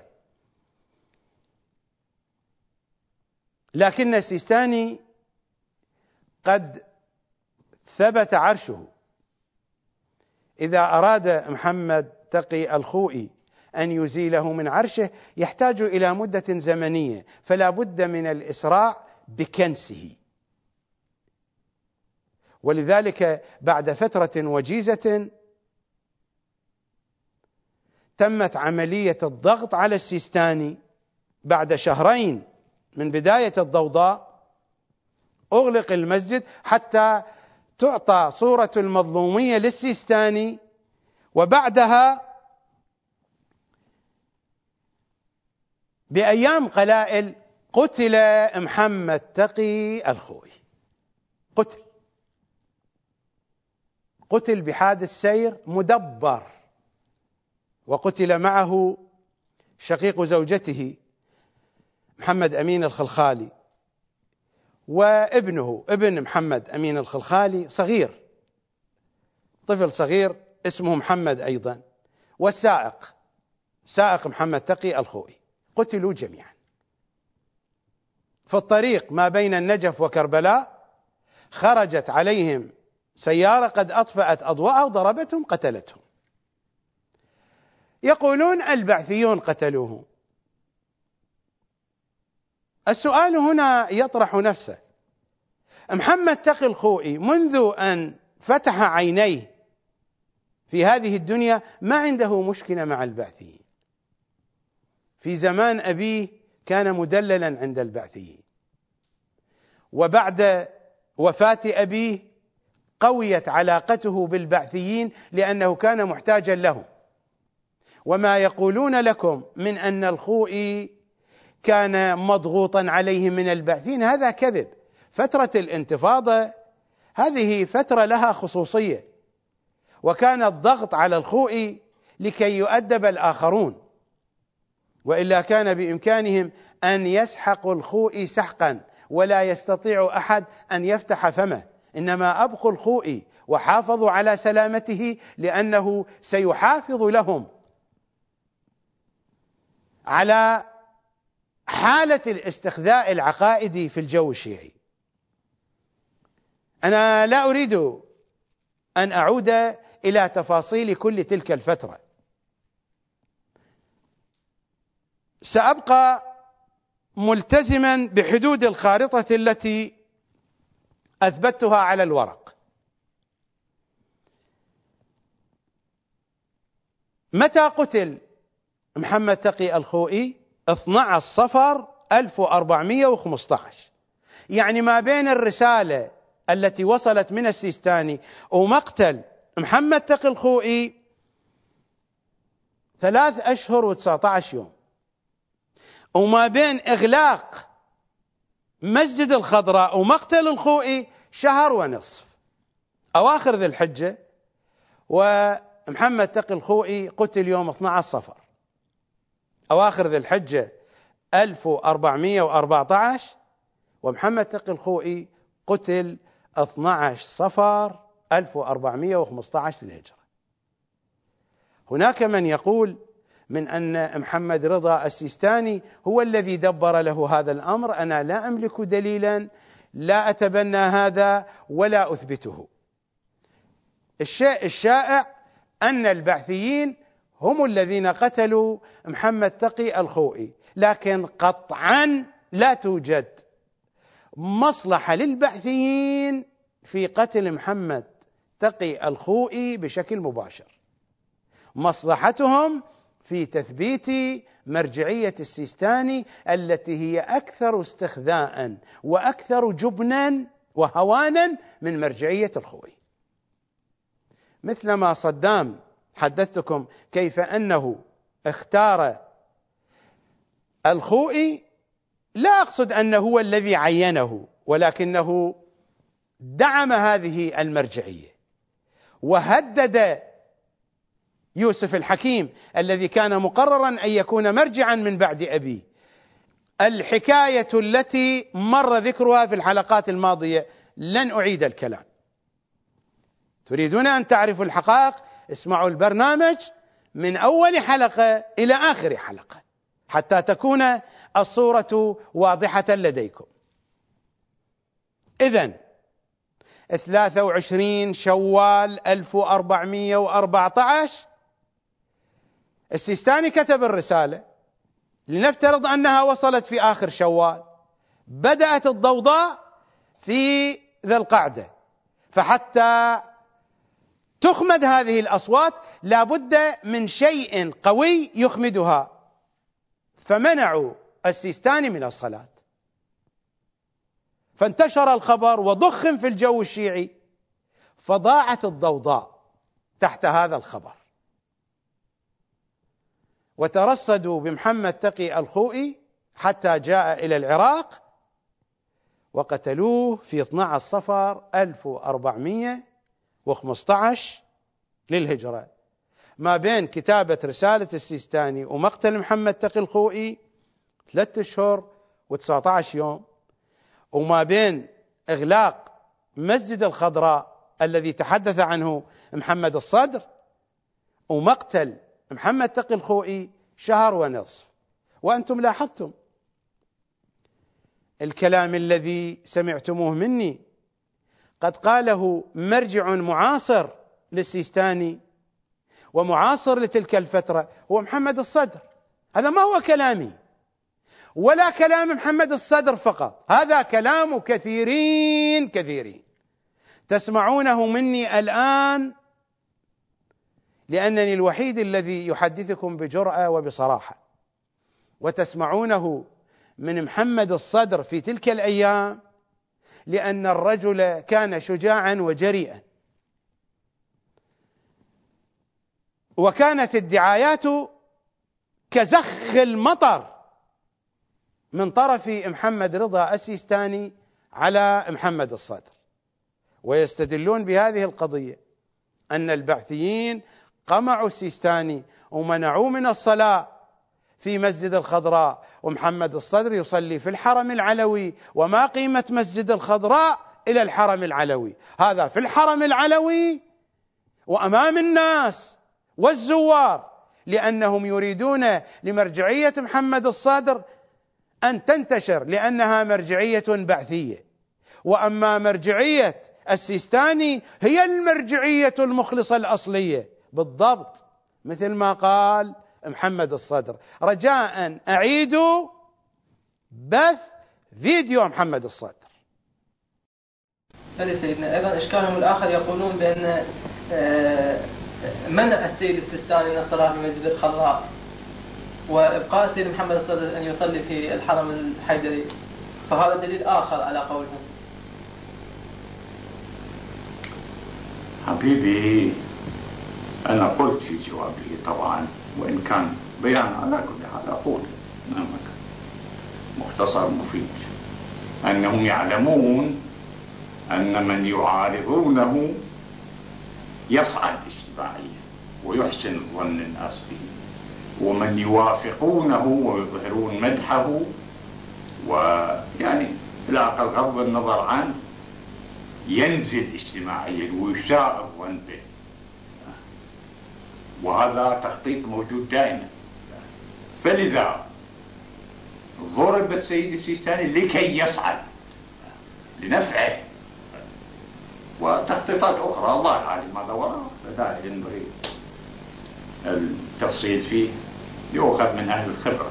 لكن السيستاني قد ثبت عرشه. إذا أراد محمد تقي الخوئي أن يزيله من عرشه يحتاج إلى مدة زمنية، فلا بد من الإسراع بكنسه. ولذلك بعد فترة وجيزة تمت عملية الضغط على السيستاني. بعد شهرين من بداية الضوضاء أغلق المسجد حتى تعطى صورة المظلومية للسيستاني، وبعدها بأيام قلائل قتل محمد تقي الخوئي. قتل قتل بحادث سير مدبر، وقتل معه شقيق زوجته محمد أمين الخلخالي، وابنه ابن محمد أمين الخلخالي صغير، طفل صغير اسمه محمد أيضا، والسائق سائق محمد تقي الخوئي، قتلوا جميعا في الطريق ما بين النجف وكربلاء. خرجت عليهم سيارة قد أطفأت أضواءها وضربتهم قتلتهم. يقولون البعثيون قتلوه. السؤال هنا يطرح نفسه. محمد تقي الخوئي منذ أن فتح عينيه في هذه الدنيا ما عنده مشكلة مع البعثيين. في زمان أبيه كان مدللا عند البعثيين، وبعد وفاة أبيه قويت علاقته بالبعثيين لأنه كان محتاجا لهم. وما يقولون لكم من أن الخوئي كان مضغوطا عليه من البعثيين هذا كذب. فترة الانتفاضة هذه فترة لها خصوصية، وكان الضغط على الخوئي لكي يؤدب الآخرون، وإلا كان بإمكانهم أن يسحقوا الخوئي سحقا ولا يستطيع أحد أن يفتح فمه. إنما أبقوا الخوئي وحافظوا على سلامته لأنه سيحافظ لهم على حالة الاستخذاء العقائدي في الجو الشيعي. أنا لا أريد أن أعود إلى تفاصيل كل تلك الفترة. سأبقى ملتزما بحدود الخارطة التي أثبتها على الورق. متى قتل محمد تقي الخوئي؟ اثني عشر صفر ألف وأربعمئة وخمسة عشر، يعني ما بين الرسالة التي وصلت من السيستاني ومقتل محمد تقي الخوئي ثلاث أشهر وتسعة عشر يوم، وما بين إغلاق مسجد الخضراء ومقتل الخوئي شهر ونصف، أواخر ذي الحجة. ومحمد تقي الخوئي قتل يوم اثني عشر صفر، أواخر ذي الحجة ألف وأربعمئة وأربعة عشر، ومحمد تقي الخوئي قتل اثني عشر صفر ألف وأربعمئة وخمسة عشر في الهجرة. هناك من يقول من أن محمد رضا السيستاني هو الذي دبر له هذا الأمر. أنا لا أملك دليلا، لا أتبنى هذا ولا أثبته. الشيء الشائع أن البعثيين هم الذين قتلوا محمد تقي الخوئي، لكن قطعا لا توجد مصلحة للبعثيين في قتل محمد تقي الخوئي بشكل مباشر. مصلحتهم في تثبيت مرجعية السيستاني التي هي أكثر استخذاء وأكثر جبنا وهوانا من مرجعية الخوئي. مثلما صدام حدثتكم كيف أنه اختار الخوئي، لا أقصد أنه هو الذي عينه، ولكنه دعم هذه المرجعية وهدد يوسف الحكيم الذي كان مقررا أن يكون مرجعا من بعد أبيه. الحكاية التي مر ذكرها في الحلقات الماضية لن أعيد الكلام. تريدون أن تعرفوا الحقائق؟ اسمعوا البرنامج من أول حلقة إلى آخر حلقة حتى تكون الصورة واضحة لديكم. إذن ثلاثة وعشرين شوال ألف وأربعمئة وأربعة عشر السيستاني كتب الرسالة، لنفترض أنها وصلت في آخر شوال، بدأت الضوضاء في ذي القعدة، فحتى تخمد هذه الأصوات لابد من شيء قوي يخمدها، فمنعوا السيستاني من الصلاة، فانتشر الخبر وضخم في الجو الشيعي، فضاعت الضوضاء تحت هذا الخبر، وترصدوا بمحمد تقي الخوئي حتى جاء إلى العراق وقتلوه في اثني عشر صفر ألف وأربعمئة وخمسة عشر للهجرة. ما بين كتابة رسالة السيستاني ومقتل محمد تقي الخوئي ثلاثة أشهر وتسعة عشر يوم، وما بين إغلاق مسجد الخضراء الذي تحدث عنه محمد الصدر ومقتل محمد تقي الخوئي شهر ونصف. وأنتم لاحظتم الكلام الذي سمعتموه مني قد قاله مرجع معاصر للسيستاني ومعاصر لتلك الفترة هو محمد الصدر. هذا ما هو كلامي ولا كلام محمد الصدر فقط، هذا كلام كثيرين كثيرين تسمعونه مني الآن، لأنني الوحيد الذي يحدثكم بجرأة وبصراحة، وتسمعونه من محمد الصدر في تلك الأيام لأن الرجل كان شجاعا وجريئا. وكانت الدعايات كزخ المطر من طرف محمد رضا السيستاني على محمد الصدر، ويستدلون بهذه القضية أن البعثيين قمعوا السيستاني ومنعوه من الصلاة في مسجد الخضراء، ومحمد الصدر يصلي في الحرم العلوي، وما قيمة مسجد الخضراء إلى الحرم العلوي؟ هذا في الحرم العلوي وأمام الناس والزوار، لأنهم يريدون لمرجعية محمد الصدر أن تنتشر لأنها مرجعية بعثية، وأما مرجعية السيستاني هي المرجعية المخلصة الأصلية بالضبط مثل ما قال محمد الصدر. رجاء أعيدوا بث فيديو محمد الصدر. هذا سيدنا. أيضا إشكالهم الآخر يقولون بأن منع السيد السيستاني من الصلاة في مسجد الخضراء وإبقاء السيد محمد الصدر أن يصلي في الحرم الحيدري، فهذا دليل آخر على قولهم. حبيبي أنا قلت في جوابي طبعا، وإن كان بيان على كل حال أقول أمامك مختصر مفيد، أنهم يعلمون أن من يعارضونه يصعد اجتماعيا ويحسن ظن الناس به، ومن يوافقونه ويظهرون مدحه ويعني لا أقل غض النظر عنه ينزل اجتماعيا ويساء الظن به، وهذا تخطيط موجود دائما. فلذا ضرب السيد السيستاني لكي يصعد لنفعه، وتخطيطات أخرى الله أعلم ماذا وراء، لا ينبغي التفصيل فيه، يؤخذ من أهل الخبرة.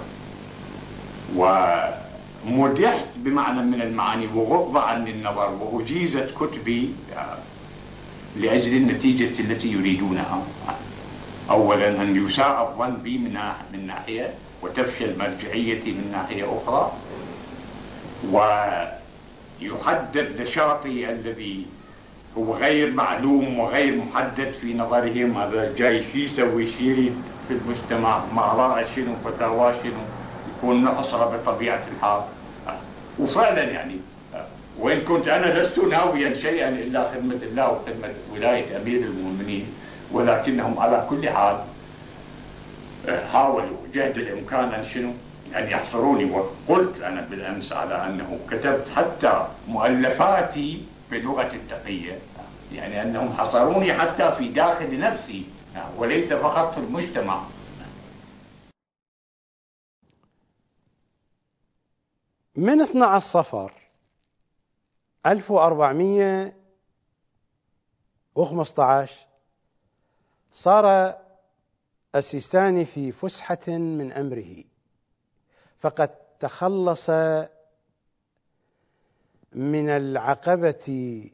ومدحت بمعنى من المعاني وغض عني النظر وأجيزت كتبي لأجل النتيجة التي يريدونها. أولا أن يساء الظن بي من ناحية وتفشل مرجعيتي من ناحية أخرى، ويحدد نشاطي الذي هو غير معلوم وغير محدد في نظرهم. هذا جاي شي يسوي شي يريد في المجتمع، ما رأى شنو فتاوى شنو، يكون محصرة بطبيعة الحال. وفعلا يعني وإن كنت أنا لست ناويا شيئا إلا خدمة الله وخدمة ولاية أمير المؤمنين، ولكنهم على كل حال حاولوا جهد الإمكان أن شنو أن يحصروني. وقلت أنا بالأمس على أنه كتبت حتى مؤلفاتي بلغة التقية، يعني أنهم حصروني حتى في داخل نفسي وليس فقط في المجتمع. من اثني عشر صفر ألف وأربعمئة وخمسة عشر صار السيستاني في فسحة من أمره، فقد تخلص من العقبة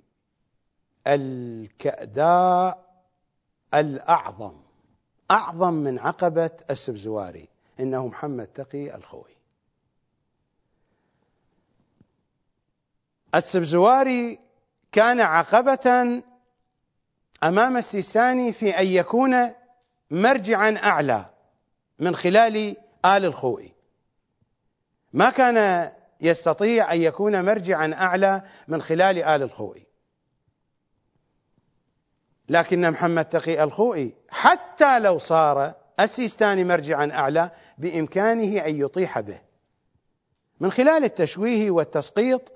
الكأداء الأعظم، أعظم من عقبة السبزواري، إنه محمد تقي الخوئي. السبزواري كان عقبة أمام السيستاني في أن يكون مرجعا أعلى من خلال آل الخوئي، ما كان يستطيع أن يكون مرجعا أعلى من خلال آل الخوئي. لكن محمد تقي الخوئي حتى لو صار السيستاني مرجعا أعلى بإمكانه أن يطيح به من خلال التشويه والتسقيط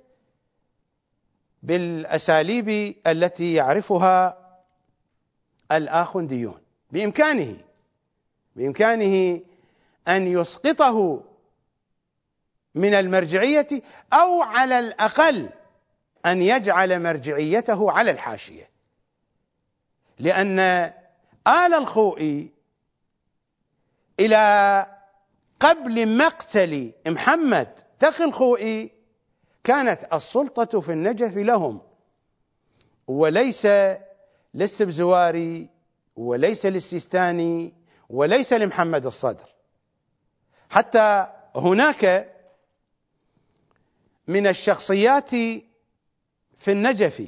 بالأساليب التي يعرفها الآخونديون. بإمكانه بإمكانه أن يسقطه من المرجعية، أو على الأقل أن يجعل مرجعيته على الحاشية، لأن آل الخوئي إلى قبل مقتل محمد تقي الخوئي كانت السلطة في النجف لهم، وليس للسبزواري وليس للسيستاني وليس لمحمد الصدر. حتى هناك من الشخصيات في النجف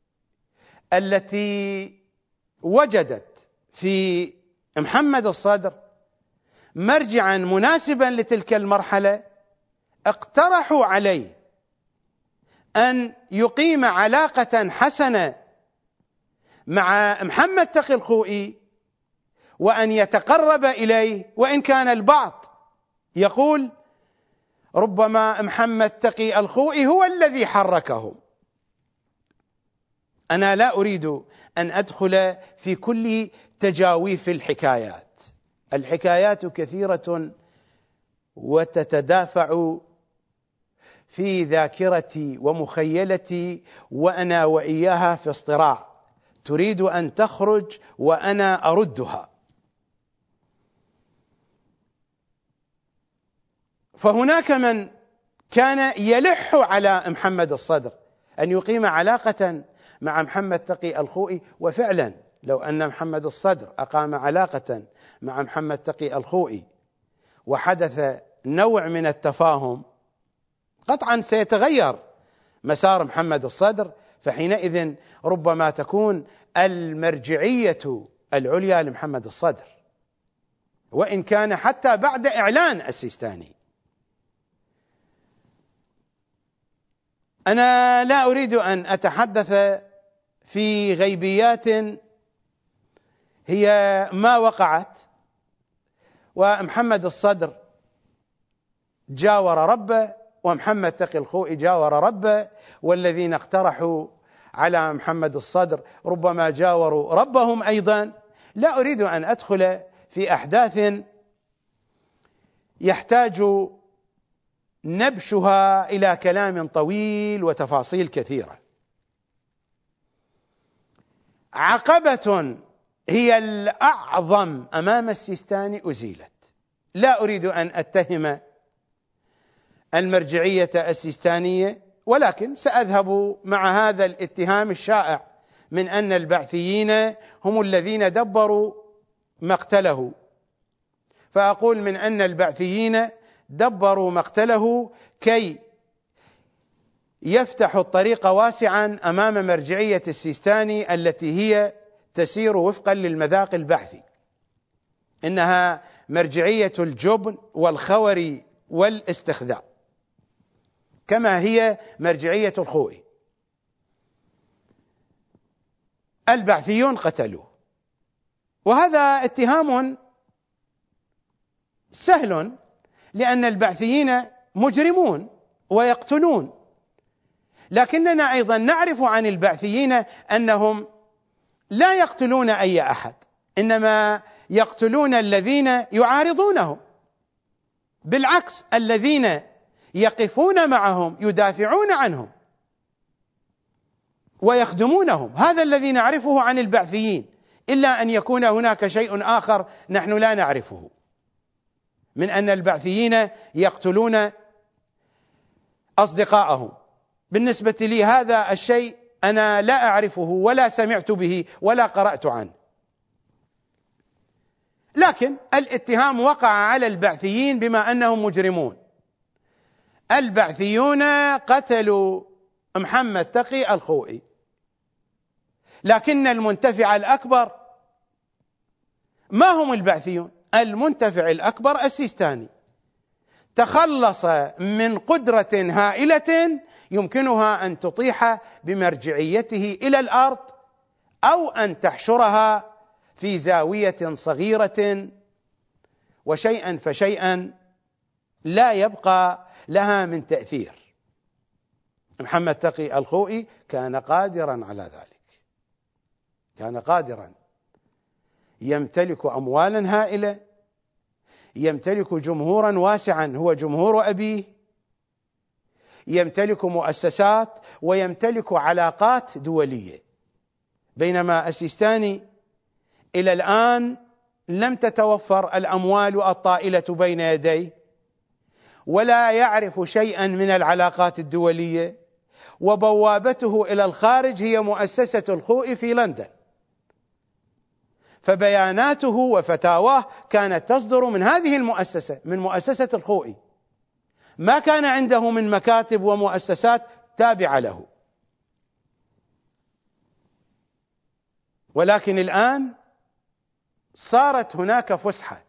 التي وجدت في محمد الصدر مرجعا مناسبا لتلك المرحلة، اقترحوا عليه أن يقيم علاقة حسنة مع محمد تقي الخوئي وأن يتقرب إليه، وإن كان البعض يقول ربما محمد تقي الخوئي هو الذي حركهم. أنا لا أريد أن أدخل في كل تجاويف الحكايات، الحكايات كثيرة وتتدافع في ذاكرتي ومخيلتي وأنا وإياها في اصطراع، تريد أن تخرج وأنا أردها. فهناك من كان يلح على محمد الصدر أن يقيم علاقة مع محمد تقي الخوئي، وفعلا لو أن محمد الصدر أقام علاقة مع محمد تقي الخوئي وحدث نوع من التفاهم، قطعا سيتغير مسار محمد الصدر، فحينئذ ربما تكون المرجعية العليا لمحمد الصدر، وإن كان حتى بعد إعلان السيستاني. أنا لا أريد أن أتحدث في غيبيات هي ما وقعت، ومحمد الصدر جاور ربه، ومحمد تقي الخوئي جاور ربه، والذين اقترحوا على محمد الصدر ربما جاوروا ربهم أيضا. لا أريد أن أدخل في أحداث يحتاج نبشها إلى كلام طويل وتفاصيل كثيرة. عقبة هي الأعظم أمام السيستاني أزيلت. لا أريد أن أتهم المرجعية السيستانية، ولكن سأذهب مع هذا الاتهام الشائع من أن البعثيين هم الذين دبروا مقتله، فأقول من أن البعثيين دبروا مقتله كي يفتحوا الطريق واسعا أمام مرجعية السيستاني التي هي تسير وفقا للمذاق البعثي، إنها مرجعية الجبن والخور والاستخذاء كما هي مرجعية الخوئي. البعثيون قتلوه، وهذا اتهام سهل لأن البعثيين مجرمون ويقتلون، لكننا أيضا نعرف عن البعثيين أنهم لا يقتلون أي أحد، إنما يقتلون الذين يعارضونهم، بالعكس الذين يقفون معهم يدافعون عنهم ويخدمونهم. هذا الذي نعرفه عن البعثيين، إلا أن يكون هناك شيء آخر نحن لا نعرفه، من أن البعثيين يقتلون أصدقائهم. بالنسبة لي هذا الشيء أنا لا أعرفه ولا سمعت به ولا قرأت عنه، لكن الاتهام وقع على البعثيين بما أنهم مجرمون. البعثيون قتلوا محمد تقي الخوئي، لكن المنتفع الأكبر ما هم البعثيون، المنتفع الأكبر السيستاني تخلص من قدرة هائلة يمكنها أن تطيح بمرجعيته إلى الأرض أو أن تحشرها في زاوية صغيرة، وشيئا فشيئا لا يبقى لها من تأثير. محمد تقي الخوئي كان قادرا على ذلك، كان قادرا، يمتلك أموالا هائلة، يمتلك جمهورا واسعا هو جمهور أبيه، يمتلك مؤسسات ويمتلك علاقات دولية، بينما السيستاني إلى الآن لم تتوفر الأموال الطائلة بين يديه، ولا يعرف شيئا من العلاقات الدولية، وبوابته إلى الخارج هي مؤسسة الخوئي في لندن، فبياناته وفتاواه كانت تصدر من هذه المؤسسة، من مؤسسة الخوئي، ما كان عنده من مكاتب ومؤسسات تابعة له. ولكن الآن صارت هناك فسحة،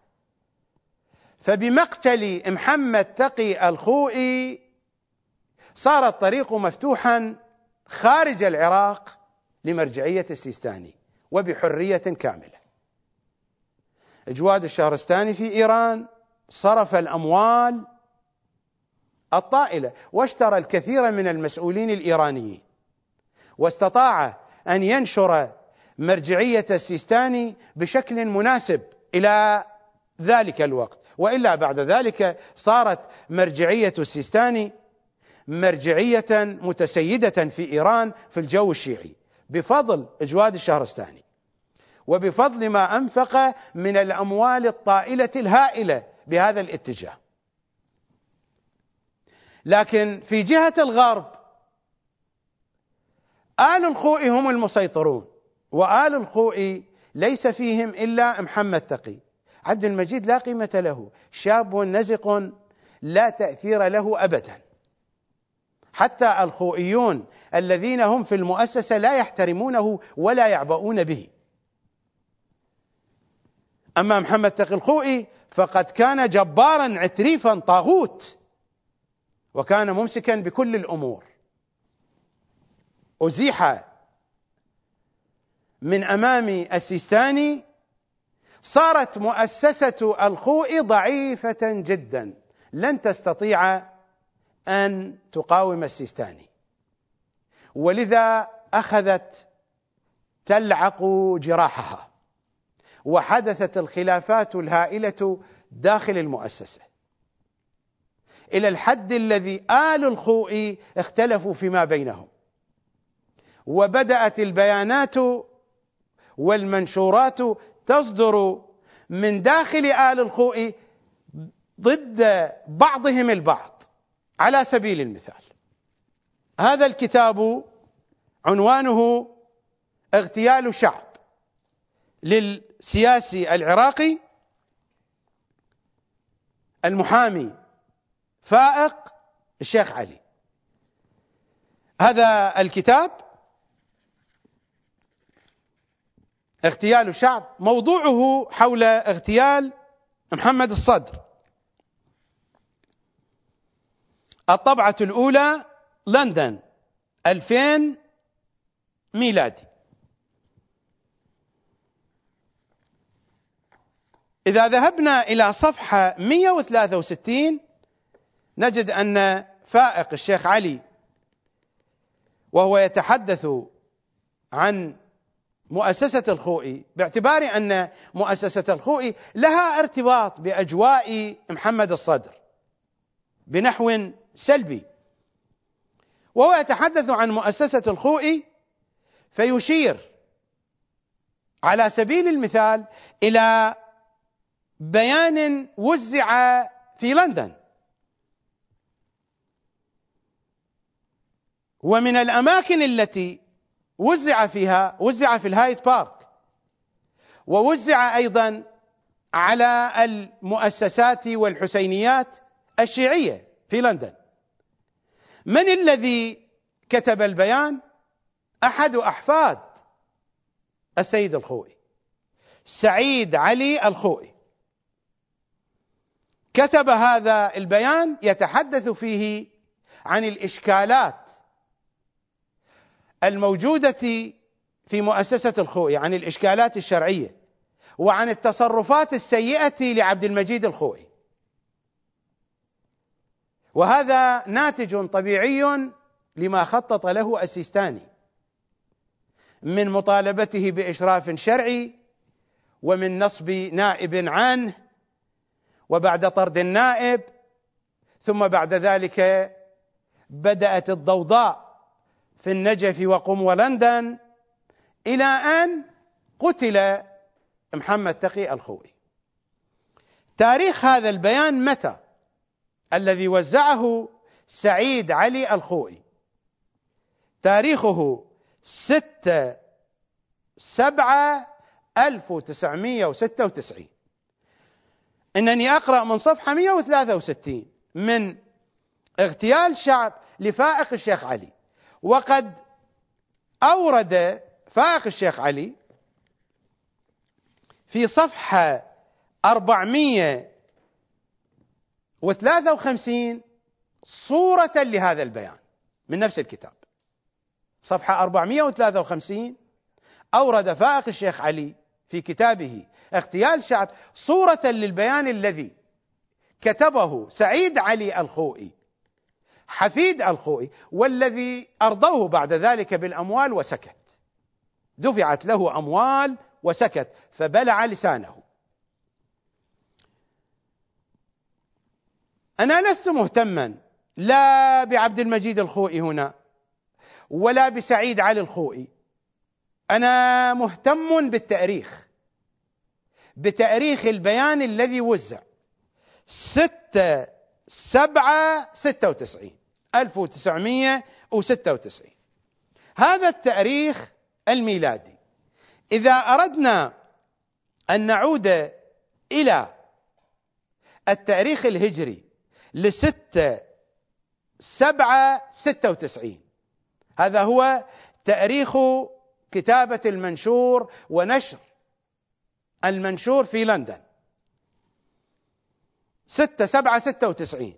فبمقتل محمد تقي الخوئي صار الطريق مفتوحا خارج العراق لمرجعية السيستاني وبحرية كاملة. جواد الشهرستاني في إيران صرف الأموال الطائلة واشترى الكثير من المسؤولين الإيرانيين، واستطاع أن ينشر مرجعية السيستاني بشكل مناسب إلى ذلك الوقت، وإلا بعد ذلك صارت مرجعية السيستاني مرجعية متسيدة في إيران في الجو الشيعي بفضل جواد الشهرستاني وبفضل ما أنفق من الأموال الطائلة الهائلة بهذا الاتجاه. لكن في جهة الغرب آل الخوئي هم المسيطرون، وآل الخوئي ليس فيهم إلا محمد تقي. عبد المجيد لا قيمة له، شاب نزق لا تأثير له أبدا. حتى الخوئيون الذين هم في المؤسسة لا يحترمونه ولا يعبؤون به. أما محمد تقي الخوئي فقد كان جبارا عتريفا طاغوت، وكان ممسكا بكل الأمور. أزيح من أمام السيستاني، صارت مؤسسة الخوئي ضعيفة جدا، لن تستطيع أن تقاوم السيستاني، ولذا أخذت تلعق جراحها، وحدثت الخلافات الهائلة داخل المؤسسة إلى الحد الذي آل الخوئي اختلفوا فيما بينهم، وبدأت البيانات والمنشورات تصدر من داخل آل الخوئي ضد بعضهم البعض. على سبيل المثال، هذا الكتاب عنوانه اغتيال شعب للسياسي العراقي المحامي فائق الشيخ علي. هذا الكتاب اغتيال الشعب موضوعه حول اغتيال محمد الصدر. الطبعة الأولى لندن ألفين ميلادي. إذا ذهبنا إلى صفحة مئة وثلاثة وستين نجد أن فائق الشيخ علي وهو يتحدث عن مؤسسة الخوئي، باعتبار أن مؤسسة الخوئي لها ارتباط بأجواء محمد الصدر بنحو سلبي، وهو يتحدث عن مؤسسة الخوئي فيشير على سبيل المثال إلى بيان وزع في لندن، ومن الأماكن التي وزع فيها وزع في الهايد بارك، ووزع أيضا على المؤسسات والحسينيات الشيعية في لندن. من الذي كتب البيان؟ أحد أحفاد السيد الخوئي، سعيد علي الخوئي، كتب هذا البيان يتحدث فيه عن الإشكالات الموجودة في مؤسسة الخوئي، عن الإشكالات الشرعية، وعن التصرفات السيئة لعبد المجيد الخوئي. وهذا ناتج طبيعي لما خطط له السيستاني من مطالبته بإشراف شرعي، ومن نصب نائب عنه، وبعد طرد النائب، ثم بعد ذلك بدأت الضوضاء في النجف وقم ولندن، إلى أن قتل محمد تقي الخوئي. تاريخ هذا البيان متى؟ الذي وزعه سعيد علي الخوئي تاريخه ستة سبعة ألف وتسعمئة وستة وتسعين. إنني أقرأ من صفحة مئة وثلاثة وستين من اغتيال شعب لفائق الشيخ علي، وقد أورد فائق الشيخ علي في صفحة أربعمئة وثلاثة وخمسين صورة لهذا البيان من نفس الكتاب. صفحة أربعمئة وثلاثة وخمسين أورد فائق الشيخ علي في كتابه اغتيال شعب صورة للبيان الذي كتبه سعيد علي الخوئي حفيد الخوئي، والذي أرضوه بعد ذلك بالأموال وسكت، دفعت له أموال وسكت، فبلع لسانه. أنا لست مهتما لا بعبد المجيد الخوئي هنا ولا بسعيد علي الخوئي، أنا مهتم بالتاريخ، بتاريخ البيان الذي وزع ستة سبعة ستة وتسعين ألف وتسعمائة وستة وتسعين، هذا التاريخ الميلادي. إذا أردنا أن نعود إلى التاريخ الهجري لستة سبعة ستة وتسعين، هذا هو تاريخ كتابة المنشور ونشر المنشور في لندن، ستة سبعة ستة وتسعين.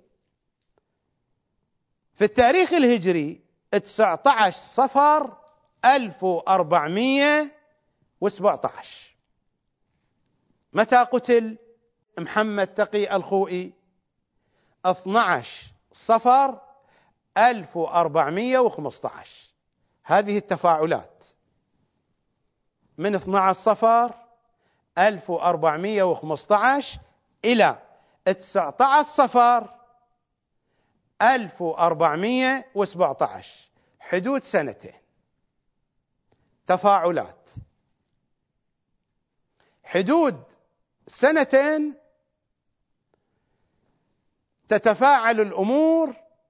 في التاريخ الهجري تسعة عشر صفر ألف وأربعمائة وسبعة عشر. متى قتل محمد تقي الخوئي؟ اثني عشر صفر ألف وأربعمائة وخمسة عشر. هذه التفاعلات من اثني عشر صفر ألف وأربعمائة وخمسة عشر إلى تسعة عشر صفر ألف وأربعمائة وسبعة عشر، حدود سنتين تفاعلات. حدود سنتين تتفاعل الأمور،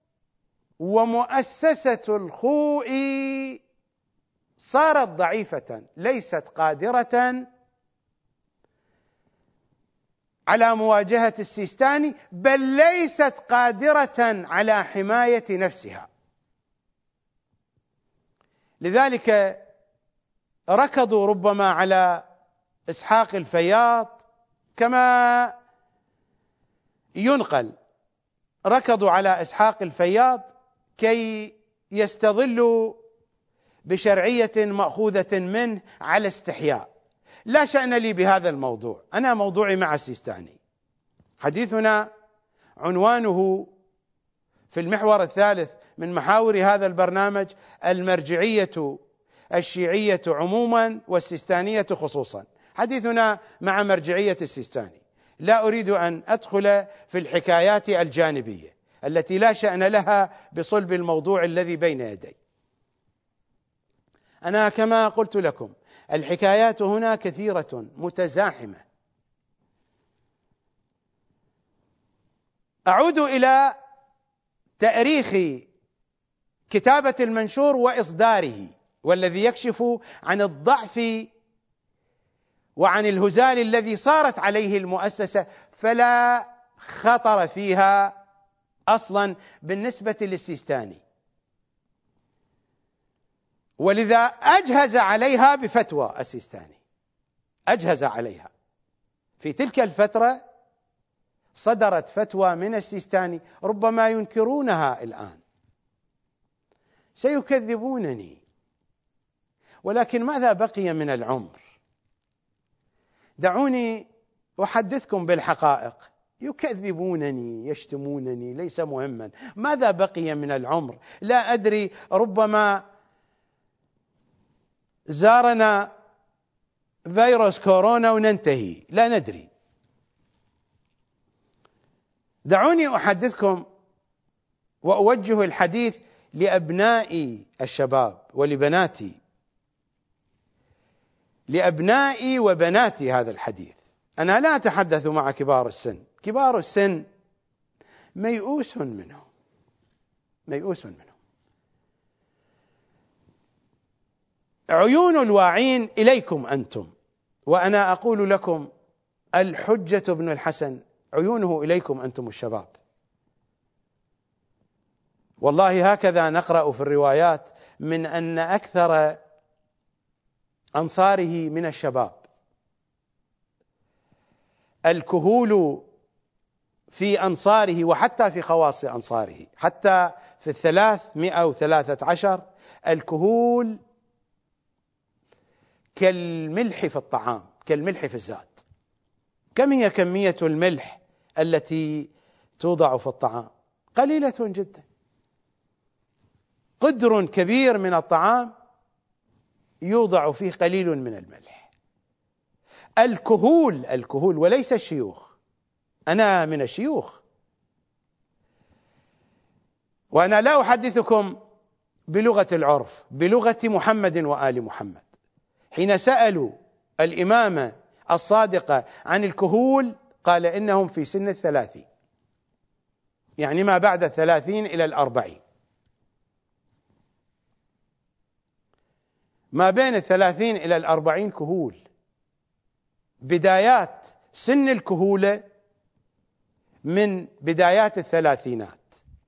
ومؤسسة الخوئي صارت ضعيفة، ليست قادرة على مواجهة السيستاني، بل ليست قادرة على حماية نفسها. لذلك ركضوا ربما على إسحاق الفياض، كما ينقل ركضوا على إسحاق الفياض كي يستظلوا بشرعية مأخوذة منه على استحياء. لا شأن لي بهذا الموضوع، أنا موضوعي مع السيستاني. حديثنا عنوانه في المحور الثالث من محاور هذا البرنامج المرجعية الشيعية عموما والسيستانية خصوصا. حديثنا مع مرجعية السيستاني، لا أريد أن أدخل في الحكايات الجانبية التي لا شأن لها بصلب الموضوع الذي بين يدي. أنا كما قلت لكم الحكايات هنا كثيرة متزاحمة. أعود إلى تاريخ كتابة المنشور وإصداره، والذي يكشف عن الضعف وعن الهزال الذي صارت عليه المؤسسة، فلا خطر فيها أصلا بالنسبة للسيستاني، ولذا أجهز عليها بفتوى السيستاني، أجهز عليها. في تلك الفترة صدرت فتوى من السيستاني، ربما ينكرونها الآن، سيكذبونني، ولكن ماذا بقي من العمر؟ دعوني أحدثكم بالحقائق. يكذبونني، يشتمونني، ليس مهما. ماذا بقي من العمر؟ لا أدري، ربما زارنا فيروس كورونا وننتهي، لا ندري. دعوني أحدثكم وأوجه الحديث لأبنائي الشباب ولبناتي، لأبنائي وبناتي هذا الحديث. أنا لا أتحدث مع كبار السن، كبار السن ميؤوس منهم، ميؤوس منهم. عيون الواعين إليكم أنتم، وأنا أقول لكم الحجة ابن الحسن عيونه إليكم أنتم الشباب. والله هكذا نقرأ في الروايات من أن أكثر أنصاره من الشباب، الكهول في أنصاره وحتى في خواص أنصاره، حتى في الثلاثمائة وثلاثة عشر الكهول كالملح في الطعام، كالملح في الزاد. كم هي كمية الملح التي توضع في الطعام؟ قليلة جدا. قدر كبير من الطعام يوضع فيه قليل من الملح. الكهول، الكهول وليس الشيوخ، أنا من الشيوخ. وأنا لا أحدثكم بلغة العرف، بلغة محمد وآل محمد. حين سألوا الإمام الصادق عن الكهول قال إنهم في سن الثلاثين، يعني ما بعد الثلاثين إلى الأربعين، ما بين الثلاثين إلى الأربعين كهول، بدايات سن الكهولة من بدايات الثلاثينات،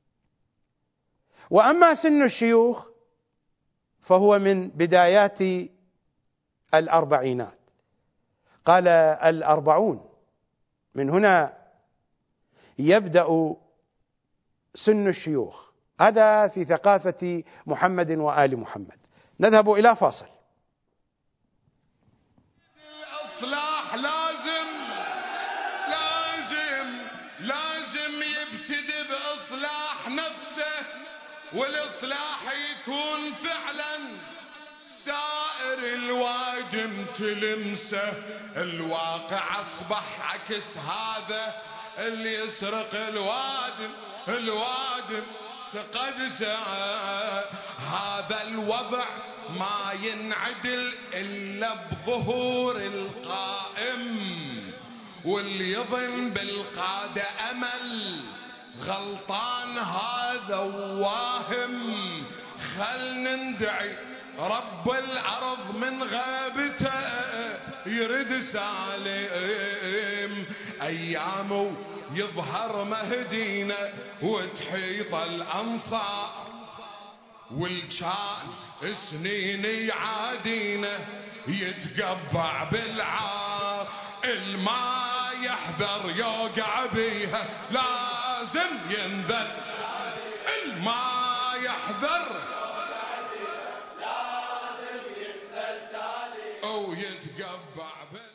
وأما سن الشيوخ فهو من بدايات الأربعينات. قال الأربعون، من هنا يبدأ سن الشيوخ. هذا في ثقافة محمد وآل محمد. نذهب إلى فاصل. الإصلاح لازم لازم لازم يبتدي بإصلاح نفسه، والإصلاح يكون فعلا سائر الوادم تلمسه. الواقع أصبح عكس هذا، اللي يسرق الوادم الوادم تقدسه. هذا الوضع ما ينعدل إلا بظهور القائم، واللي يظن بالقادة أمل غلطان هذا واهم. خل ندعي رب الأرض من غابته يرد سالم، أيامه يظهر مهدينا وتحيط الأنصار، والجان سنين يعادينا يتقبع بالعار. الما يحذر يوقع بيها لازم ينذل، الما يحذر أو يتقبع بالعار.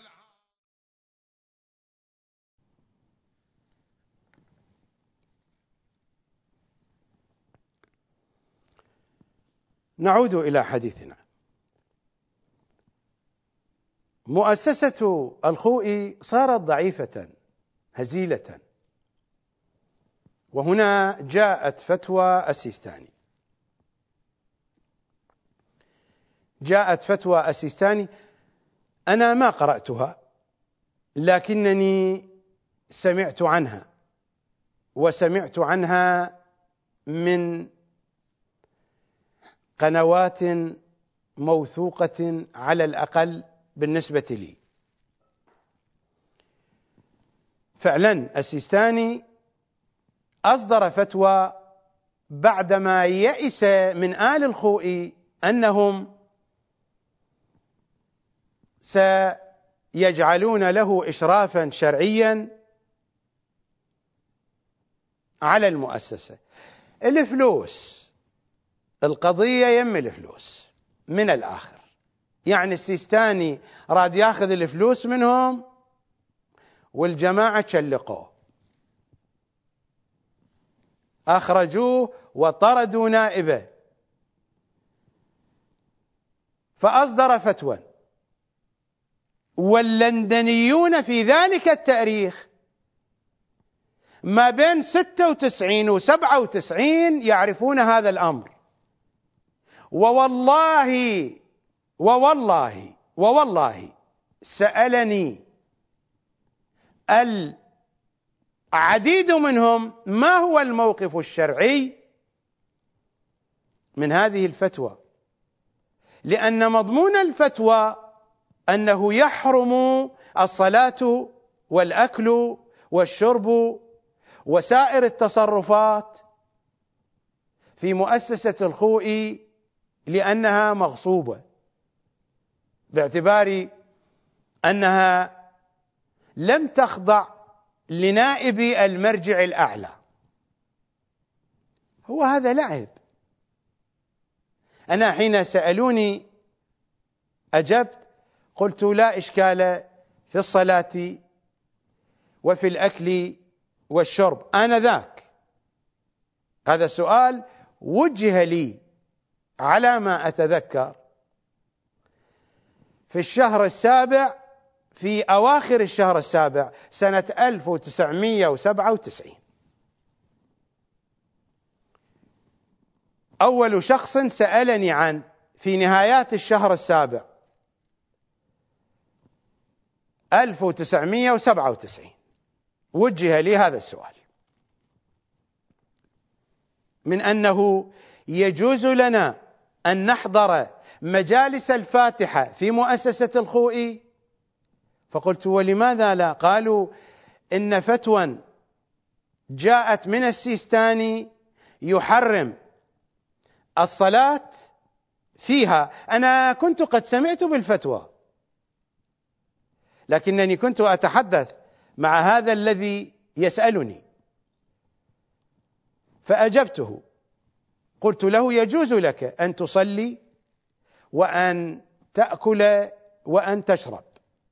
نعود إلى حديثنا. مؤسسة الخوئي صارت ضعيفة هزيلة، وهنا جاءت فتوى السيستاني. جاءت فتوى السيستاني، أنا ما قرأتها لكنني سمعت عنها، وسمعت عنها من قنوات موثوقة على الأقل بالنسبة لي. فعلا السيستاني أصدر فتوى بعدما يئس من آل الخوئي أنهم سيجعلون له إشرافا شرعيا على المؤسسة. الفلوس، القضية يم الفلوس من الآخر، يعني السيستاني راد ياخذ الفلوس منهم والجماعة شلقوه، أخرجوه وطردوا نائبه، فأصدر فتوى، واللندنيون في ذلك التاريخ ما بين ستة وتسعين وسبعة وتسعين يعرفون هذا الأمر. ووالله ووالله ووالله سألني العديد منهم ما هو الموقف الشرعي من هذه الفتوى، لأن مضمون الفتوى أنه يحرم الصلاة والأكل والشرب وسائر التصرفات في مؤسسة الخوئي لأنها مغصوبة، باعتبار أنها لم تخضع لنائب المرجع الأعلى. هو هذا لعب. أنا حين سألوني أجبت، قلت لا إشكال في الصلاة وفي الأكل والشرب آنذاك. هذا السؤال وجه لي على ما أتذكر في الشهر السابع، في أواخر الشهر السابع سنة ألف وتسعمئة وسبعة وتسعين. أول شخص سألني عن في نهايات الشهر السابع ألف وتسعمئة وسبعة وتسعين وجه لي هذا السؤال، من أنه يجوز لنا أن نحضر مجالس الفاتحة في مؤسسة الخوئي، فقلت ولماذا لا؟ قالوا إن فتوى جاءت من السيستاني يحرم الصلاة فيها. أنا كنت قد سمعت بالفتوى، لكنني كنت أتحدث مع هذا الذي يسألني، فأجبته قلت له يجوز لك أن تصلي وأن تأكل وأن تشرب.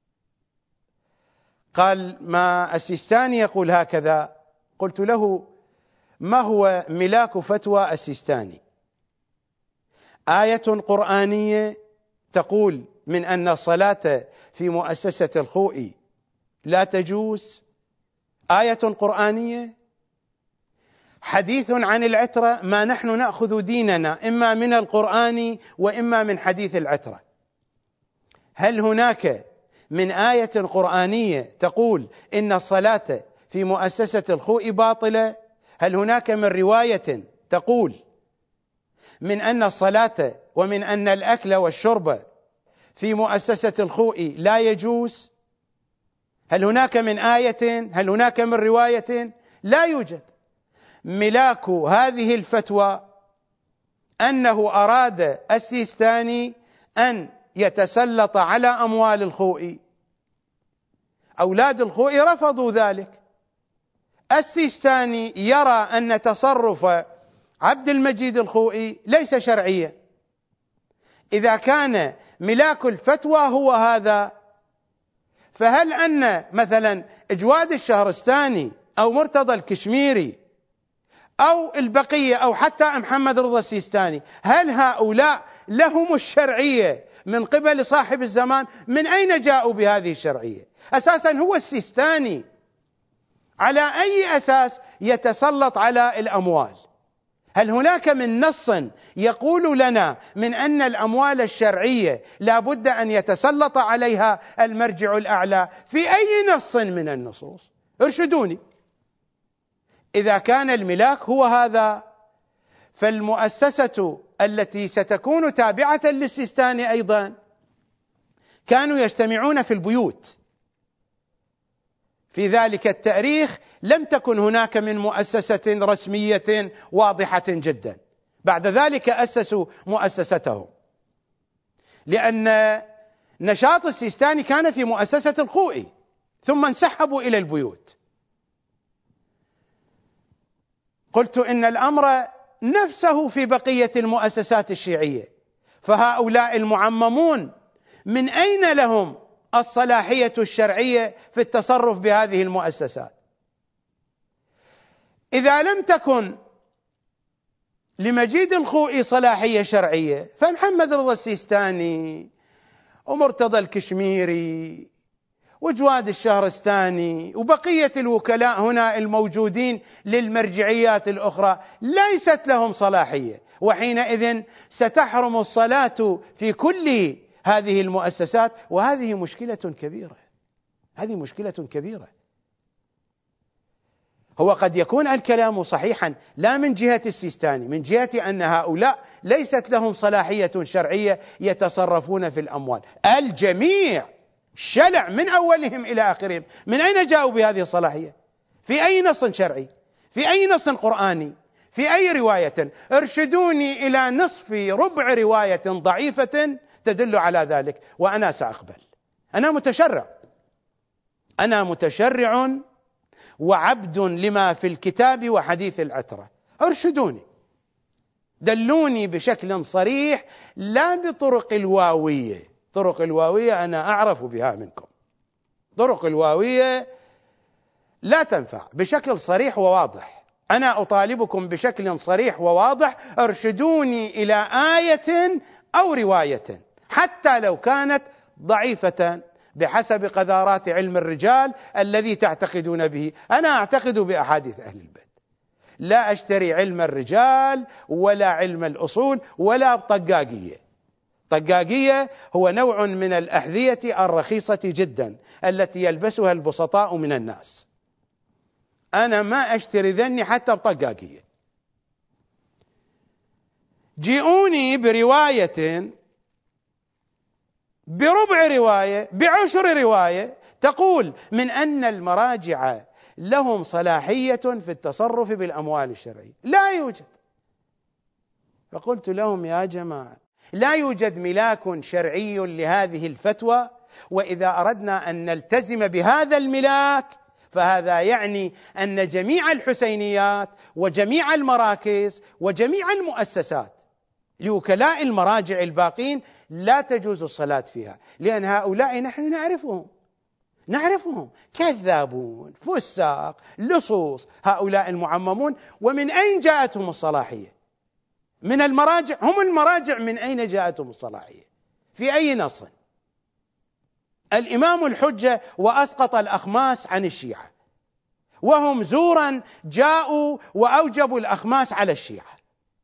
قال ما السيستاني يقول هكذا. قلت له ما هو ملاك فتوى السيستاني؟ آية قرآنية تقول من أن الصلاة في مؤسسة الخوئي لا تجوز، آية قرآنية، حديث عن العترة، ما نحن نأخذ ديننا إما من القرآن وإما من حديث العترة. هل هناك من آية قرآنية تقول إن الصلاة في مؤسسة الخوئي باطلة؟ هل هناك من رواية تقول من أن الصلاة ومن أن الأكل والشرب في مؤسسة الخوئي لا يجوز؟ هل هناك من آية؟ هل هناك من رواية؟ لا يوجد. ملاك هذه الفتوى أنه أراد السيستاني أن يتسلط على أموال الخوئي. أولاد الخوئي رفضوا ذلك. السيستاني يرى أن تصرف عبد المجيد الخوئي ليس شرعيا. إذا كان ملاك الفتوى هو هذا، فهل أن مثلا جواد الشهرستاني أو مرتضى الكشميري أو البقية أو حتى محمد رضا السيستاني، هل هؤلاء لهم الشرعية من قبل صاحب الزمان؟ من أين جاءوا بهذه الشرعية؟ أساسا هو السيستاني، على أي أساس يتسلط على الأموال؟ هل هناك من نص يقول لنا من أن الأموال الشرعية لا بد أن يتسلط عليها المرجع الأعلى؟ في أي نص من النصوص؟ ارشدوني. إذا كان الملاك هو هذا، فالمؤسسة التي ستكون تابعة للسيستاني أيضا كانوا يجتمعون في البيوت. في ذلك التاريخ لم تكن هناك من مؤسسة رسمية واضحة جدا. بعد ذلك أسسوا مؤسستهم، لأن نشاط السيستاني كان في مؤسسة الخوئي ثم انسحبوا إلى البيوت. قلت إن الأمر نفسه في بقية المؤسسات الشيعية، فهؤلاء المعممون من أين لهم الصلاحية الشرعية في التصرف بهذه المؤسسات؟ إذا لم تكن لمجيد الخوئي صلاحية شرعية، فمحمد رضا السيستاني ومرتضى الكشميري وجواد الشهرستاني وبقية الوكلاء هنا الموجودين للمرجعيات الأخرى ليست لهم صلاحية، وحينئذ ستحرم الصلاة في كل هذه المؤسسات، وهذه مشكلة كبيرة. هذه مشكلة كبيرة. هو قد يكون الكلام صحيحا لا من جهة السيستاني، من جهة أن هؤلاء ليست لهم صلاحية شرعية يتصرفون في الأموال. الجميع شلع من أولهم إلى آخرهم، من أين جاءوا بهذه الصلاحية؟ في أي نص شرعي؟ في أي نص قرآني؟ في أي رواية؟ ارشدوني إلى نصف ربع رواية ضعيفة تدل على ذلك وأنا سأقبل. أنا متشرع، أنا متشرع وعبد لما في الكتاب وحديث العترة. ارشدوني، دلوني بشكل صريح، لا بطرق الواوية. طرق الواوية أنا أعرف بها منكم، طرق الواوية لا تنفع. بشكل صريح وواضح، أنا أطالبكم بشكل صريح وواضح، ارشدوني إلى آية أو رواية حتى لو كانت ضعيفة بحسب قذارات علم الرجال الذي تعتقدون به. أنا أعتقد بأحاديث أهل البيت، لا أشتري علم الرجال ولا علم الأصول ولا طقاقية. طقاقية هو نوع من الأحذية الرخيصة جدا التي يلبسها البسطاء من الناس. أنا ما أشتري ذني حتى بطقاقية. جيئوني برواية، بربع رواية، بعشر رواية تقول من أن المراجع لهم صلاحية في التصرف بالأموال الشرعية. لا يوجد. فقلت لهم يا جماعة، لا يوجد ملاك شرعي لهذه الفتوى، وإذا أردنا أن نلتزم بهذا الملاك فهذا يعني أن جميع الحسينيات وجميع المراكز وجميع المؤسسات لوكلاء المراجع الباقين لا تجوز الصلاة فيها، لأن هؤلاء نحن نعرفهم نعرفهم كذابون، فساق، لصوص، هؤلاء المعممون. ومن أين جاءتهم الصلاحية؟ من المراجع. هم المراجع من أين جاءتهم الصلاحية؟ في أي نص؟ الإمام الحجة وأسقط الأخماس عن الشيعة، وهم زورا جاءوا وأوجبوا الأخماس على الشيعة،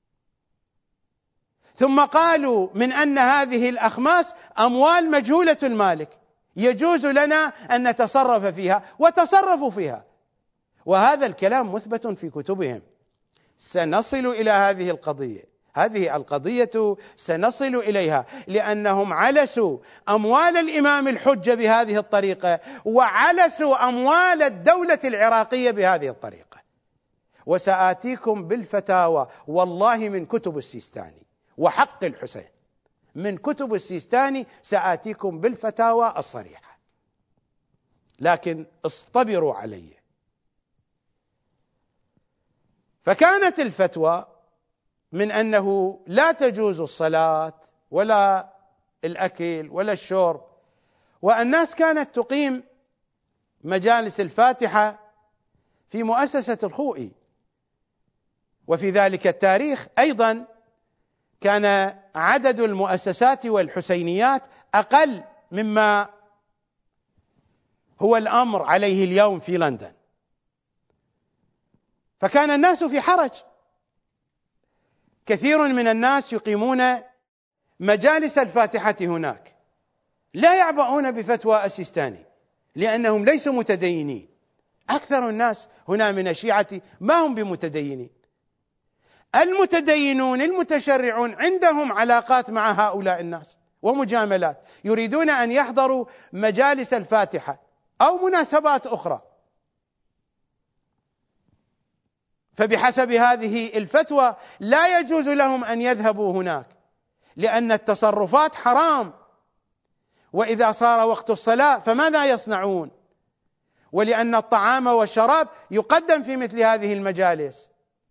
ثم قالوا من أن هذه الأخماس أموال مجهولة المالك يجوز لنا أن نتصرف فيها، وتصرفوا فيها. وهذا الكلام مثبت في كتبهم. سنصل إلى هذه القضية، هذه القضية سنصل إليها، لأنهم علسوا أموال الإمام الحجة بهذه الطريقة، وعلسوا أموال الدولة العراقية بهذه الطريقة. وسآتيكم بالفتاوى والله من كتب السيستاني وحق الحسين، من كتب السيستاني سآتيكم بالفتاوى الصريحة، لكن اصطبروا علي. فكانت الفتوى من أنه لا تجوز الصلاة ولا الأكل ولا الشرب، والناس كانت تقيم مجالس الفاتحة في مؤسسة الخوئي. وفي ذلك التاريخ أيضا كان عدد المؤسسات والحسينيات أقل مما هو الأمر عليه اليوم في لندن، فكان الناس في حرج. كثير من الناس يقيمون مجالس الفاتحة هناك، لا يعبؤون بفتوى السيستاني لأنهم ليسوا متدينين. أكثر الناس هنا من الشيعة ما هم بمتدينين. المتدينون المتشرعون عندهم علاقات مع هؤلاء الناس ومجاملات، يريدون أن يحضروا مجالس الفاتحة أو مناسبات أخرى. فبحسب هذه الفتوى لا يجوز لهم أن يذهبوا هناك، لأن التصرفات حرام. وإذا صار وقت الصلاة فماذا يصنعون؟ ولأن الطعام والشراب يقدم في مثل هذه المجالس.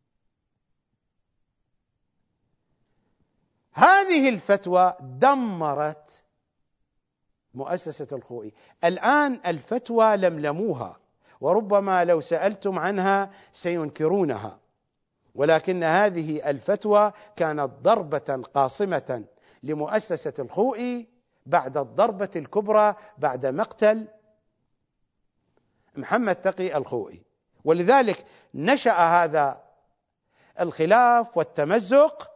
هذه الفتوى دمرت مؤسسة الخوئي. الآن الفتوى لملموها، وربما لو سألتم عنها سينكرونها، ولكن هذه الفتوى كانت ضربة قاصمة لمؤسسة الخوئي بعد الضربة الكبرى بعد مقتل محمد تقي الخوئي. ولذلك نشأ هذا الخلاف والتمزق.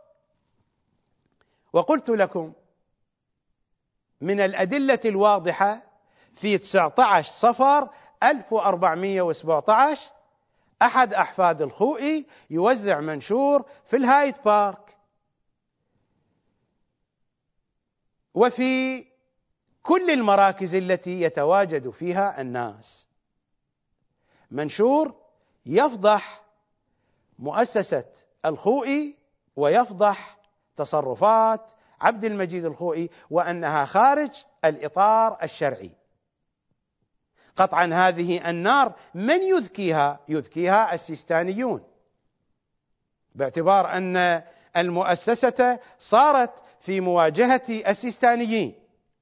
وقلت لكم من الأدلة الواضحة في تسعة عشر صفر ألف وأربعمئة وسبعة عشر أحد أحفاد الخوئي يوزع منشور في الهايد بارك وفي كل المراكز التي يتواجد فيها الناس، منشور يفضح مؤسسة الخوئي ويفضح تصرفات عبد المجيد الخوئي وأنها خارج الإطار الشرعي. قطعا هذه النار من يذكيها؟ يذكيها السيستانيون، باعتبار أن المؤسسة صارت في مواجهة السيستانيين.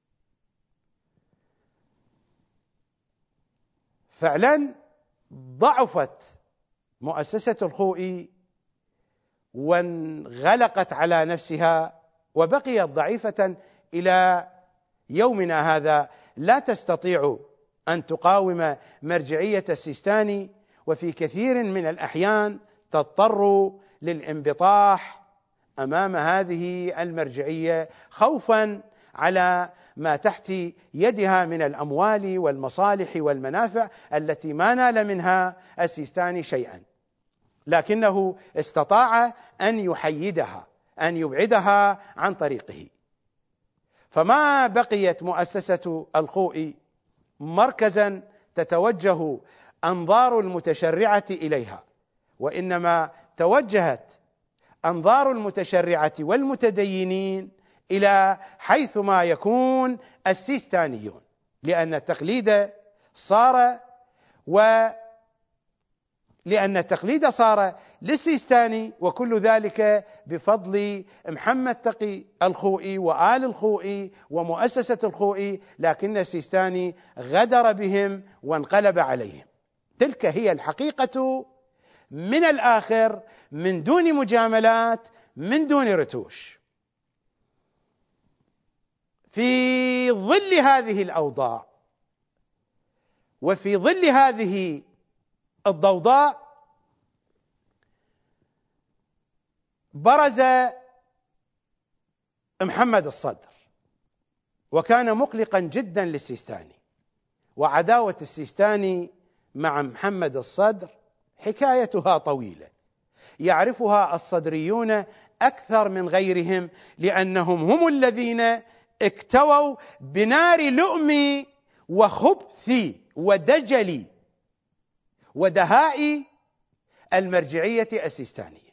فعلا ضعفت مؤسسة الخوئي وانغلقت على نفسها وبقيت ضعيفة إلى يومنا هذا، لا تستطيع أن تقاوم مرجعية السيستاني، وفي كثير من الأحيان تضطر للانبطاح أمام هذه المرجعية خوفا على ما تحت يدها من الأموال والمصالح والمنافع التي ما نال منها السيستاني شيئا، لكنه استطاع أن يحيدها، أن يبعدها عن طريقه. فما بقيت مؤسسة الخوئي مركزا تتوجه أنظار المتشرعة إليها، وإنما توجهت أنظار المتشرعة والمتدينين إلى حيثما يكون السيستانيون، لأن التقليد صار و لأن التقليد صار للسيستاني، وكل ذلك بفضل محمد تقي الخوئي وآل الخوئي ومؤسسة الخوئي، لكن السيستاني غدر بهم وانقلب عليهم. تلك هي الحقيقة من الآخر، من دون مجاملات، من دون رتوش. في ظل هذه الأوضاع وفي ظل هذه الضوضاء برز محمد الصدر، وكان مقلقا جدا للسيستاني. وعداوة السيستاني مع محمد الصدر حكايتها طويلة، يعرفها الصدريون أكثر من غيرهم، لأنهم هم الذين اكتووا بنار لؤم وخبث ودجل ودهاء المرجعية السيستانية.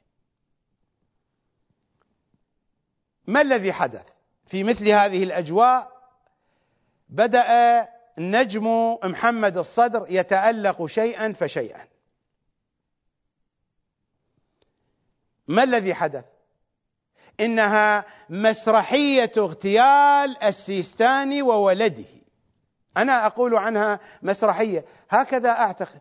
ما الذي حدث في مثل هذه الأجواء؟ بدأ نجم محمد الصدر يتألق شيئا فشيئا. ما الذي حدث؟ إنها مسرحية اغتيال السيستاني وولده. أنا أقول عنها مسرحية، هكذا أعتقد.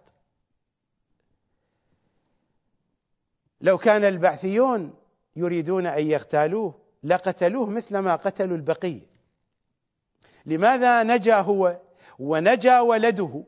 لو كان البعثيون يريدون أن يغتالوه لقتلوه مثل ما قتلوا البقية. لماذا نجا هو ونجا ولده؟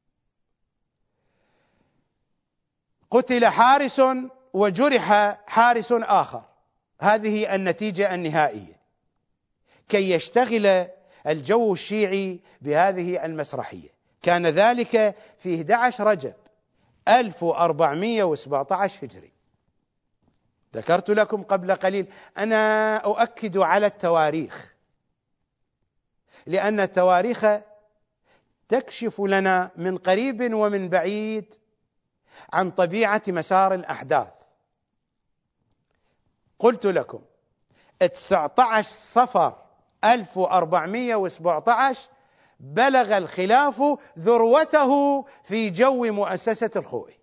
قتل حارس وجرح حارس آخر، هذه النتيجة النهائية، كي يشتغل الجو الشيعي بهذه المسرحية. كان ذلك في أحد عشر رجب ألف وأربعمئة وسبعة عشر هجري. ذكرت لكم قبل قليل، أنا أؤكد على التواريخ، لأن التواريخ تكشف لنا من قريب ومن بعيد عن طبيعة مسار الأحداث. قلت لكم تسعة عشر صفر ألف وأربعمئة وسبعة عشر بلغ الخلاف ذروته في جو مؤسسة الخوئي.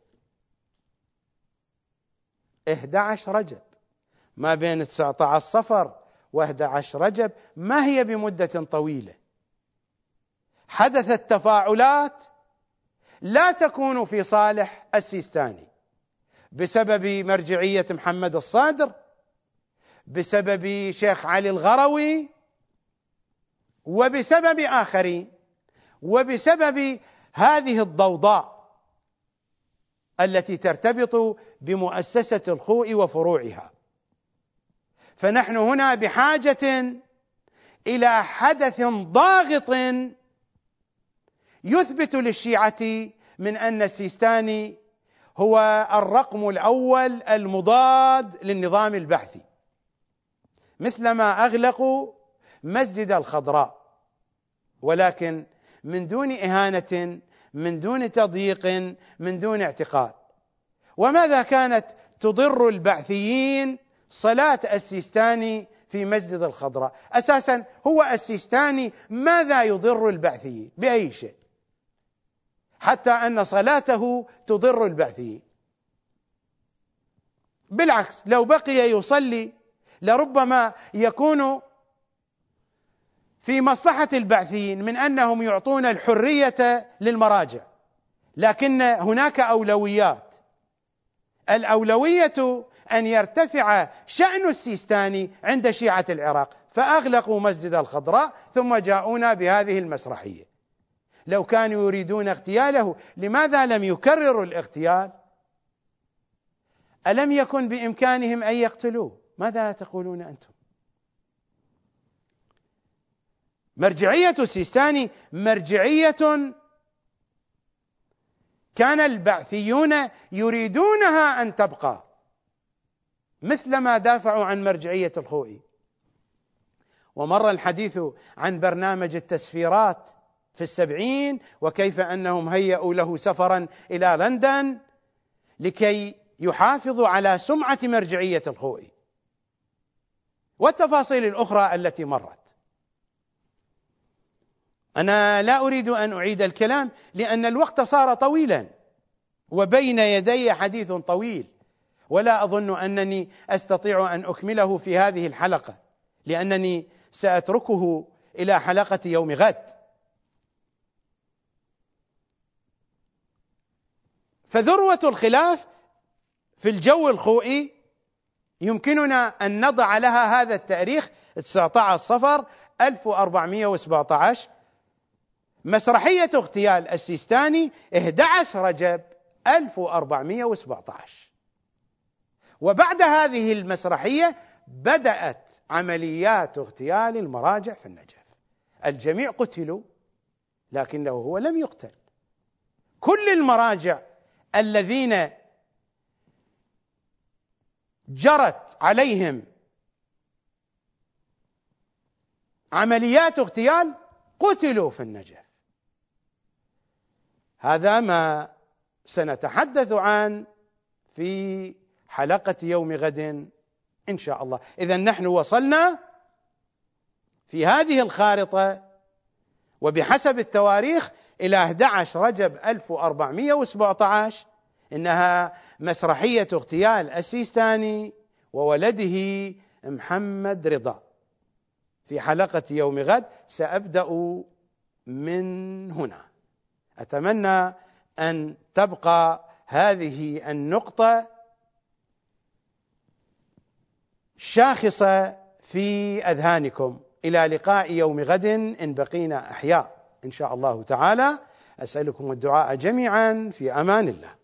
أحد عشر رجب، ما بين تسعة عشر صفر وأحد عشر رجب ما هي بمدة طويلة. حدثت تفاعلات لا تكون في صالح السيستاني بسبب مرجعية محمد الصدر، بسبب شيخ علي الغروي، وبسبب آخرين، وبسبب هذه الضوضاء التي ترتبط بمؤسسة الخوئي وفروعها. فنحن هنا بحاجة إلى حدث ضاغط يثبت للشيعة من أن السيستاني هو الرقم الأول المضاد للنظام البعثي، مثلما أغلقوا مسجد الخضراء، ولكن من دون إهانة، من دون تضييق، من دون اعتقال. وماذا كانت تضر البعثيين صلاة السيستاني في مسجد الخضراء؟ أساسا هو السيستاني ماذا يضر البعثيين؟ بأي شيء؟ حتى أن صلاته تضر البعثيين. بالعكس، لو بقي يصلي لربما يكون في مصلحة البعثيين من أنهم يعطون الحرية للمراجع، لكن هناك أولويات. الأولوية أن يرتفع شأن السيستاني عند شيعة العراق، فأغلقوا مسجد الخضراء ثم جاءونا بهذه المسرحية. لو كانوا يريدون اغتياله لماذا لم يكرروا الاغتيال؟ ألم يكن بإمكانهم أن يقتلوه؟ ماذا تقولون أنتم؟ مرجعية السيستاني مرجعية كان البعثيون يريدونها أن تبقى، مثلما دافعوا عن مرجعية الخوئي. ومر الحديث عن برنامج التسفيرات في السبعين وكيف أنهم هيئوا له سفرا إلى لندن لكي يحافظوا على سمعة مرجعية الخوئي، والتفاصيل الأخرى التي مرت. أنا لا أريد أن أعيد الكلام لأن الوقت صار طويلا وبين يدي حديث طويل، ولا أظن أنني أستطيع أن أكمله في هذه الحلقة، لأنني سأتركه إلى حلقة يوم غد. فذروة الخلاف في الجو الخوئي يمكننا أن نضع لها هذا التاريخ تسعة عشر صفر ألف وأربعمائة وسبعة عشر، مسرحية اغتيال السيستاني أحد عشر رجب ألف وأربعمائة وسبعة عشر. وبعد هذه المسرحية بدأت عمليات اغتيال المراجع في النجف. الجميع قتلوا لكنه هو لم يقتل. كل المراجع الذين جرت عليهم عمليات اغتيال قتلوا في النجف. هذا ما سنتحدث عنه في حلقة يوم غد إن شاء الله. إذن نحن وصلنا في هذه الخارطة وبحسب التواريخ إلى أحد عشر رجب ألف وأربعمائة وسبعة عشر، إنها مسرحية اغتيال السيستاني وولده محمد رضا. في حلقة يوم غد سأبدأ من هنا. أتمنى أن تبقى هذه النقطة شاخصة في أذهانكم. إلى لقاء يوم غد إن بقينا أحياء إن شاء الله تعالى. أسألكم الدعاء جميعا، في أمان الله.